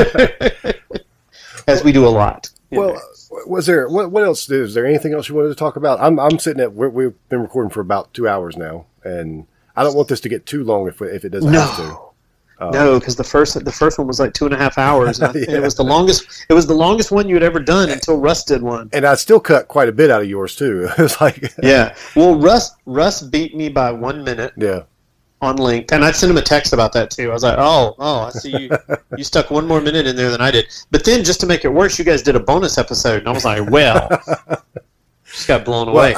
as we do a lot. Well, was there what else? Is there anything else you wanted to talk about? I'm sitting at we've been recording for about 2 hours now, and I don't want this to get too long if it doesn't have to. No, because the first one was like 2.5 hours. And it was the longest. It was the longest one you had ever done until Russ did one. And I still cut quite a bit out of yours too. It was like Well, Russ beat me by 1 minute. On length, and I sent him a text about that too. I was like, "Oh, I see you stuck 1 more minute in there than I did." But then, just to make it worse, you guys did a bonus episode, and I was like, "Well." Just got blown away.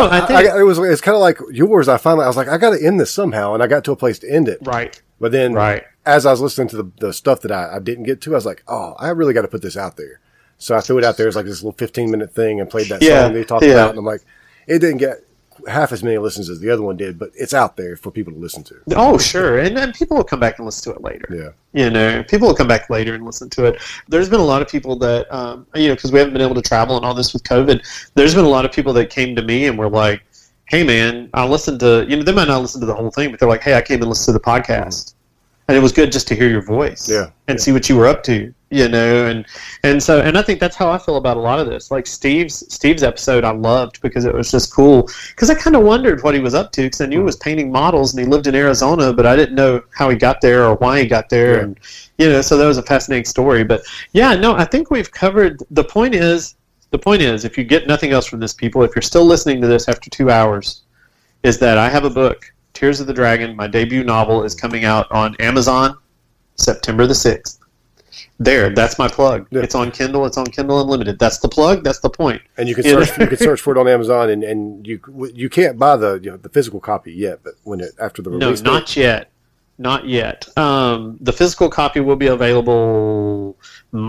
It's kind of like yours. I was like, I got to end this somehow, and I got to a place to end it. Right. But then, as I was listening to the stuff that I didn't get to, I was like, oh, I really got to put this out there. So I threw it out there as like this little 15-minute thing and played that song they talked about, and I'm like, it didn't get half as many listens as the other one did, but it's out there for people to listen to. Oh, sure. And people will come back and listen to it later. Yeah. You know, people will come back later and listen to it. There's been a lot of people that, you know, because we haven't been able to travel and all this with COVID, there's been a lot of people that came to me and were like, hey, man, I listened to, you know, they might not listen to the whole thing, but they're like, hey, I came and listened to the podcast. And it was good just to hear your voice and see what you were up to, you know, and I think that's how I feel about a lot of this. Like Steve's episode I loved because it was just cool, because I kind of wondered what he was up to, because I knew he was painting models and he lived in Arizona, but I didn't know how he got there or why he got there, and you know, so that was a fascinating story. But yeah, no, I think we've covered. The point is, if you get nothing else from this, people, if you're still listening to this after 2 hours, is that I have a book. Tears of the Dragon, my debut novel, is coming out on Amazon September the 6th. There, that's my plug. It's on Kindle. It's on Kindle Unlimited. That's the plug. That's the point. And you can search for it on Amazon, and you can't buy the physical copy yet, but after the release. No, not yet. Not yet. The physical copy will be available.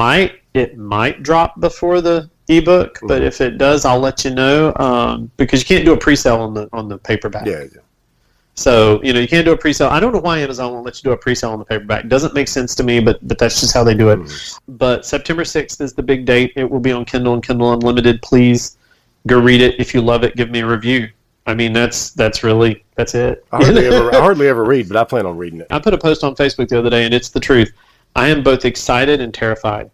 It might drop before the ebook, but if it does, I'll let you know. Because you can't do a pre-sale on the paperback. Yeah. So, you know, you can't do a pre-sale. I don't know why Amazon won't let you do a pre-sale on the paperback. It doesn't make sense to me, but that's just how they do it. But September 6th is the big date. It will be on Kindle and Kindle Unlimited. Please go read it. If you love it, give me a review. I mean, that's it. I hardly ever read, but I plan on reading it. I put a post on Facebook the other day, and it's the truth. I am both excited and terrified.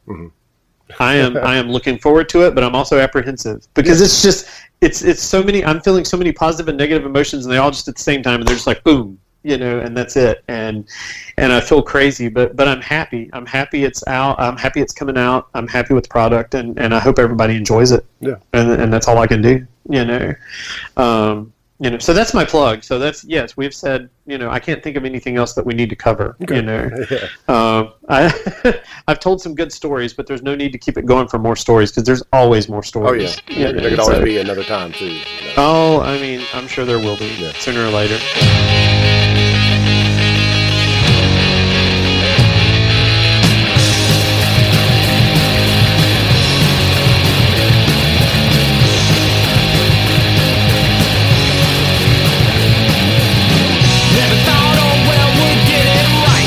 I am looking forward to it, but I'm also apprehensive, because it's so many. I'm feeling so many positive and negative emotions, and they all just at the same time, and they're just like boom, you know, and that's it. And I feel crazy, but I'm happy. I'm happy it's out. I'm happy it's coming out. I'm happy with the product, and I hope everybody enjoys it. Yeah. And that's all I can do. You You know, so that's my plug. So that's, yes, we've said, you know, I can't think of anything else that we need to cover. Okay. You know, I've told some good stories, but there's no need to keep it going for more stories because there's always more stories. Oh yeah, there could always be another time too. Oh, I mean, I'm sure there will be sooner or later. Never thought old well would get it right.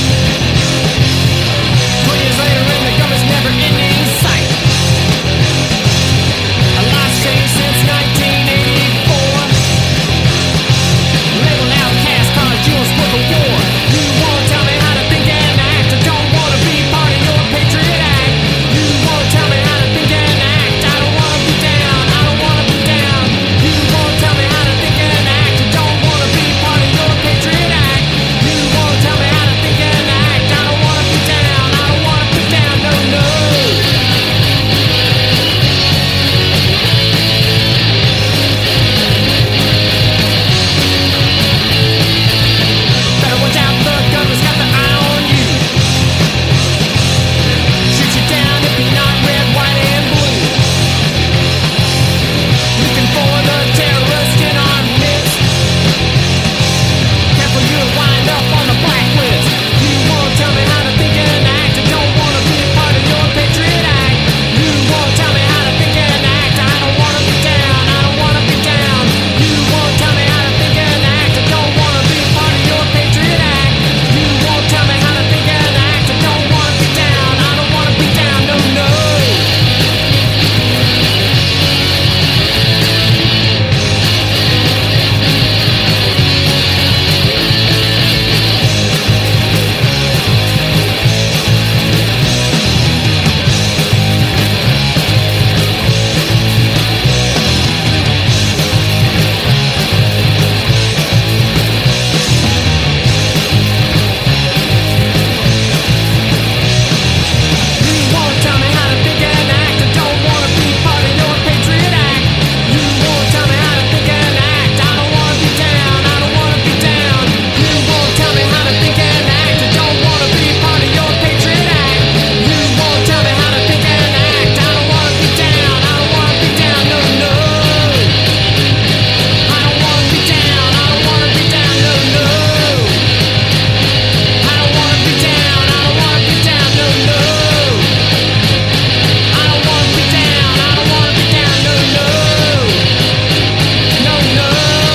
20 years later and the government's never ending sight. A life's changed since 1984. Labeled outcast cause you won't spoil the war. You won't tell me how to think and act. I don't wanna be part of your Patriot Act. You won't tell me how to think and act. I don't wanna be down, I don't wanna be down. You won't tell me how to think and act. I don't wanna be part of your Patriot Act. You won't tell me how to think and act. I don't wanna be down, I don't wanna be down, no, no. Better watch out, the government's got the eye on you. Shoot you down if you're not red, white, and blue. Looking for the terrorist in our midst. Careful, you'll wind up on the blacklist. You won't tell me how to think and act. I don't wanna be a part of your Patriot Act. You won't tell me how to think and act. I don't wanna be down, I don't wanna be down. You won't tell me how to think and act. I don't wanna be a part of your Patriot Act. You won't tell me how to think and act. I don't wanna be down, I don't wanna be down, no, no. You won't tell me how to think and act. I don't wanna be part of your Patriot Act. You won't tell me how to think and act. I don't wanna be down, I don't wanna be down. You won't tell me how to think and act. I don't wanna be part of your Patriot Act. You won't tell me how to think and act. I don't wanna be down, I don't wanna be down, no, no. I don't wanna be down, I don't wanna be down, no, no. I don't wanna be down, I don't wanna be down, no, no. I don't wanna be down, I don't wanna be down, no, no. No, no.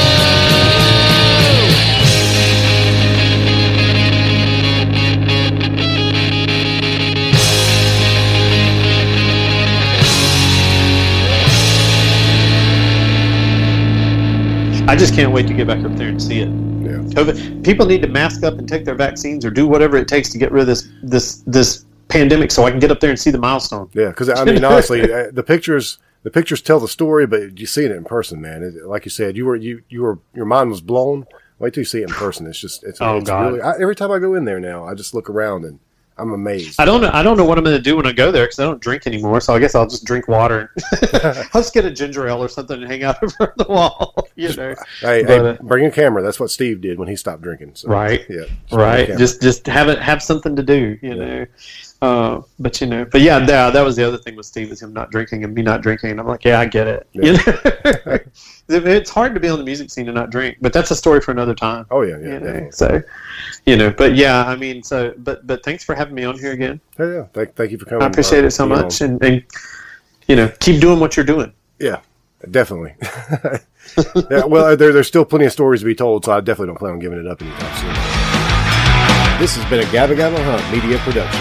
I just can't wait to get back up there and see it. Yeah. COVID, people need to mask up and take their vaccines or do whatever it takes to get rid of this pandemic so I can get up there and see the milestone. Yeah, because I mean, honestly, the pictures tell the story, but you seeing it in person, man. Like you said, your mind was blown. Wait till you see it in person. It's God. really. Every time I go in there now, I just look around and I'm amazed. I don't know what I'm going to do when I go there because I don't drink anymore. So I guess I'll just drink water. I'll just get a ginger ale or something and hang out over the wall. You know. Hey, bring a camera. That's what Steve did when he stopped drinking. So, Right. Yeah. Right. Just have something to do. You know. But yeah, that was the other thing with Steve is him not drinking and me not drinking. And I'm like, yeah, I get it. Yeah. You know? It's hard to be on the music scene and not drink, but that's a story for another time. Oh yeah, You know? definitely. So, but yeah, I mean, but thanks for having me on here again. Yeah. Thank you for coming. I appreciate it so you know. much, and keep doing what you're doing. Yeah, definitely. Yeah, well, there's still plenty of stories to be told, so I definitely don't plan on giving it up anytime soon. This has been a Gabba Gabba Hunt media production.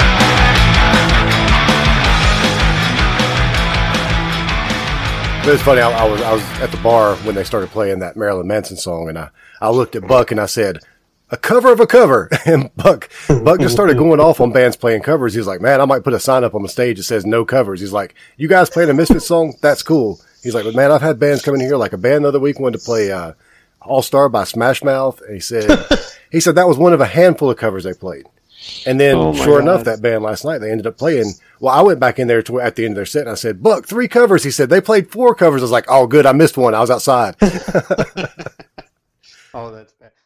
But it's funny. I was at the bar when they started playing that Marilyn Manson song, and I looked at Buck and I said, "A cover of a cover." And Buck just started going off on bands playing covers. He's like, "Man, I might put a sign up on the stage that says no covers." He's like, "You guys playing a Misfits song? That's cool." He's like, "But man, I've had bands come in here. Like a band the other week wanted to play All Star by Smash Mouth," and he said that was one of a handful of covers they played. And then, Oh, my sure enough, God. that band last night, they ended up playing. Well, I went back in there at the end of their set and I said, Buck, 3 covers. He said, they played 4 covers. I was like, oh, good. I missed one. I was outside. Oh, that's bad.